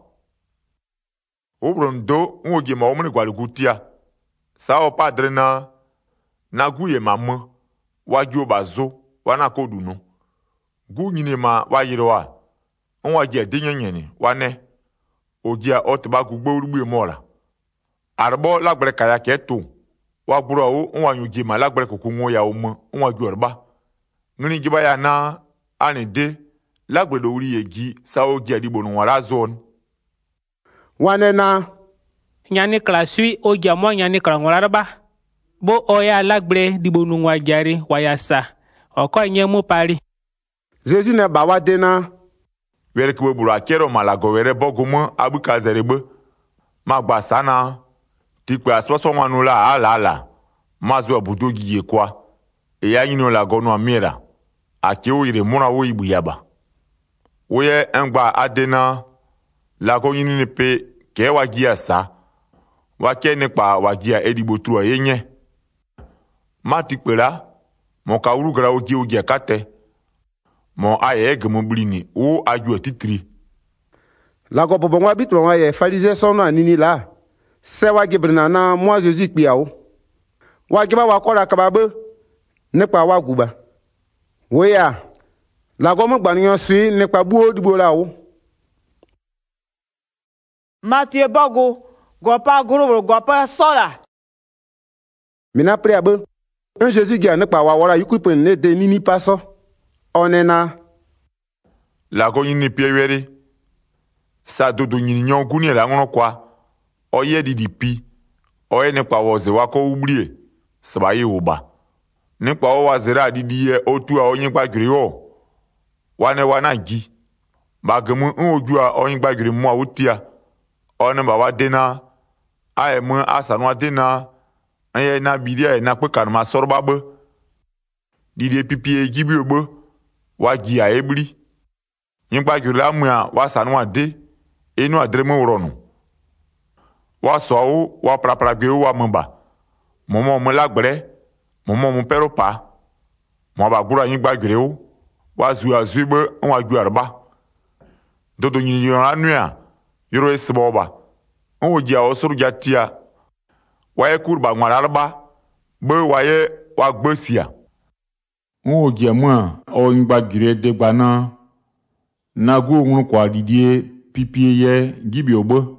obrondo on o gi ma o mni gwalugutia sawo padre na na guye mamu wa jo bazo wa na kodunu gu nyini ma wa yirewa onwa je dinyenyeni wa ne ogia otba gugbo urugbe mola arbo lagbere kaya keto wa gburo o onwa yuji ma lagbere kokunwo ya omo onwa ju orba ngini giba ya na ani de lagbere do uri yeji sa ogia dibonu wala zone wane na nyani klasui ogia mo nyani krangwaraba bo oya lagbere dibonu wa jari wa yasa oko nye mu pari Jésus ne ba wade na were kwe buru akero malago were bogumo abuka zerebe magba sana tikwe asposo wanu la ala ala mazu abudo giye kwa e ya yino la gonu amira akeo ire mura wo ibu yaba oye engba adena la go yini ne pe ke wa gia sa wa ke ne pa wa gia edibo tru yenye matikpera mo ka urugra ogi ogi akate mo aye gemu blini o aju atitri la go bobo wa bitu wa ye farisé son na nini la se wa gibrina na mo Jésus pia o wa giba wa kora kababe nípa wa guba we ya la go mo gbaniyan sui nípa bu odibo la o Mathieu Bogo gopa guru gopa sola mina pri abe un Jésus gi nípa wa wora yukupe ne de nini paso onena la go yini piewere sa dodo nyini nyon guni la ngono kwa oye didi pi oye nípa woze wa ko ublie sabaye oba nípa o wa zera didi ye otu a oyin gbagiri o wane wana gi bagemu oju a oyin gbagiri mo awutia ona ba wa dena aye mu asanu adena anye na bidia na pe kan ma sorba be didi pipi e gibi obo wa gi a ebri nyigba giri la mua wa sanu ade enu adre mu wronu wa so wo wa prapra gbe wa mba momo mo lagbere momo mo pero pa mo ba gura nyigba giri wo wa zu azuibe wa ju arba dodo nyinyi anu a yoro esboba o ji a osuru jatia wa ye kurba ngwara arba be wa ye wa gbesia o ji mu o nyigba giri de gba na na go ngun kwa didie pipie ye gibi ogbo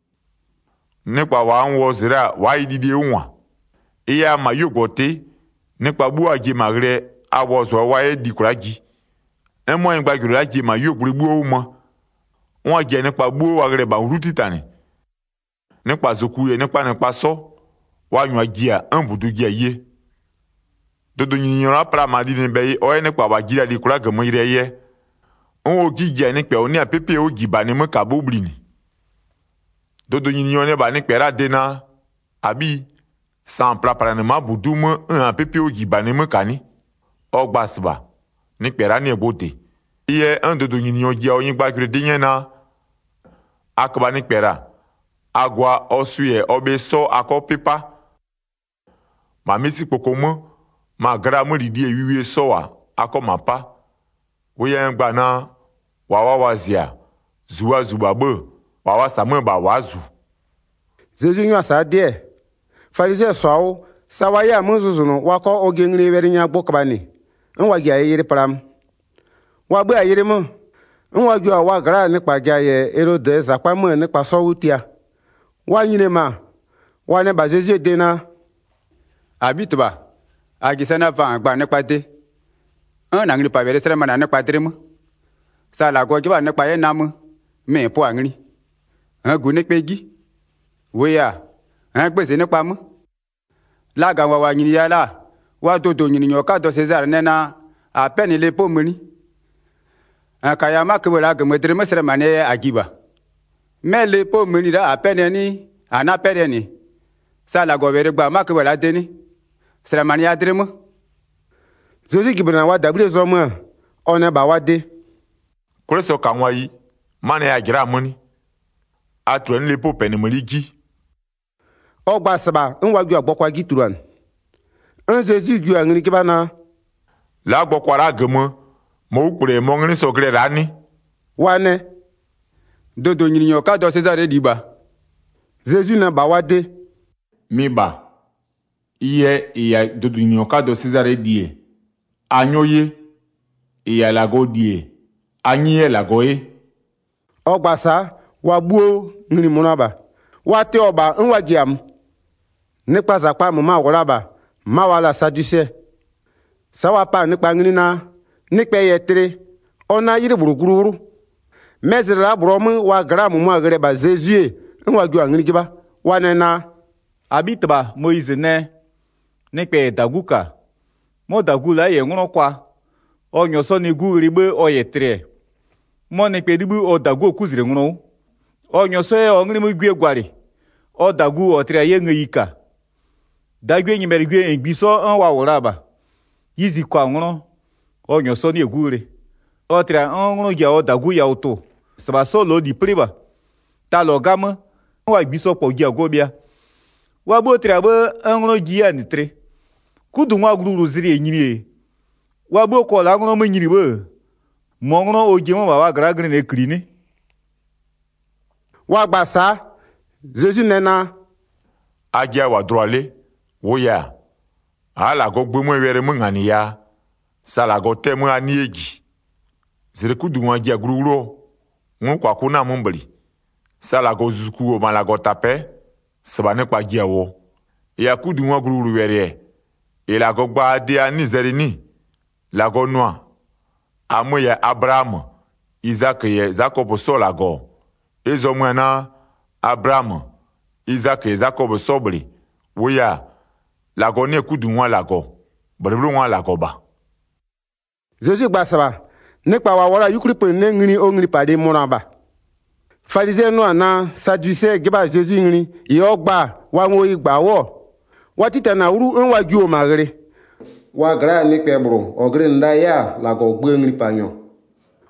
nípa wa ń wọ zira wa ididie nwa iya ma yogote nípa bu aje magre awo so wa e dikuraji emo ngba guraji ma yogburigbu o mo wọ́n jẹ nípa bu wa gre ba ruti tani nípa zoku ye nípa nípa so wa yun ajia an budu je ye dodo yin ran pra ma di ni be o e nípa wa jira dikura gamo ire ye on o gije nípa oni apepe o giba ni mo ka bobri ni dodo nyinyo ne ba ni pera dena abi san prapara ne ma buduma un pepe o giba ne mo kani ogbasba ni pera ni ebote iye un dodo nyinyo je oyin gba gre de na akba ni pera agwa osuye obeso akopepa ma misi pokomo ma gra mo didi ewiwe so wa akomapa wo ye ngba na wa wa wazia zuwa zubabo wa wa samu ba wazu Zeju nyu asa de Farisee so sawaya muzuzunu wako ogengri werinya gbokbani nwa gi ayire param wa gbe ayire mo nwa ju awa gra nípa ga ye erode zakwa mo nípa sowutia wa nyine ma wa ne ba Jesu de na abitba agisana va gba nípa de an na ngri pa bere sere mana nípa dere mo sala go giba nípa ye namu me po angri an gu nípa gi weya an gbese nípa mo laga wa wa nyini ya la wa dodo nyini nyoka do Cesar nena a peni le po mani an kaya ma ke wala ga medre mesre mane agiba me le po mani da a peni ni ana peni ni sala go bere gba ma ke wala deni sre mane ya dremo Zeju gibana wa dabire zo mo ona ba wa de koreso kanwa yi mane ya gira mani atro ni le po peni maligi ogba saba nwa ju agbokwa gituran Anze ju angri kibana la gbokwara gemo mo upure mo ngri so gre rani wane dodo nyini nyoka do Cesar diba Zeju na bawade mi ba iye iya dodo nyini nyoka do Cesar die anyoye iya lago die anyi lago e ogbasa wa buo ngri munaba wa te oba nwa giam nípa zakpa mo ma woraba ma wala saduse sawa pa nípa ngini na nípa yetre ona yiri buruguru mezira buro mu wa gra mo ma gre ba Jesu nwa gwa ngini giba wane na abitba Moise ne nípa daguka mo dagula ye ngro kwa onyo so ni gu ribe o yetre mo nípa dibu o dagu okuzire ngro onyo so e ongri mo gwe gwari o dagu o tre ye ngika dagwe nyimere gwe ngbiso an wa woraba yizi kwa ngro onyo so ni egure o tre an ngro ya o dagu ya oto saba so lo di priba ta lo gama wa gbiso po gi agobia wa bo tre ba an ngro gi ya ni tre kudu nwa guru ziri enyiri wa bo ko la ngro mo nyiri ba mo ngro o gi mo ba wa gra gre ne krini wa gbasa Zeju nena agia wa droale woya ala go gbe mo were mo ngani ya sala go te mo ani egi zire kudu nwa agia gruro ngun kwa kuna mumbali sala go zuku o mala go tape sabane pa gia wo ya kudu nwa gruro were e la go gba de ani zere ni la go noa amo ya Abraham Isaac ye Jacob so la go ezo mo na Abraham, Isaac et Jacob sobri. Woya, la gone kudu nwa lago. Brebru nwa lago ba. Zeju gbasaba nípa wa wora yukripo ne ngri o ngri pade moraba. Farisee no ana Sadducee giba Jesu ngri iyo gba wa ngo igba wo. Wa tita na uru nwa ju o magre. Wa gra ni pebro ogre nda ya lago gbe ngri panyo.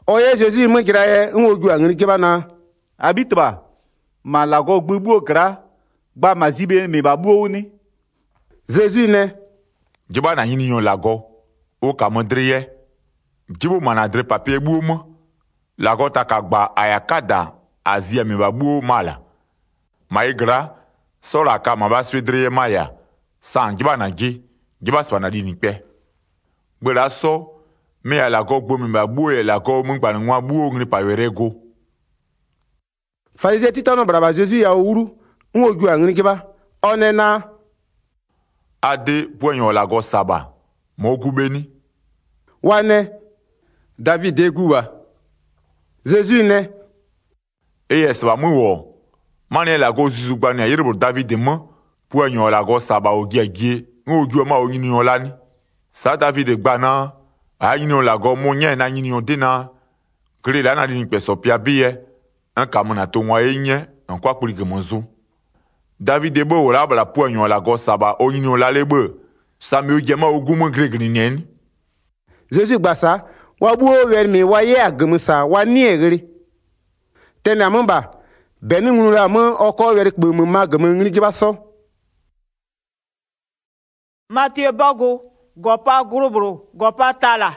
Oye Jésus me graye ngoju angri ke bana. Abitba. Ma lago gbubu okra. Ba mazibe me babu ni. Jésus ne. Jiba na yini yon lago. O kamandriye. Jibo manadre papier bumo. Lago takagba ayakada azia me babu mala. Maigra sola ka maba swedriye maya. San jiba na gi. Jiba swana di nikpe. Gbera so me ala ko gbo mi ba bu e la ko mu gba nwa bu ogni pa were go. Farize titano braba Jésus ya uru ngoju angri ke ba. Onena Ade poenyo la go saba. Mo kubeni. Wane David eguwa. Jésus ne. Eye saba mu wo. Mane la go zuzu gba ni ayirbo David mo poenyo la go saba ogi agie ngoju ma oyini yon lani. Sa David gba na a yini la go mo nya na yini on dina kre la na ni peso pia biye an kamuna to nwa enye an kwa kuri ke monzo David bo wala bla poenyo la go saba o yini la lebe sa mi o jema ogumo gregni nen Jésus gba sa wa bu o wer mi wa ye agmusa wa ni egre tena mba beni ngula mo oko wer kpe mo ma gam ngri ba so Matthieu Bago Gopa Grobro, Gopa Tala.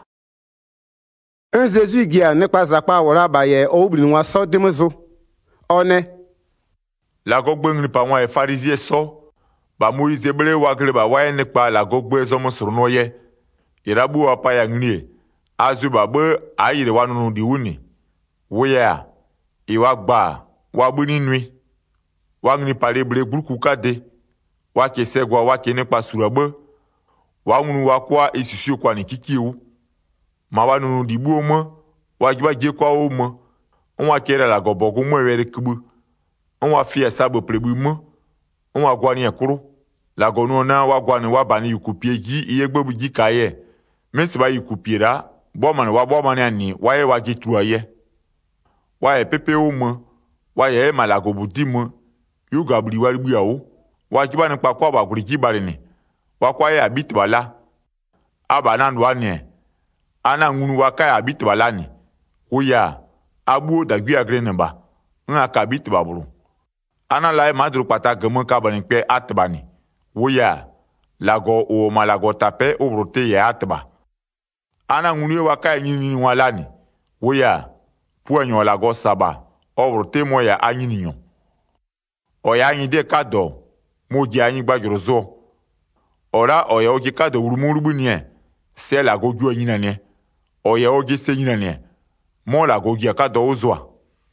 Un Jésus gia ne pas à pas wala ba ye obli nwa so de mezo. One. La gogbe ngri pa wa e pharisien so. Ba Moïse bele wa gre ba wa ne pa la gogbe zo mo surno ye. Irabu apa ya ngri. Azu ba be ayire wa nunu di wuni. Woya. Iwa gba wa buni nui. Wa ngri pa le bele gurku kade. Wa ke segwa wa ke ne pa surabe. Wa ngunu wa kwa isusu kwa ni kikiu. Ma wa nunu dibu omo. Wa jiba je kwa omo. On wa kere la gobo kumo were kubu. On wa fie sabo plebu mo. On wa gwa ni ekuru. La gonu na wa gwa ni wa bani yukupie ji iye gbebu ji kaye. Mensi ba yukupie ra. Bo man wa bo man ani wa ye wa gitu aye. Wa ye pepe omo. Wa ye ma la gobu di mo. Yu gabli wa ribu yawo. Wa jiba ni pa kwa ba kuri jibare ni. Wakwa ya bit wala aba nan wanie ana ngunu waka ya bit wala ni oya abu da gwi agrene ba nga ka bit babulu ana lai madru pata gemo ka bani pe atba ni oya lago o malago tape o brote ya atba ana ngunu waka ya nyini wala ni oya puenyo lago saba o brote mo ya anyini nyo oya anyi de kado mo ji anyi gbajorozo Ora oya oji kado urumurubu nie se la goju anyina nie oya oji se nyina nie mo la goju kado ozwa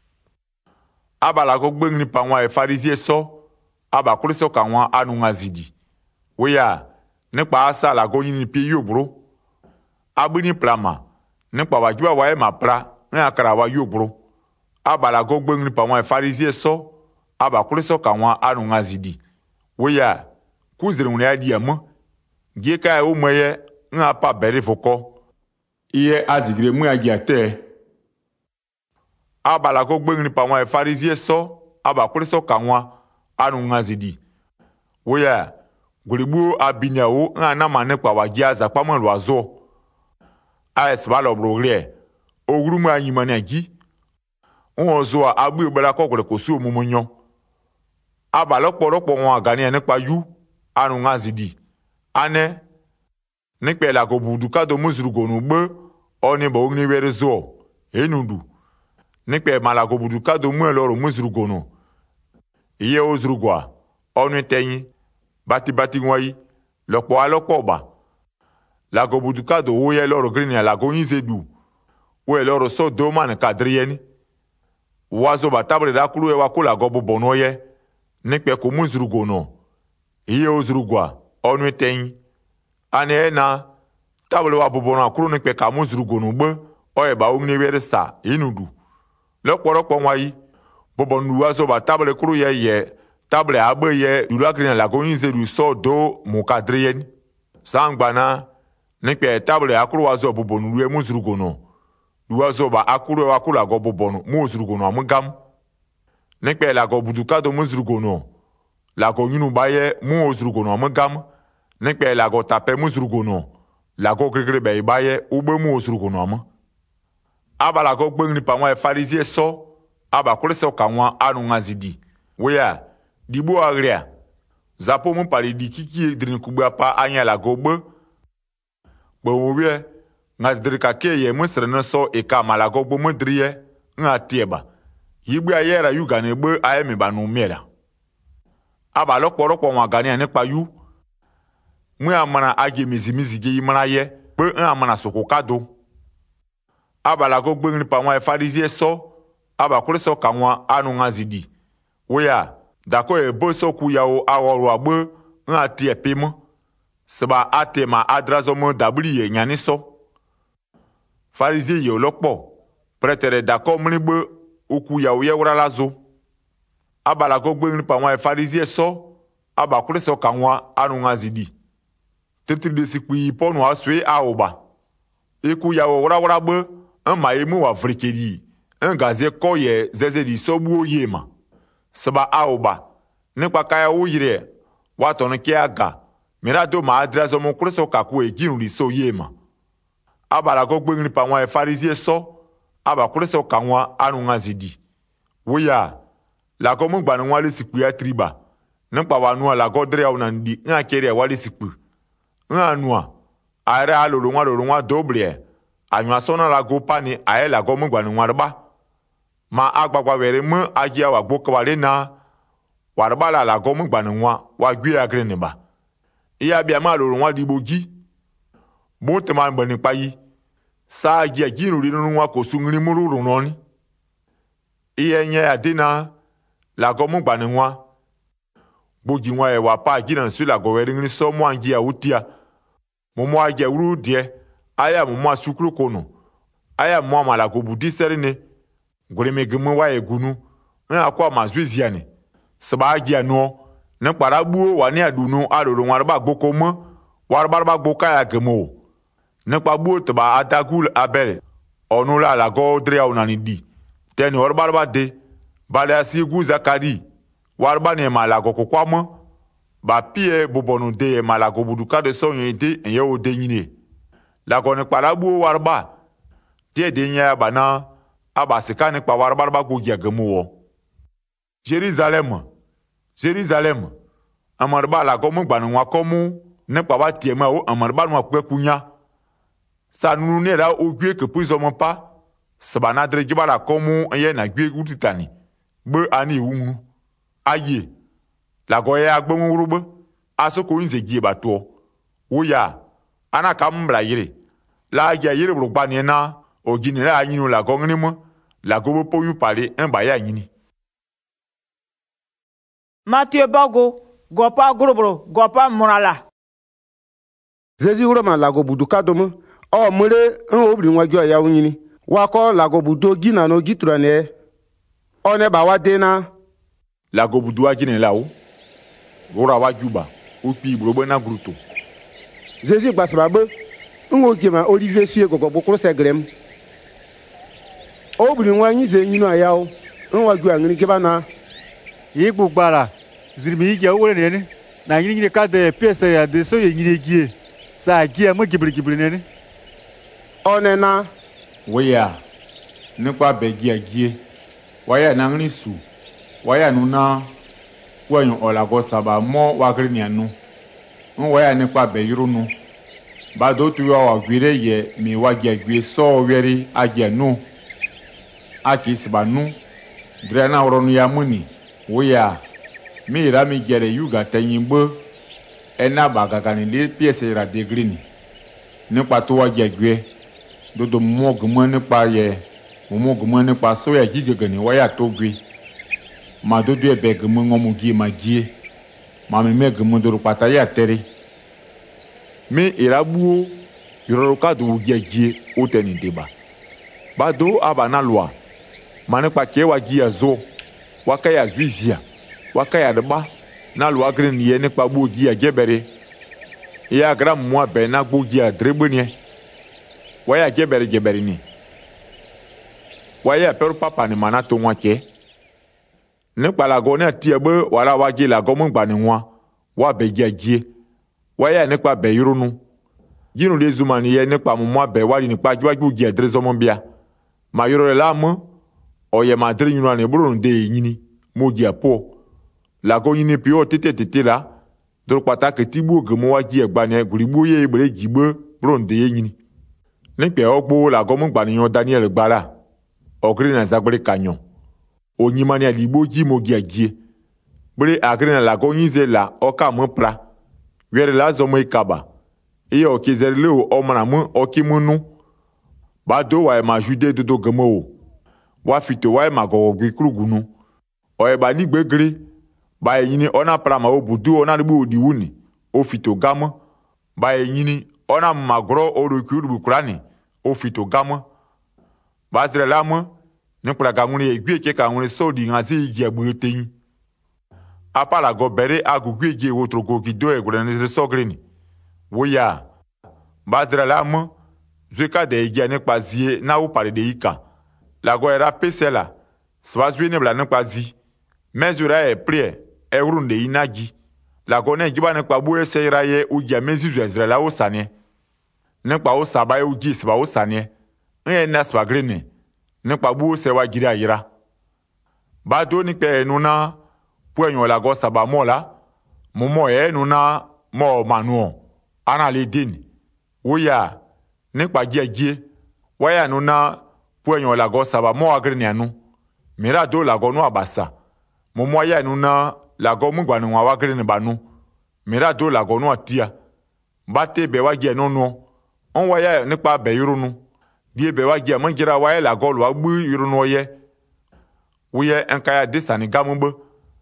aba la gogbe ni pa wa e pharisien so aba kuriso ka wa anu ngazidi oya nípa asa la go ni pi yobro abuni plama nípa wa jiba wa e ma pra ni akara wa yobro aba la gogbe ni pa wa e pharisien so aba kuriso ka wa anu ngazidi oya kuzire un ya diamo Gieka o moye nga pa bere foko iye azigire mu agiate aba la ko gbengni pa wa pharisien so aba kuriso kanwa anu ngazidi woya guribu abinyawo nga na mane pa wa giaza pa mo loazo as ba lo brogre ogurumu anyimani agi won zo agbe bela ko kore ko su omumunyo aba loporopo won agani ene pa yu anu ngazidi ane nikpe la ko buduka do muzrugo no gbe oni bo ngni were zo enundu nikpe mala ko buduka do mu eloro muzrugo no iye ozrugwa oni teyin bati bati wai lopo alopo ba la ko buduka do wo ye loro green la ko yin zedu wo eloro so do man kadrieni wazo ba table da kulu e wa kula go bono ye nikpe ko muzrugo no iye ozrugwa onu ten ane na table wa bobono akuru ni pe ka muzrugo no gbe o e ba ogni were sa inudu le poropo wayi bobonu wa so ba table kuru ye ye table agbe ye duru akrin la ko yin se du so do mu kadrien sangbana ni pe table akuru wa so bobonu e muzrugo no du wa so ba akuru wa kula go bobono muzrugo no amugam ni pe la go buduka do muzrugo no la ko yinu baye mu ozrugo no amugam Nekpe la go tape muzrugo no. La go krikri be ibaye ube mu osrugo no ama. aba la go gbengni pa wa farisien so aba kule so ka wa anu ngazidi weya dibo agria zapo mu pali di kiki drin kubwa pa anya la go be bo we ngazdir ka ke ye mu srena so e ka mala go bo mu driye nga tieba yigbe ayera yu ga ne be ayemi ba no mera aba loporopo wa ga ne pa yu mu amana age mizimizi ge yimara ye be amana soko kado aba la go gbengni pa wa farisien so aba kule so ka wa anu ngazidi weya dako e bo so ku yawo aworo agbe nga tie pemo seba atema adrazomo dabuli ye nyani so farisien ye lopo pretere dako mnigbe oku yawo ye wura lazo aba la go gbengni pa wa farisien so aba kule so ka wa anu ngazidi tetri de sikui ponu aswe aoba eku yawo wura wura gbe un maemu wa vrikeri un gaze koye zezedi sobu yema seba aoba nekpa kaya uyire watonu ke aga mirado ma adreso mo kreso kaku ejinu ri so yema abala go gbengni pa wa farisien so aba kreso kanwa anu ngazidi woya la ko mo gbanu wa le sipu ya triba nekpa wa nu la go dre ona ndi nga kere wa le sipu nga nu ara alolo nwa lolo nwa doble anwa sona la go pani aye la go mo gbanu wa ba ma agbagba were mu agia wa gbo kwale na warabala la go mu gbanwa wa gwi agre ne ba iya bia ma lorun wa dibogi bo te ma gbani payi sa agia giru ri nunu wa ko sungri mururu noni iya nya adina la go mu gbanwa bogi wa e wa pa giran su la go were ngri so mo angia utia mo mo agia uru die aya mo mo asukuru kono aya mo ma la go budisere ne gureme gumu wa egunu na akwa mazwiziane seba agia no ne kpara buo wa ne adunu aroro warba gboko mo warba ba gboka ya gemo ne kpa buo to ba atagul abele onu la la go drea unani di teni warba ba de bale si gu zakari warba ne mala go kokwa mo ba pie bobonu de mala go buduka de sonye de enye o de nyine la go ne kpara buo warba tie de nya bana aba sikane kpa warba ba go gia gemo wo Jerusalem Jerusalem amarba la gomu gbanu wa komu ne pa wa tie ma o amarba no akwe kunya sanu ne ra ogwe ke puzo mo pa sabana dre jiba la komu ye na gwe utitani be ani wunu aye la goye agbomu rugbe asoko nze gie bato woya ana kambla yire la ya yire rugba ni na ogini ra anyinu la gongni mo la gobo poyu pale en ba ya nyini Mathieu Bago, Gopa Grobro, Gopa Morala. Zezi urama lago budu kadomo. O mure en obri nwagyo ya unyini. Wako lago budu gina no giturane. One ba wadena. Lago budu agine lao. Gora wajuba. Upi brobe na gruto. Zezi basbabe. Ngo gema Olivier Suye gogo bokro segrem. Obri nwanyi ze nyino ayao. Nwagyo angini kebana. Yigbu gbara zirimi ige wore nene na nyini nyini ka de pesa ya de so ye nyini gie sa gie mo gibri gibri nene onena weya nikwa be gie gie waya na ngri su waya nu na wanyu olago saba mo wagri ni anu n waya nikwa be yuru nu ba do tu wa gwire ye mi wa gie gie so weri agie nu akisba nu drena oronu ya muni Oya, mi rami gere yuga tenyimbo ena bagagani le piese ra degrini nípa tó wá jẹgbẹ dodo mọgùmọ nípa yẹ mọgùmọ nípa sóyà jígẹgẹ ní wáyà tó gbé ma dodo ẹbẹ gẹmọ ngọmọgì ma jíẹ ma mímẹ gẹmọ dodo pàtàyà tẹrí mi ìrabúwo ìrọrùká tó wùjẹ jíẹ ó tẹni dèbà bá do abana lua ma nípa kẹ wá jíẹ zọ wakaya zuizia wakaya deba na lu agre ni ne pa bogi agebere ya gram mo be na bogi adrebenie waya gebere gebere ni waya per papa ni mana to wake ne pa la go na tie be wala wagi la go mo gba ni wa wa be giagie waya ne pa be yurunu jinu le zuma ni ye ne pa mo be wali ni pa giwagi bogi adrezo mo bia ma yoro la mo o ye ma dre nyino ne bro nde nyini mo gi apo la go nyini pi o tete tete la do pata ke tibu gemo wa gi egba ne guribu ye bre gigbe bro nde nyini ne pe ogbo la go mo gba ni Daniel gbara ogri na zagbere kanyon onyimani aligbo ji mo gi agie bre agri na la go nyize la o ka mo pra were la zo mo ikaba e o kezerle o mana mo o kimunu ba do wa ma jude do do gemo o wa fito wa ma go gbe krugunu o e ba ni gbegre ba yini ona pra ma obudu ona ribu odiwuni o fito gamo ba yini ona magro o ro kurubu kurani o fito gamo ba zre la mo ni pra ga nwure egbe ke ka nwure so di ngazi igi agbo teyin apa la go bere agugu igi wotro go gido e gure ni so green wo ya ba zre la mo zweka de igi ani pazie na wo pare de ika la go era pesela swazwi ne bla ne pazi mezura e prie e runde inagi la go ne giba ne kpabu e seira ye ugia mezizu ezre la wo sane ne kpa wo saba e ugi sba wo sane en na sba green ne kpabu se wa gira yira ba do ni pe nuna puenyo la go saba mola momo e nuna mo manu ana le din wo ya ne kpa giagie waya nuna puenyo la go saba mo agrene anu mira do la go no abasa momo ya nuna la go mu gbanu wa agrene banu mira do la go no atia bate be wa gie no no on waya ne kpa be yurunu die be wa gie mangira waya la go lo agbu yurunu ye wo ye enkaya desani gamumbe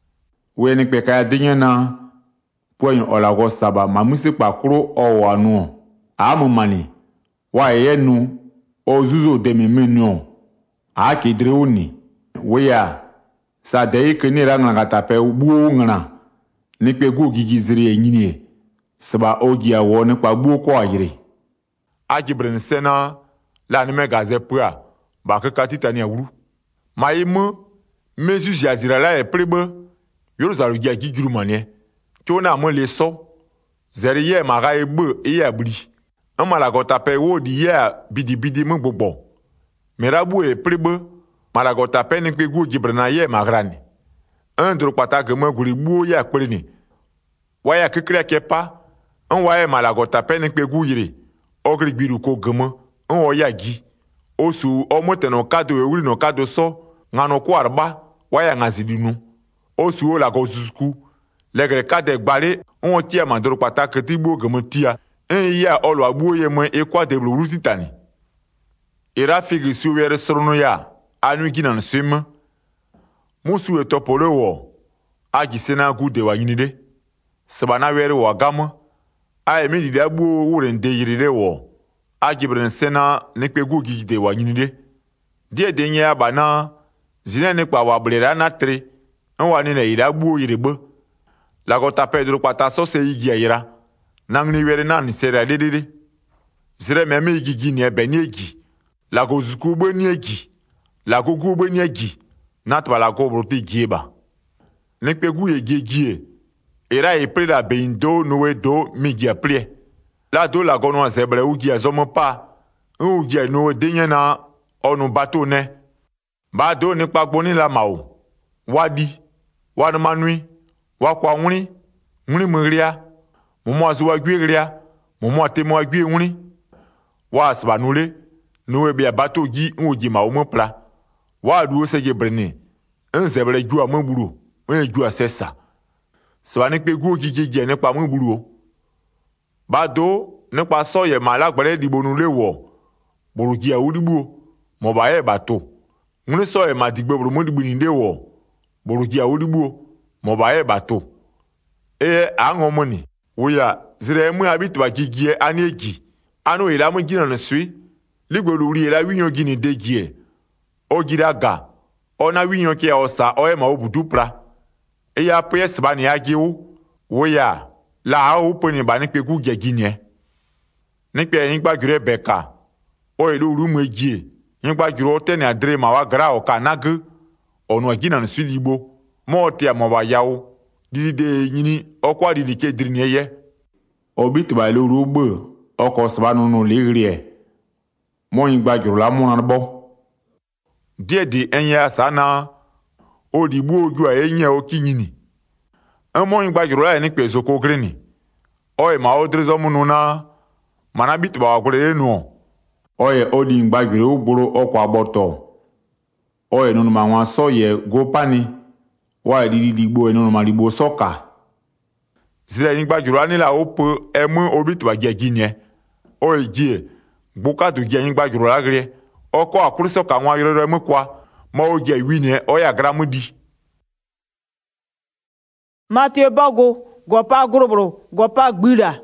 we ni pe kaya dinya na puenyo la go saba mamuse pa kro o wanu amu mani wa yenu ozuzo de memenu a kidre uni weya sa de ikeni ranga ngata pe ubu ngana ni pe gu gigizire enyini saba ogi awo ni pa bu ko ayire ajibren sena la ni megaze pua ba ke katita ni awuru maimu mesu jazira la e prebe yoro zaru gi agigiru mane tona mo le so zeriye maga egbe e abri amalagota pe wo di ya bidi bidi mu gbogbo merabu e prebe malagota pe ni pe gu gibrana ye magrani un dro pata ke mo guribu ya preni waya kekre ke pa un waya malagota pe ni pe gu yire ogri biru ko gemo un oya gi osu omoteno kado e wuri no kado so ngano ko arba waya ngazidinu osu o la go susku legre kade gbare un ti amandro pata ke tibo gemo tia en ya olo agbo ye mo e kwa de blu titani ira figi suwere sorono ya anu gina no sim musu e topolo wo agi sena gude wa yinide sabana were wo gam a emi di agbo wure nde yirire wo agi bren sena ne pe gugi de wa yinide die de nya bana zine ne pa wa blera na tre en wa ni na ira agbo yirebe la go ta pedro pata so se igi ayira nangni were na ni sera dedede zire meme igigi ni ebe ni egi la go zuku gbe ni egi la go gu gbe ni egi na twa la go brote gieba ne pe gu egi era e pre la beindo nowe do migi apre la do la go no zebre ugi azomo pa ugi no denye na onu bato ne ba do ni pagbo ni la mawo wadi wanu manui wakwa nwuni nwuni mria momo azuwa gwiria momo atemo agwi nwuni wa asbanule nowe bia bato gi unji ma omo pla wa duo seje brene nzebre ju amaburu enju asesa swani pe gu gigige nípa maburu o bado nípa soye malagbere dibonu lewo borugi awudibu mo ba e bato nwuni soye ma digbe buru mo dibu ni ndewo borugi awudibu mo ba e bato e angomoni Oya, zire mu abitwa gigie anegi. Ano ila mu gina nsui. Ligwe luri ila winyo gini degie. O giraga. Ona winyo ke osa oe ma obudupra. Eya pwes bani agiu. Oya, la hao uponi bani pe kuge gini. Nikpe nyingba gire beka. O elu uru mwegie. Nyingba gire otene adre ma wa gra o kanage. Ono gina nsui libo. Mo te amawa yao. Dide nyini okwa didi ke drinye ye obit ba lo rugbe oko sbanu no ligrie mo yin gba juru la mo na bo die de enye asana odigbo oju a enye okinyini emo yin gbajuro la ni pe zoko greni oye ma odrezo munu na mana bitba wa kure nu oye odi gbajuro gboro okwa agboto oye nunu ma wan so ye go pani wa di digbo nunu ma digbo soka zile ni gbajuro ani la opo emu obitba jeginie oye jie gboka du je yin gbajuro la gre oko akuriso ka wan yororo emu kwa ma o je winie oya gramudi Mathieu Bago, gopa grobro, gopa gbira.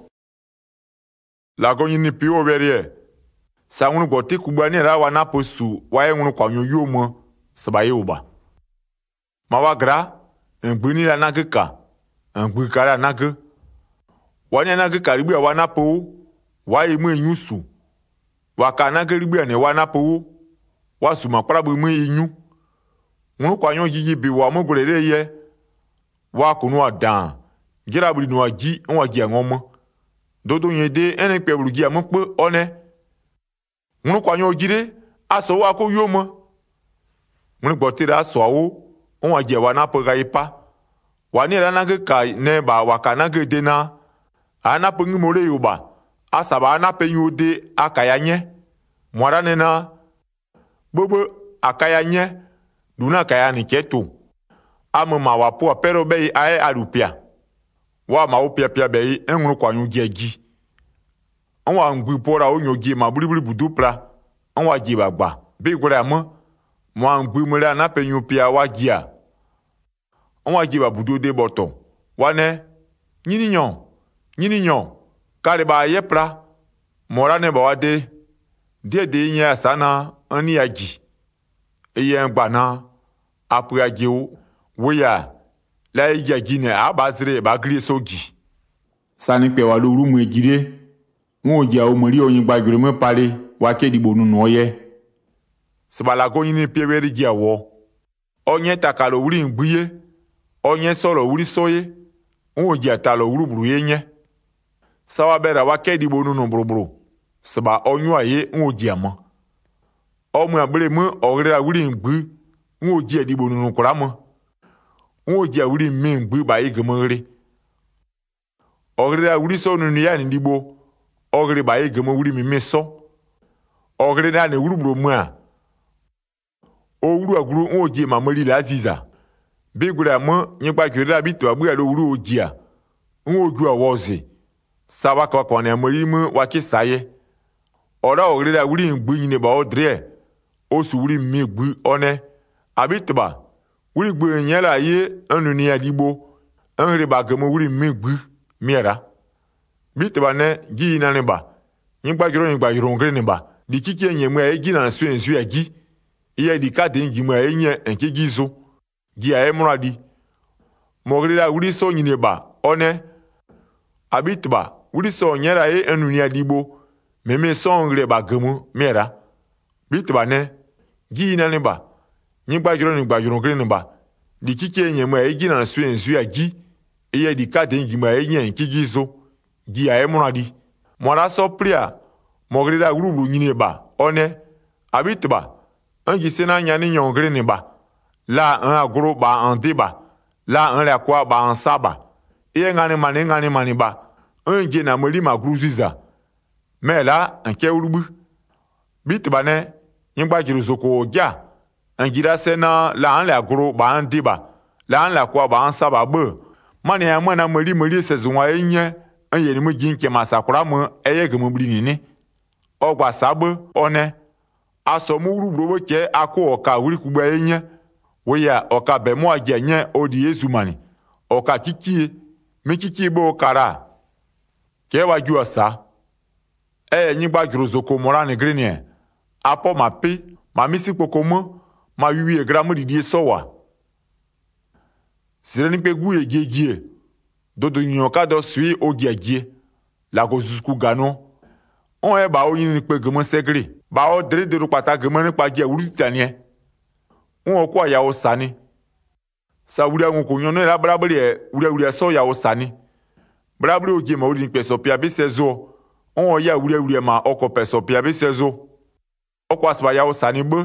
La gonyi ni pi oberie. Sa ngunu goti kubani ra wana posu, waye ngunu kwa nyoyo mo, sabaye uba. Ma wa gra, ngbini la nagika, ngbika la nag. Wanya nagika ribu ya wana po, waye mu nyusu. Waka nagribu ya ne wana po, wasu makrabu mu inyu. Ngunu kwa nyoyo jiji bi wa mo gurere ye. Wa kunu adan gira buri no aji on aji angomo dodo yede ene pe buru gi ampo one ngunu kwa nyo jire aso wa ko yomo ngunu gbotira aso awo on aji wa na po ga ipa wa ni ra na ge ka ne ba wa ka na ge de na ana po ngi more yoba asaba ana pe yode akaya nye mwara ne na bobo akaya nye duna akaya ni keto ame ma wa po pero be ai arupia wa ma o pia pia be enwuru kwa nyu geji onwa ngbu pora o nyogi ma buriburi budupla onwa ji bagba be gwara mo mo ngbu mura na pe nyu pia wa gia onwa ji ba budo de boto wane nyini nyon nyini nyon kare ba yepra mora ne ba wade de de nya sana ani aji eye ngba na apu ajiwo Woya la ija gine abazire ba gri soji sani pe wa loru mu ejire won oja o mori oyin gbajure mo pare wa kedi bonu no ye sibala go yin ni pe weri ji awo onye takalo wuri ngbuye onye soro wuri soye won oja talo wuru buru yenye sawa bera wa kedi bonu no buruburu siba onyu aye won oja mo omu abere mu ogre wuri ngbu won oja di bonu no kura mo won je wuri min gbu ba igomore ogre wuri so nu ya ni digbo ogre ba igomo wuri mi mi so ogre na ne wuru bro mu a o wuru aguru won je ma mori la ziza bi gura mo yin pa kire da bi to agbu ya lo wuru oji a won oju awoze sawa ko ko na mori mu wa ki saye ora ogre da wuri ngbu yin ne ba odre o su wuri mi gbu one abitba wuri gbe nyela ye anu ni adigbo enre ba gemo wuri megbu miera bitba ne gi na ne ba nyigba joro nyigba joro ngre ne ba dikiki enyemu e gi na so ensu ya gi iye dikade ngimu e nye enke gizo gi aye muradi mogre da wuri so nyine ba one abitba wuri so nyela ye anu ni adigbo meme so ngre ba gemo miera bitba ne gi na ne ba nyigba joro nyigba joro ngre ne ba dikiki enyemu e gi na so ensu ya gi iye dikade ngimu e nye enke gizo gi aye muradi mora so pria mogre da wuri bru nyine ba one abitba angi sena nyani nyongre ne ba la un agro ba en débat la un la kwa ba en saba iye ngani mani ngani mani ba unge na mori ma gruziza me la nke urubu bitba ne nyigba jiro zoko ja angira sena la un la agro ba en débat la un la kwa ba en saba be mani ya mwana mori mori sezonwa enye anye ni mu jinke masakura mu eye gemu bri ni ogba sabe one aso mu rubro boke ako oka wuri kugba enye weya oka be mo ajenye odi yesu mani oka kikie mi kikie bo kara ke waju osa e nyigba jurozoko morane grenie apo mape ma misi pokomo ma wiwi egramu didie sowa sireni pe gu ejeje dodo nyon ka do sui ogiagie la go zusku gano on e ba o yin ni pe gemo segre ba o dre de ru pata gemo ni pa je wuri tanie on ko ya o sani sa wuri an ko nyon na brabri e wuri wuri so ya o sani brabri ogie ma wuri ni pe so pia bi sezo on ya wuri wuri ma oko pe so pia bi sezo oko asba ya o sani bo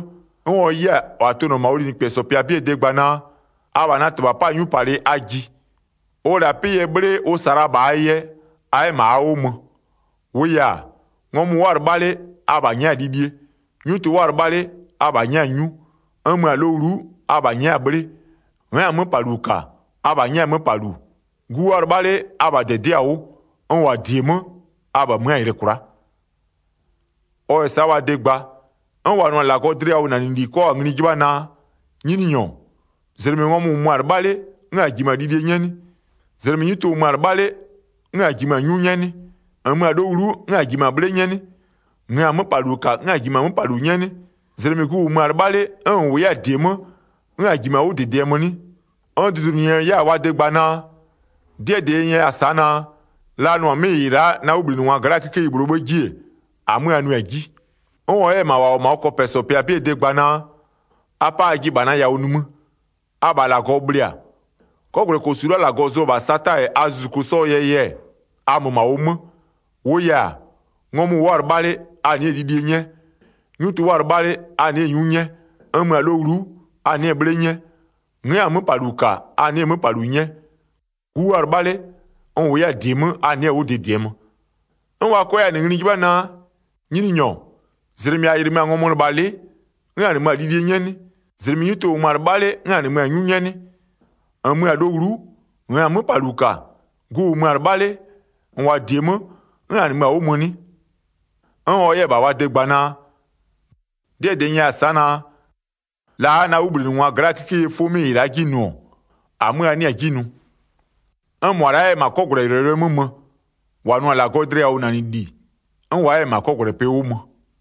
on ya wato no mauli ni peso pia pia de gbana aba na to papa yu pare aji o la pie bre o saraba aye ai ma o mo wo ya ngom war bale aba nya didie nyu to war bale aba nya nyu amu aloru aba nya bre wen mo paluka aba nya mo palu gu war bale aba de diawo on wa diemo aba mu ayre kura o sa wa de gba on wa no la ko dria o na ndi ko ngini jiba na nyini nyo zerme ngomu mar bale nga jima didie nyani zerme nyuto mar bale nga jima nyu nyani amu aloru nga jima bre nyani nga mo paluka nga jima mo palu nyani zerme ku mar bale on wo ya diemo nga jima o de diemo ni on de dunya ya wa de gba na de de yen asana la no me ira na obinu wa gra keke iburo bogie amu anu agi on e ma wa ma ko peso pe abi de gbana apa agi bana ya onumu abala ko blia ko gre ko sura la gozo ba sata e azuku so ye ye amu ma omu wo ya ngomu war bale ani edidi nye nyutu war bale ani nyunye amu alowru ani eblenye nwe amu paluka ani emu palunye war bale on wo ya dimu ani e wo de dimu on wa ko ya ni ngini jiba na nyini nyo zirimi ya yirimi ngomo bale ngani ma didi nyani zirimi yuto mar bale ngani ma nyunyani amu adowru ngani ma paluka gu mar bale on wa dimu ngani ma omoni on o ye ba wa de gbana de de nya sana la na ubri nwa gra kiki fomi ira ginu amu ani aginu an mwara e makogre rere mumu wanu ala godre au nani di an wa e makogre pe umu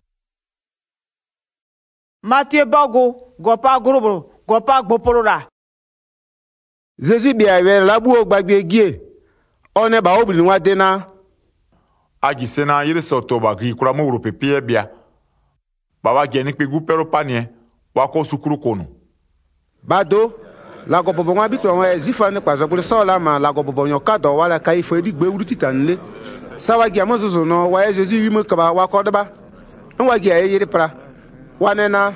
Mathieu Bogo gopa groupe gopa gboporola Jésus bi awe labu ogbagbe gie one ba obri nwa de na agi sena yire soto ba gi kura mu europe pie bia baba geni pe gu pero panie wa ko sukuru kono bado la go bobo nwa bitwa nwa zifa ne kwazo buri so la ma la go bobo nyoka do wala kai fo di gbe wuru titanle sawa gi amozozo no wa Jésus wi mu kaba wa ko deba nwa gi aye yire pra wanena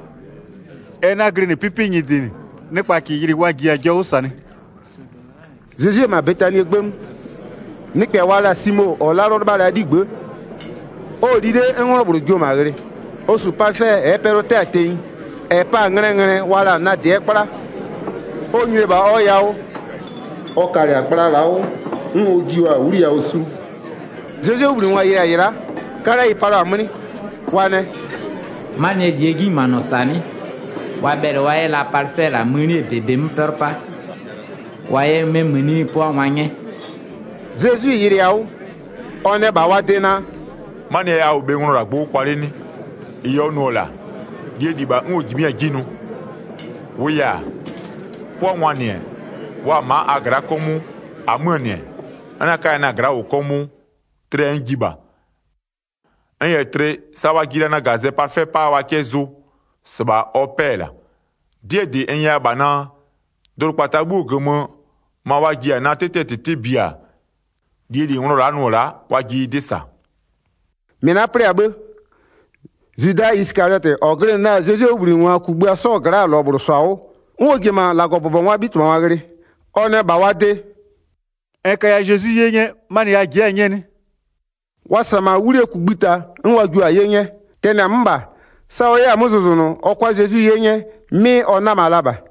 ena green pipi nyidini ne pa ki yiri wa gi ajo usani Jésus ma betani egbem ni pe wala simo o la ro ba la digbe o dide enwo buru jo magre o su parfait e pero te atin e pa ngre ngre wala na de kpara o nyire ba o yawo o kare akpara lawo nwo jiwa uri ya osu Jésus obri nwa yira yira kara ipara amuni wane mane diegi manosani wa bere wa la parfait la muni de dem perpa wa ye me muni po wanye Jésus yiri yawo one ba wa dena mane ya obe nwo ra gbo kware ni iyo nu ola die diba nwo jimi aginu wo ya po wanye wa ma agra komu amune ana ka na agra o komu tre njiba anye tre sawa gira na gaze parfait pa wa kezo sba opela die de enya bana dor patabu gomo ma wa gia na tete tete bia die di nro la no la wa gi disa mina pre abe Judas Iscariote ogre na Jésus obri nwa kugbu aso gra lo buru sawo nwoge ma la go bobo nwa bitwa wa gre one ba wa de enka ya Jésus yenye mani ya gi anyeni wasama wuri kugbita nwaju ayenye tena mba sawo ya muzuzu no okwa Jésus yenye mi ona malaba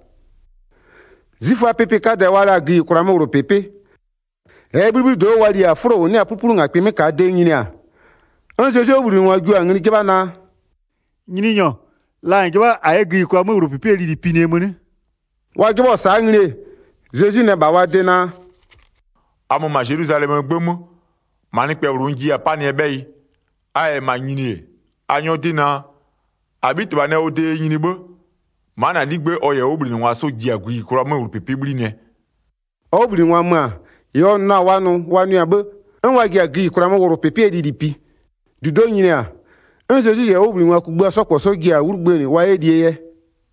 zifa pepe ka de wala gi kurama uro pepe e bibi do wali afro ni apupuru nga pemi ka de nyini a on Jésus oburi nwaju angini ke bana nyini nyo la njoba aye gi kurama uro pepe li di pine muni waju bo sa ngire Jésus ne ba wa de na amu ma Jerusalem gbemu mani pe runji apani ebei aye ma nyini anyo dina abit bana ode nyini bo mana ligbe oye obri nwa so gi agui kura ma urupepe bri ne obri nwa ma yo na wanu wanu abe enwa gi agui kura ma urupepe didipi dudo nyini a enzeju ye obri nwa kugbe asokwo so gi a urugbe ni wa edie ye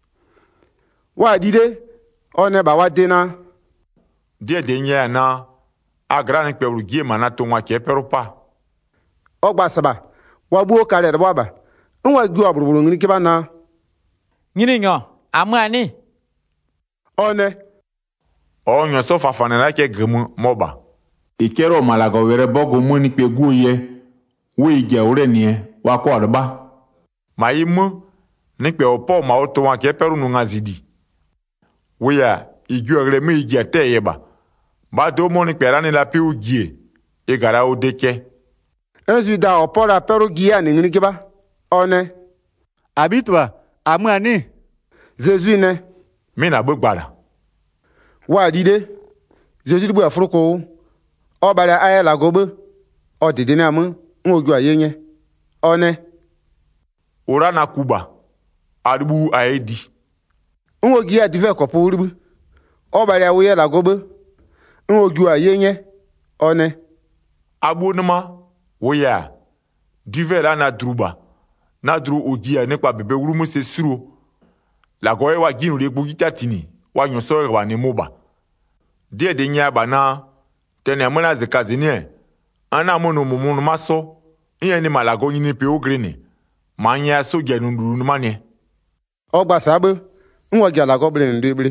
wa dide one ba wa dena die de nya na agrani pe urugie mana to nwa ke peropa ogba saba wa buo kare de baba nwa gi obruburu ngini ke bana Nyini nyo, amani. One. O nyo so fafanela ke gemu moba. Ikero malago were bogo muni pe guye. We ige ore nie wa ko arba. Ma imu ni pe opo ma oto wa ke peru nu ngazidi. We ya igyo ore me ige te yeba. Ba do moni pe rani la pe ugie. E gara o deke. Enzu da opora peru gia ni ngini kiba. One. Abitwa, amani. Jésus ne. Mina bugbara. Wa dide. Jésus bu afruko. O bara aya la gobe. O dide na mu ngogu ayenye. One. Ora na kuba. Adubu aedi. Ngogi adive kopo uribu. O bara wo ye la gobe. Ngogu ayenye. One. Abonema woya. Divera na druba. Na dru ogia ne kwa bebe urumu se suro. La goye wa ginu de bugita tini. Wa nyonso wa ne moba. Die de nya bana tene mona zekazini. Ana mono mono maso. Iye ni malago nyini pe ogrene. Manya so genu nduru mane. Ogba sabe. Nwa gi alago ble ndebele.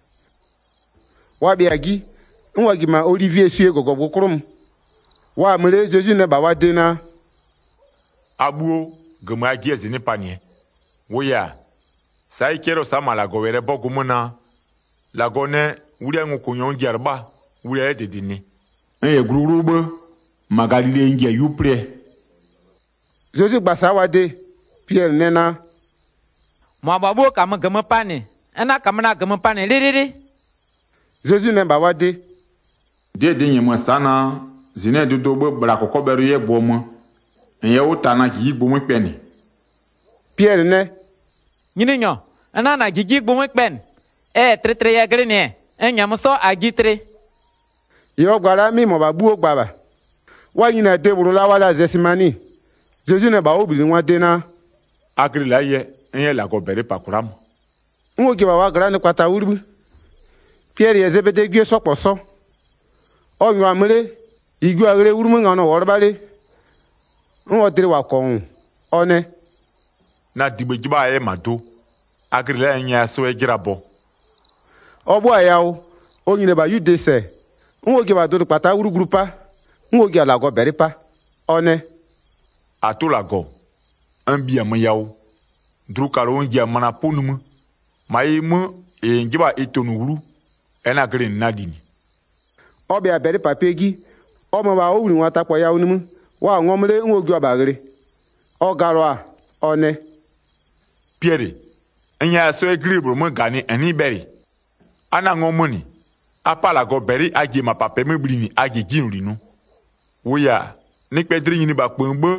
Wa bi agi. Nwa gi ma Olivier sie gogo bukrum. Wa mele Jeju ne ba wa dena. Abuo gema gi ezini panie. Woya. Sai kero sa malago were bogu mona. Lagone wuri angu kunyon jarba. Wuri e dedini. Eye grurube magalile ngia yupre. Jeju gbasa wa de. Pierre nena. Mwa babu kama gama pane. Ena kama na gama pane. Liriri. Jeju ne ba wa de. De de nyema sana. Zine du dobe brakoko beru ye bomo. Enye utana ki yigbo mwe peni. Pierre ne. Nyini nyo. Ena na gigi gbo pen. Eh tre tre ya grene. Enya muso agitre. Yo gwara mi mo ba bu ogbaba. Wa nyina de buru la wala zesimani. Jeju ne ba obili nwa de na. Agri la ye enye la go bere pakuram. Nwo ge ba wa gra ni kwata uribu. Pierre ye zebede gbe sopo so. Onyo amere igwe agre urumu ngano worbale. Nwo dire wa kon. One. Na digbe jiba e mado. Agri la enye aso e girabo. Obo ayawo. Onyine ba yude se. Nwo ge ba do pata urugrupa. Nwo ge ala go bere pa. One. Atulago. Ambi amayawo. Drukaro ngia mana ponumu. Maimu e ngiba etonuru. Ena green nadini. Obi abere papegi. Omo ba owuri nwata po ya onimu. Wa ngomre nwogi obagere. O garo a. One. Pierre. Enya so egribro mo gani eni beri. Ana ngomoni. Apala go beri agi ma pape me blini agi ginuri no. Woya. Nik pedri nyini ba kpengbe.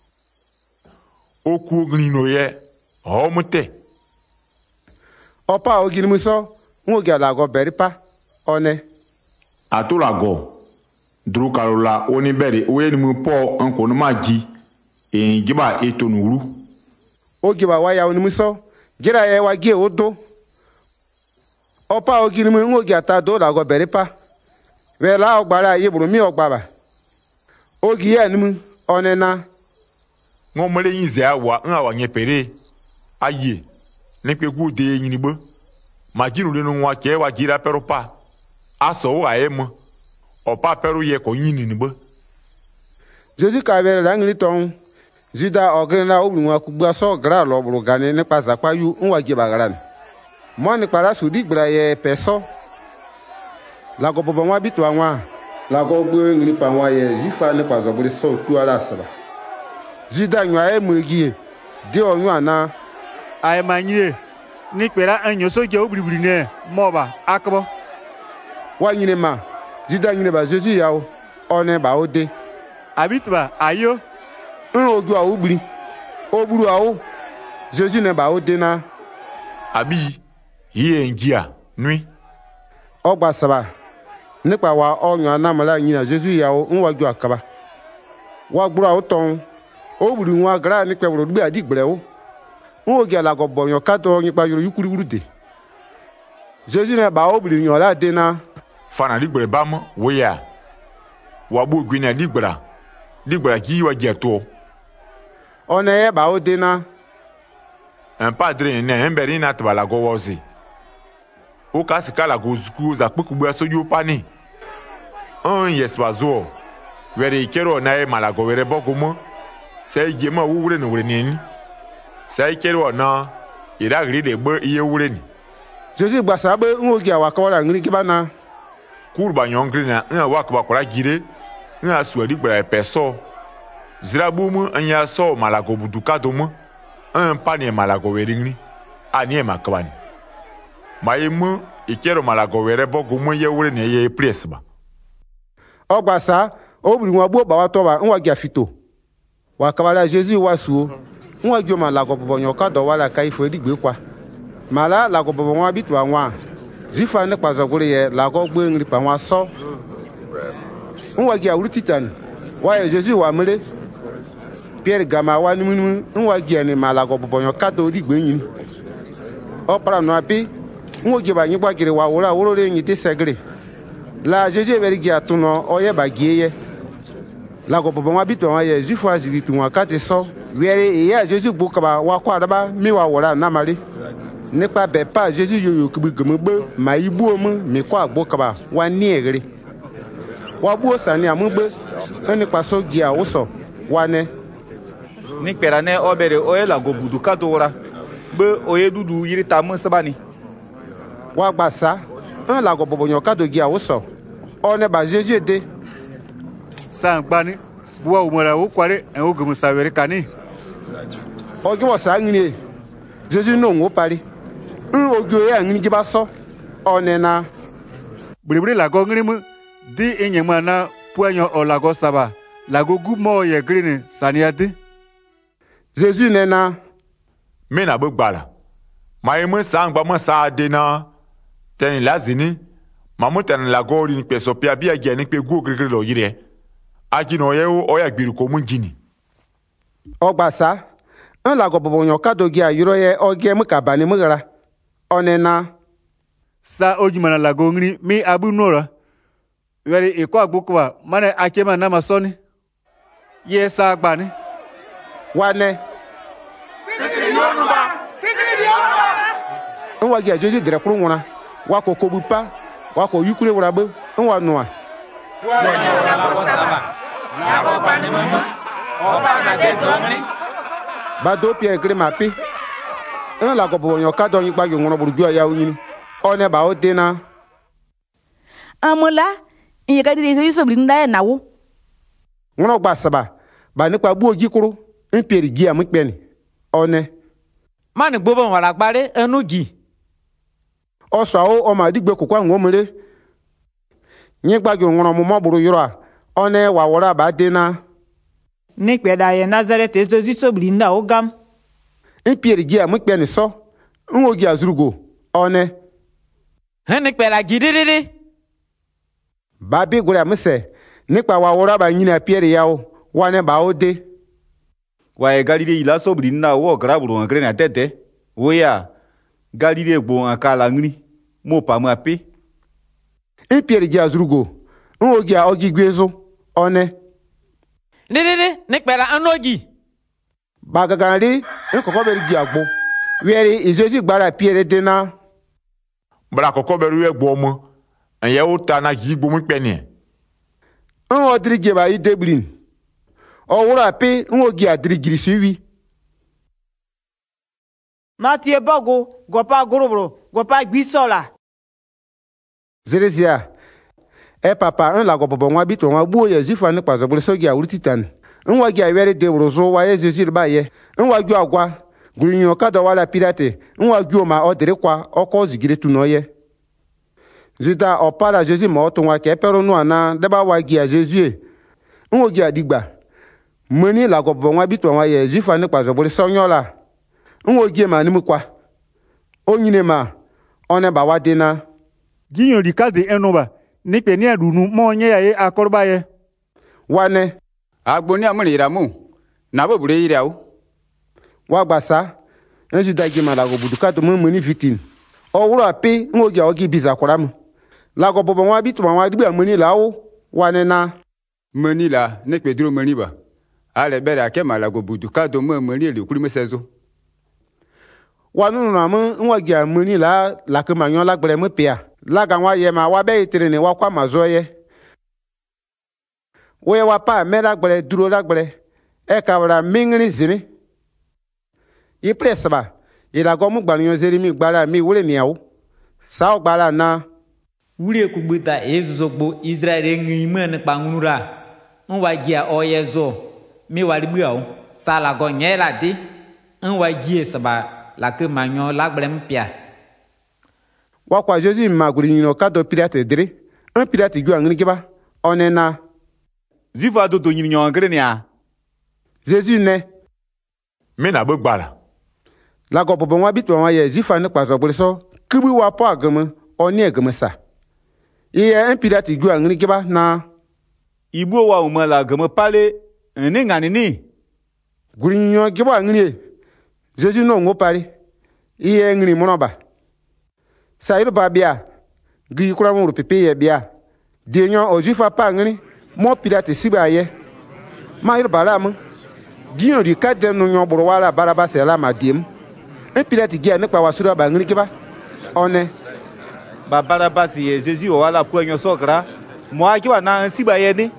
Oku ognino ye. Homote. Opa ogini muso. Nwogi ala go beri pa. One. Atulago. Drukarola oniberi oyeni mu po anko no maji. E ngiba etonuru. Ogi ba waya oni muso. Gira ye wa gie odo. Opa ogini mu nwogi ata do la go beri pa. Wela ogbara yeburu mi ogbaba. Ogi ye ni mu onena. Ngomele yinze awa nwa wanye pere. Aye. Nekwe gu de nyinibo. Majinu le no nwa ke wa gira pero pa. Aso wa emo. Opa peru ye ko nyini nibo. Jeju ka bere la ngli ton. Juda ogrena obu nwa kugba so gra lo buru gane ne pa zakwa yu nwa ge bagaran. Mo ni para su digbra ye peso. La go bobo nwa bitu anwa. La go gbe ngli pa nwa ye jifa ne pa zobure so tu ala saba. Juda nwa e mugie. De onyu ana. Ai manye. Ni pera anyo so je obribri ne. Moba akbo. Wa nyine ma. Juda nyine ba Jesu yawo. One ba ode. Abitwa ayo. Nro ogu a ubri. Oburu awo. Jesu ne ba ode na. Abi. Iye njia. Nui. Ogba saba. Nipa wa onyo anamala nyina Jesu yawo nwaju akaba. Wa gbura o ton. Oburu nwa gra ni pe woro gbe adigbre o. Nwogi ala go bonyo kato nyipa yoro yukuri wurude. Jesu ne ba obiri nyo la de na. Fana digbere bam woya. Wabu gwina digbera. Digbera ki wa jeto. One ye ba o de na. un padre ne un beri na tba la go wozi o ka sika la go zuku za kpukugba soju pani un yesbazo were ikero na e malago were bogumo sai jema wure no wure ni sai kero na ira gri de gbe iye wure ni Jésus gbasa be nwogi awakawara ngri kibana kurba nyongri na un wakba kwara gire un asuadi gbara peso zirabumu anya so malago buduka domo un pani malago weringni ani makabani maimu ikero malago were bogumo ye wure ne ye presba ogbasa obiri nwa gbo ba wa toba nwogi afito wakawara Jésus wasuo nwogi o malago bobonyo ka do wala kai fo digbe kwa mala lago bobo nwa bitu anwa zifa ne kwazagure ye lago gbe ngri pa nwa so nwogi awuru titan wa ye Jésus wa mele Pierre gama wa nimu nwogi ani malago bobonyo ka do digbe yin o para no api nwogi ba yin gbagire wa wora woro re yin te segre la Jésus berigi atuno oye bagieye lago bobo nwa bitu anwa ye zifa aziri tu nwa ka te so were e ya Jésus bukaba wa kwa daba mi wa wora na mari nípa bẹ̀ pa Jésus yoyo kìbì gèmùgbé mà ibú omu mi kọ́ àgbó kaba wa ní èrè wa bú sani àmúgbé nípa sógi àwòsàn wa nẹ. nípẹ̀rẹ̀ ní ọbẹ̀rẹ̀ oyè làgò bùdù kátó wura gbé oyè dúdú yìí ta mú sábàní. wa gbà sá ń làgò bọ̀bọ̀yàn kátó gi àwòsàn ọ ní bá Jésus dé. San gbani buwa umara wo kware en o gèmù sàwẹ̀rẹ̀ kani. ọjọ́ wọ̀ sá ń ní Jésus no ń parí. Un ogyo ya ngini giba so onena bribri lago ngrimu di enyema na puanyo o lago saba lago gumo ye green saniati Jésus nena mena bugbala mai mu sangba mu sa de na teni lazini mamu teni lago ri ni peso pia bia ge ni pe gu grigri lo yire ajino ye o ya gbiru ko mu gini ogbasa un lago bobonyo kadogi ayuro ye oge mu kabani mu gara onena sa ojumana lago ngri mi abu nora weri iko agbukwa mane akema na masoni ye sa agbani wane tikiri yoruba tikiri yoruba nwa gi Jésus dire kuru nwuna wa ko ko bupa wa ko yukure wura be nwa nuwa wa nya wura ba saba na ko bani mama o ba na de domri ba do Pierre gre mapi un la ko bo ka do yin gba yo ngono burju ya yin o ne ba o de na amula in ka dire Jésus sobri nda na wo ngono gba saba ba ni pa bu oji kuru in Pierre gi am pe ni o ne man gbo bon wala gbare enu gi o so o o ma digbe kokwa ngomere yin gba yo ngono mo mo buru yoro a o ne wa wora ba de na ni pe da ye Nazareth Jésus sobri nda o gam in Pierre gi am pe ni so nwo gi azurugo o ne hen pe la gidiri ba bi gure am se nípa wa wora ba yin na Pierre yawo wa ne ba o de wa e Galilée ila sobri nda wo graburu ngre na tete wo ya Galilée gbo akala ngri mo pa mo api in Pierre gi azurugo nwo gi a ogi gwezo o ne dede ne pera anogi ba gaganri in kokko be gi agbo weri Jésus gbara Pierre de na bra kokko be ru egbo mo en ye o ta na gi gbo mo pe ni en o dirige ba i deblin o wura pe en o gi adirigiri siwi Matie bogo gopa gorobro gopa gbisola Zerezia e papa en la go bobo nwa bitu nwa gbuo ye zifa ni pazo bulu sogi awuri titan en wa gi awere de brozo wa ye Jésus ba ye en wa gi agwa gurinyo ka do wala pirate en wa gi o ma o dire kwa oko zigire tu no ye Juda o para Jésus mo to nwa ke pero nu ana de ba wa gi a Jésus en wo gi adigba moni la go bobo nwa bitu nwa ye zifa ni pazo bulu sonyola en wo gi ma ni mu kwa onyine ma one ba wa de na ginyo dikade enoba ni pe ni adunu mo nye ya ye akorba ye wane agboni amuni iramu na bo bure irawo wa gbasa enju dagi ma la go buduka to mo ni fitin o wuro ape ngo gi ogi biza kwaram la go bobo wa bitu wa digba moni lawo wane na moni la ne pe duro moni ba ale bere ake ma la go buduka to mo moni le kuri mesezo wa nu na mu nwa gi amuni la la ke manyo la gbere mu pia la ga wa ye ma wa be itire ni wa kwa mazo ye we wa pa me la gbere duro la gbere e ka bra mingri zini i presba i la go mu gbanyo zeri mi gbara mi wure ni awo sa o gbara na wure ku gbuta ezuzogbo Israel ngi me ne pangunura nwa gi a oyezo mi wali buawo sa la go nyela di nwa gi esba la ke manyo la gbere mpia wa kwa Jésus maguri ni no ka do pirate dre un pirate ju angni kiba onena zifa do do ni nyo ngre ni a Jésus ne me na be gbala la go bobo wa bitwa wa ye zifa ne kwazo gbere so kibi wa po agama oni agama sa iye un pirate ju angni kiba na ibu wa o la agama pale ni ngani ni guri nyo kiba angni Jésus no ngo pare iye ngni monoba sa yiro ba bia gi kura mo pepe ye bia de nyo o jifa pa ngini mo pirate siba ye ma yiro bala mo gi yo di kadde no nyo boro wala baraba se la ma dim e pirate gi ne pa wasura ba ngini kiba one ba baraba si ye Jésus o wala ku nyo sokra mo aki wa na siba ye ni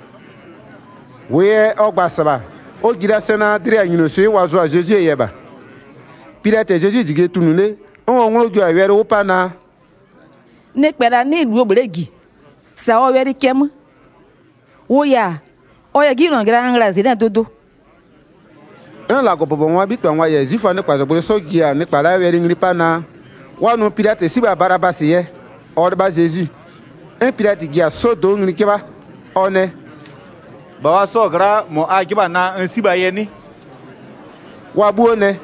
we ogba saba o gira sena dire anyino se wazo a Jésus ye ba pirate Jésus jige tunule on ngolo jo awere opa na ne kpera ne lu obregi sa o weri kem wo ya o ya gi no gra ngra zina dodo en la go bobo wa bi twa wa ye zifa ne kwazo bole so gi a ne kpara weri ngri pa na wa no pirate si ba baraba se ye o ba Jésus en pirate gi a so do ngri ke ba one ba wa so gra mo a gi ba na en si ba ye ni wa bu ne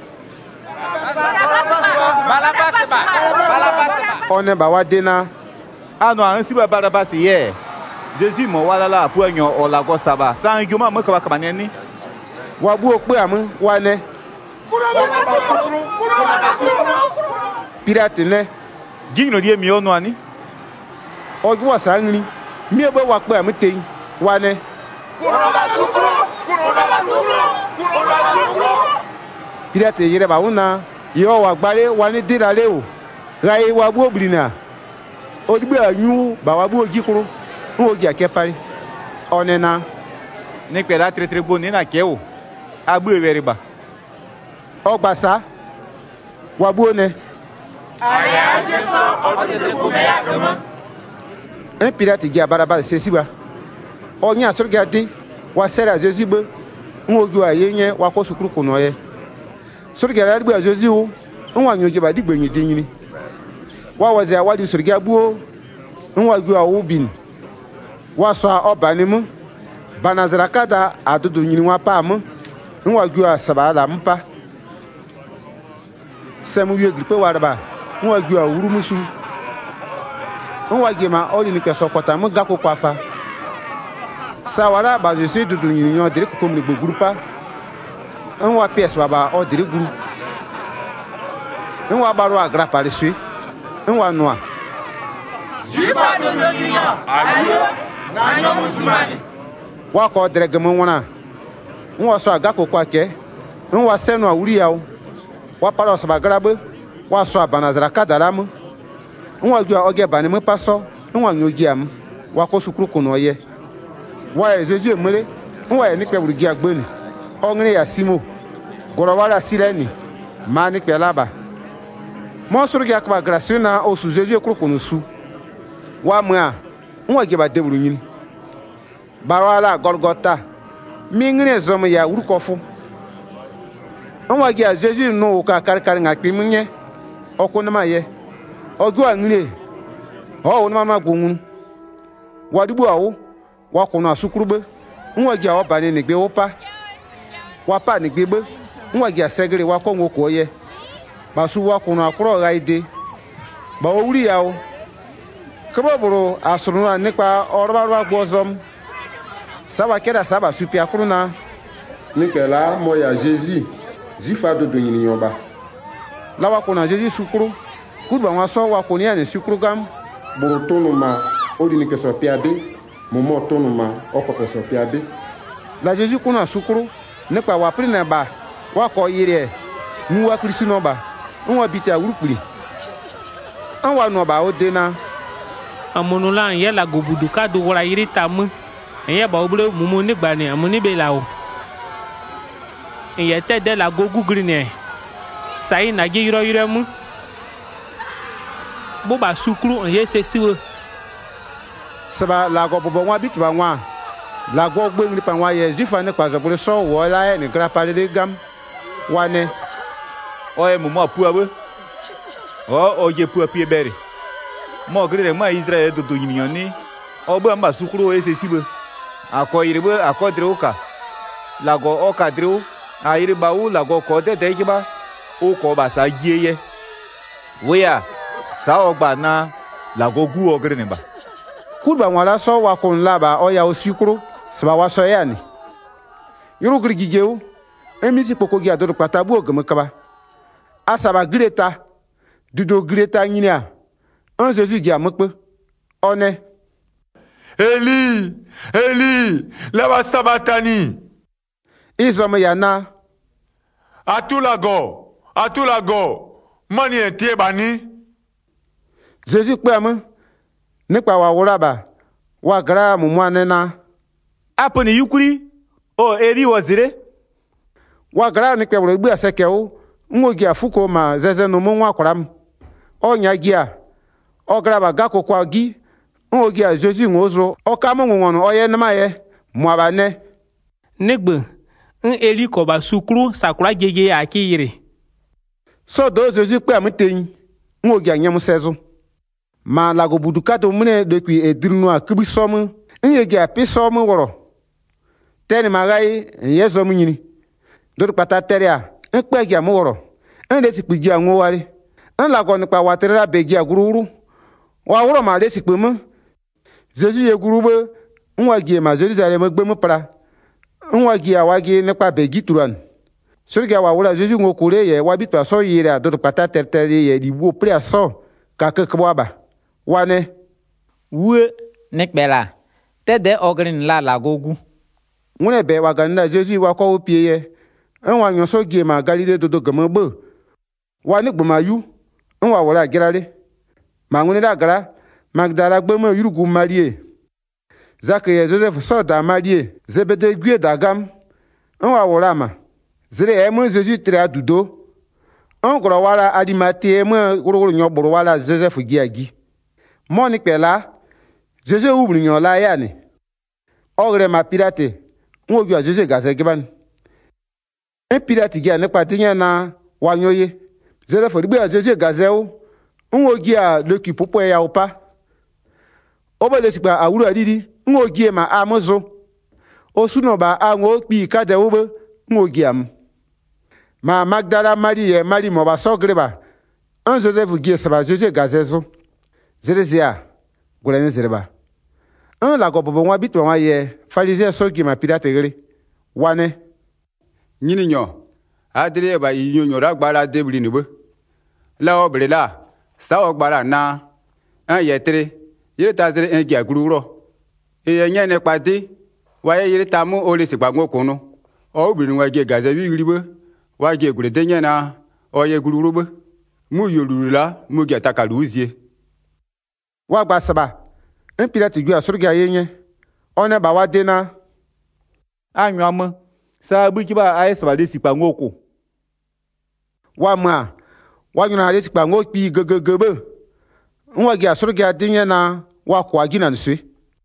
one ba wa dena ano an si ba barabas ye Jésus mo wala la pu enyo o la go saba san gyuma mo ka ba ni wa bu o pe amu wa ne pirate ne gino die mi onu ani oju wa sa nri mi e be wa pe amu teyin wa ne pirate yire ba una yo wa gbare wa ni dirare o rai wa bu obrina odigbe anyu ba wa bu ojikuru o gi akepari onena ni pera tretre bo ni na ke o agbu ewere ba ogbasa wa bu one aya jeso odede ko me ya kama en pirate gi abaraba sesiba onya asorga de wa sera Jésus be nwoju ayenye wa ko sukuru kuno ye sorga ra gbe Jésus o nwa nyoje ba digbe nyi dinyini wa wazi awadi sorga buo nwa ju awu bin wa so obanimu banazrakada adudu nyini wa pam nwa ju asabala mpa semu ye gripe warba nwa ju awuru musu nwa gema oli ni peso kota mu gako kwafa sawara ba Jésus dudu nyini nyo dire ko mi gbogrupa nwa pies baba o dire guru nwa baro agra pare sui nwa noa jifa do do niyo ayo na nyo musumani wa ko drege mo wona nwa so aga kokwa ke nwa senu awuri yawo wa paro so bagrabe wa so abanazara kadaram nwa ju oge bani mo paso nwa nyogi am wa ko sukuru kuno ye wa Jésus emele nwa ni pe burugi agbeni ongre ya simo gorowara sileni mani pe laba mo suru gi akba grace na osu Jésus krokunu su wa mwa nwa gi ba deburu nyini barwala Golgotha mingre zomo ya urukofu nwa gi Jésus no ka karkar ngakpi munye okuna maye ogu angle o wona mama gungun wadibu awo wa kuna sukurube nwa gi awo bani ni gbe opa wa pa ni gbegbe nwa gi asegere wa ko ngoko ye basu wa kuna akro gaide ba owuri ya o keboburu asuru na nipa orobarwa gbozom sawa keda saba supi akuru na nikela mo ya Jésus zifa do do nyini yoba lawa kuna Jésus sukuru kuba wa so wa kunia ni sukuru gam buru tonu ma odi ni keso piabe momo tonu ma oko keso piabe la Jésus kuna sukuru nipa wa prina ba wa ko yire mu wa Kristo no ba nwa biti awurukpiri nwa no ba odena amonula ye la gobudu ka do wora yiri tamu ye ba obule mumu nigba ni amuni be la o ye te de la gogu green sai na ge yiro yiro mu bo ba sukru ye se siwo saba la go bobo nwa biti ba nwa la go gbe ni pa nwa ye jifa ni pa zo bule so wo la e ni gra pale de gam wane oye mumu apua we o oje pua pie bere mo gre ma Israel do do yimioni obo amba sukuru ese sibe akoyirebe akodreuka lago oka dreu ayire bawu lago ko de de jiba o ko ba sa yeye weya sa ogba na lago gu ogre ne ba kurba wala so wa kun laba oya osikuru sba wa so yani yuru grigigeu emisi poko gi adoro patabu ogem kaba asaba greta dudo greta nyinia un Jésus gi amekpe one Eli Eli leva sabatani izome yana atulago atulago mani etie bani Jésus pe am nípa wa woraba wa gra mumu anena aponi yukuri o eri wazire wa gra ni pe woro gbe aseke o nwogi afuko ma zeze no mu nwa kwaram onya gi a o gra ba gako kwa gi nwogi a Jésus ngozo o ka mu nwono oye nma ye mu abane negbe n eli ko ba sukru sakura jeje akire so do Jésus pe am teyin nwogi anyam sezo ma la go budukato mune de kwi edrinu akibi somu nyegi api somu woro teni magai yezo munyini do pata teria npe gi am woro nde ti pigi anwo wari en la go nipa watera begi agururu wa woro ma de sipe mu Jésus ye gurube nwa gi ma Jerusalem gbe mu pra nwa gi awagi nipa begi turan surga wa wora Jésus ngokure ye wa bitwa so yira do pata tertere ye di wo pre so ka ke kwaba wane we nekbela tede ogrin la lagogu nwune be wa ganna Jésus wa ko opie ye enwa nyoso gie ma galile dodo gamagbo wa ni gbomayu enwa wora girale ma nwune da gara Magdala gbemo yurugu Marie Zakaye Joseph soda Marie Zebede gwie dagam enwa wora ma zire emu Jésus tra dudo en gro wala Arimate emu gro nyoboro wala Joseph giagi moni pela Jésus oubli nyon la yani ogre ma pirate nwogi a Jésus gaze giban en pirate gi ne patinya na wanyoye Jésus fo gbe a Jésus gaze o nwogi a loki popo ya opa obele sipa awuru adidi nwogi ma amuzo osuno ba anwo pi kade obo nwogi am ma Magdala Marie Marie mo ba sogreba en Joseph gi saba Jésus gaze zo Zerezia golene zereba un la go bobo nwa bitwa nwa ye Pharisien sogi ma pirate gele wane nyini nyo adire ba yinyo nyo ra gbara debli ni bo la obre la sa ogbara na an yetre yire ta zere en gia gururo e ye nyene pade wa ye yire ta mu ole se gbagbo kunu o obìnrin wa ge gaze wi ribo wa ge gure de nyena o ye gururo bo mu yorula mu ge takalu uzie wa gba saba en pirate gua surga yenye one ba wa dena anywam sa bu kiba ai saba de sipa ngoko wa ma wa nyuna de sipa ngopi gegegebe nwa gi surga dinye na wa kwa gina nsu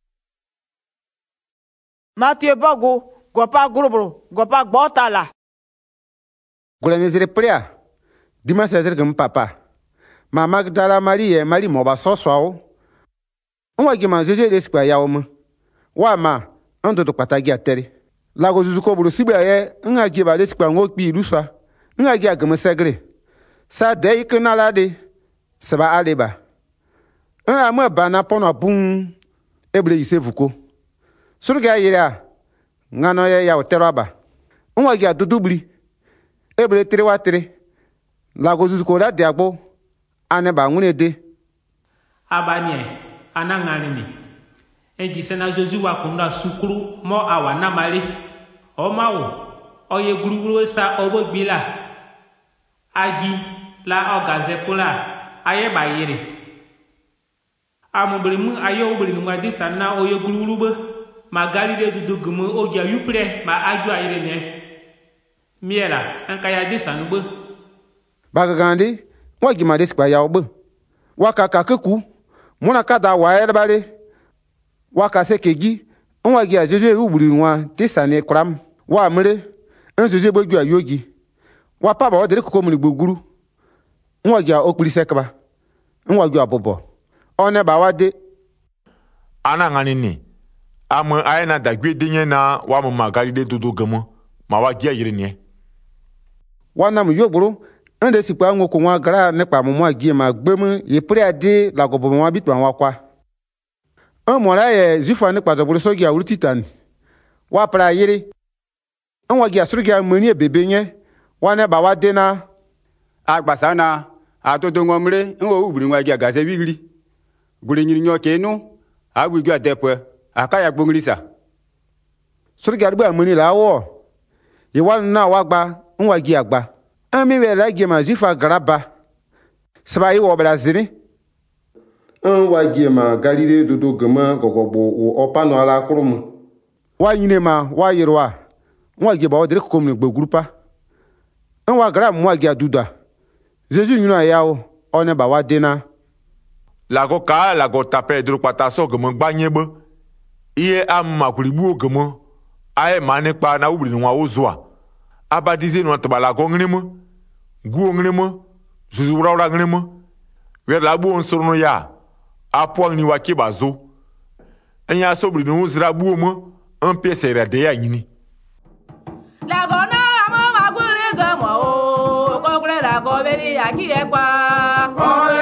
Mathieu bago gopa grobro gopa gbotala golene zere pria dima sezer gem papa ma Magdala Marie Marie mo ba soswao nwa gi ma Jésus de sipa yawo mu wa ma ando to patagi atere la go zuzuko buru siba ye nga gi ba de sipa ngopi luswa nga gi agem segre sa de ikna la de seba aleba nga ma bana pono bun eble yisevuko surga yira ngano ye ya oteraba nwa gi adudubli eble tere wa tere la go zuzuko da de agbo ane ba nwune de abanye anangani ni engi sena Jésus wa kunda sukuru mo awa na mali o mawo oye guruguru sa obo gbila agi la ogaze pula aye bayire amubri mu aye obri nu ngadi sanna oye guruluba magali de dudu gumu ogia yupre ma aju ayire ne miela anka ya de sanuba bagagandi wa gima de skpa ya obo wa ka ka keku muna kada wa ya bare wa ka se keji nwa gi ajeje ubri nwa tisane kram wa mere njeje gboju ayogi wa pa ba o de kokko mu gboguru nwa gi okpiri sekba nwa gi abobo one ba wa de ana ngani ni ama ayena dagwe dinye na wa mu magali de dodo gamo ma wa gi ayire ne wa na mu yogburu nde sikpa nwoko nwa gara nepa mu ma gi ma gbemu ye pre ade la gobo ma bitwa wa kwa un mora ye zufa nepa do buru so gi awru titan wa pra yire nwa gi asuru gi amani ebebe nye wa ne ba wa de na agbasa na atodo ngomre nwo ubiri nwa gi agaze bigiri gure nyiri nyoke nu agwigu adepwe akaya gbongrisa suru gi arbu amani la wo ye wa na wa gba nwa gi agba ami we la gi ma zufa graba saba yi wo brazil un wa gi ma galile dodo gama gogogbo o opano ala kurum wa yine ma wa yirwa nwa gi ba o dire ko mu gbogrupa nwa gra mu wa gi aduda jesu nyuna yawo one ba wa dena lago ka lago tape dro pata so gamo gbanyebe iye amma kuribu gamo aye mane pa na ubri nwa ozwa abadize no tba lago ngrimo gu ngrimo zuzu wura ngrimo we la bu onsoro no ya apo ni wake bazo enya so bri no zira bu mo un piece re de ya nyini lago na mo magure gamo o ko kure lago beri aki e pa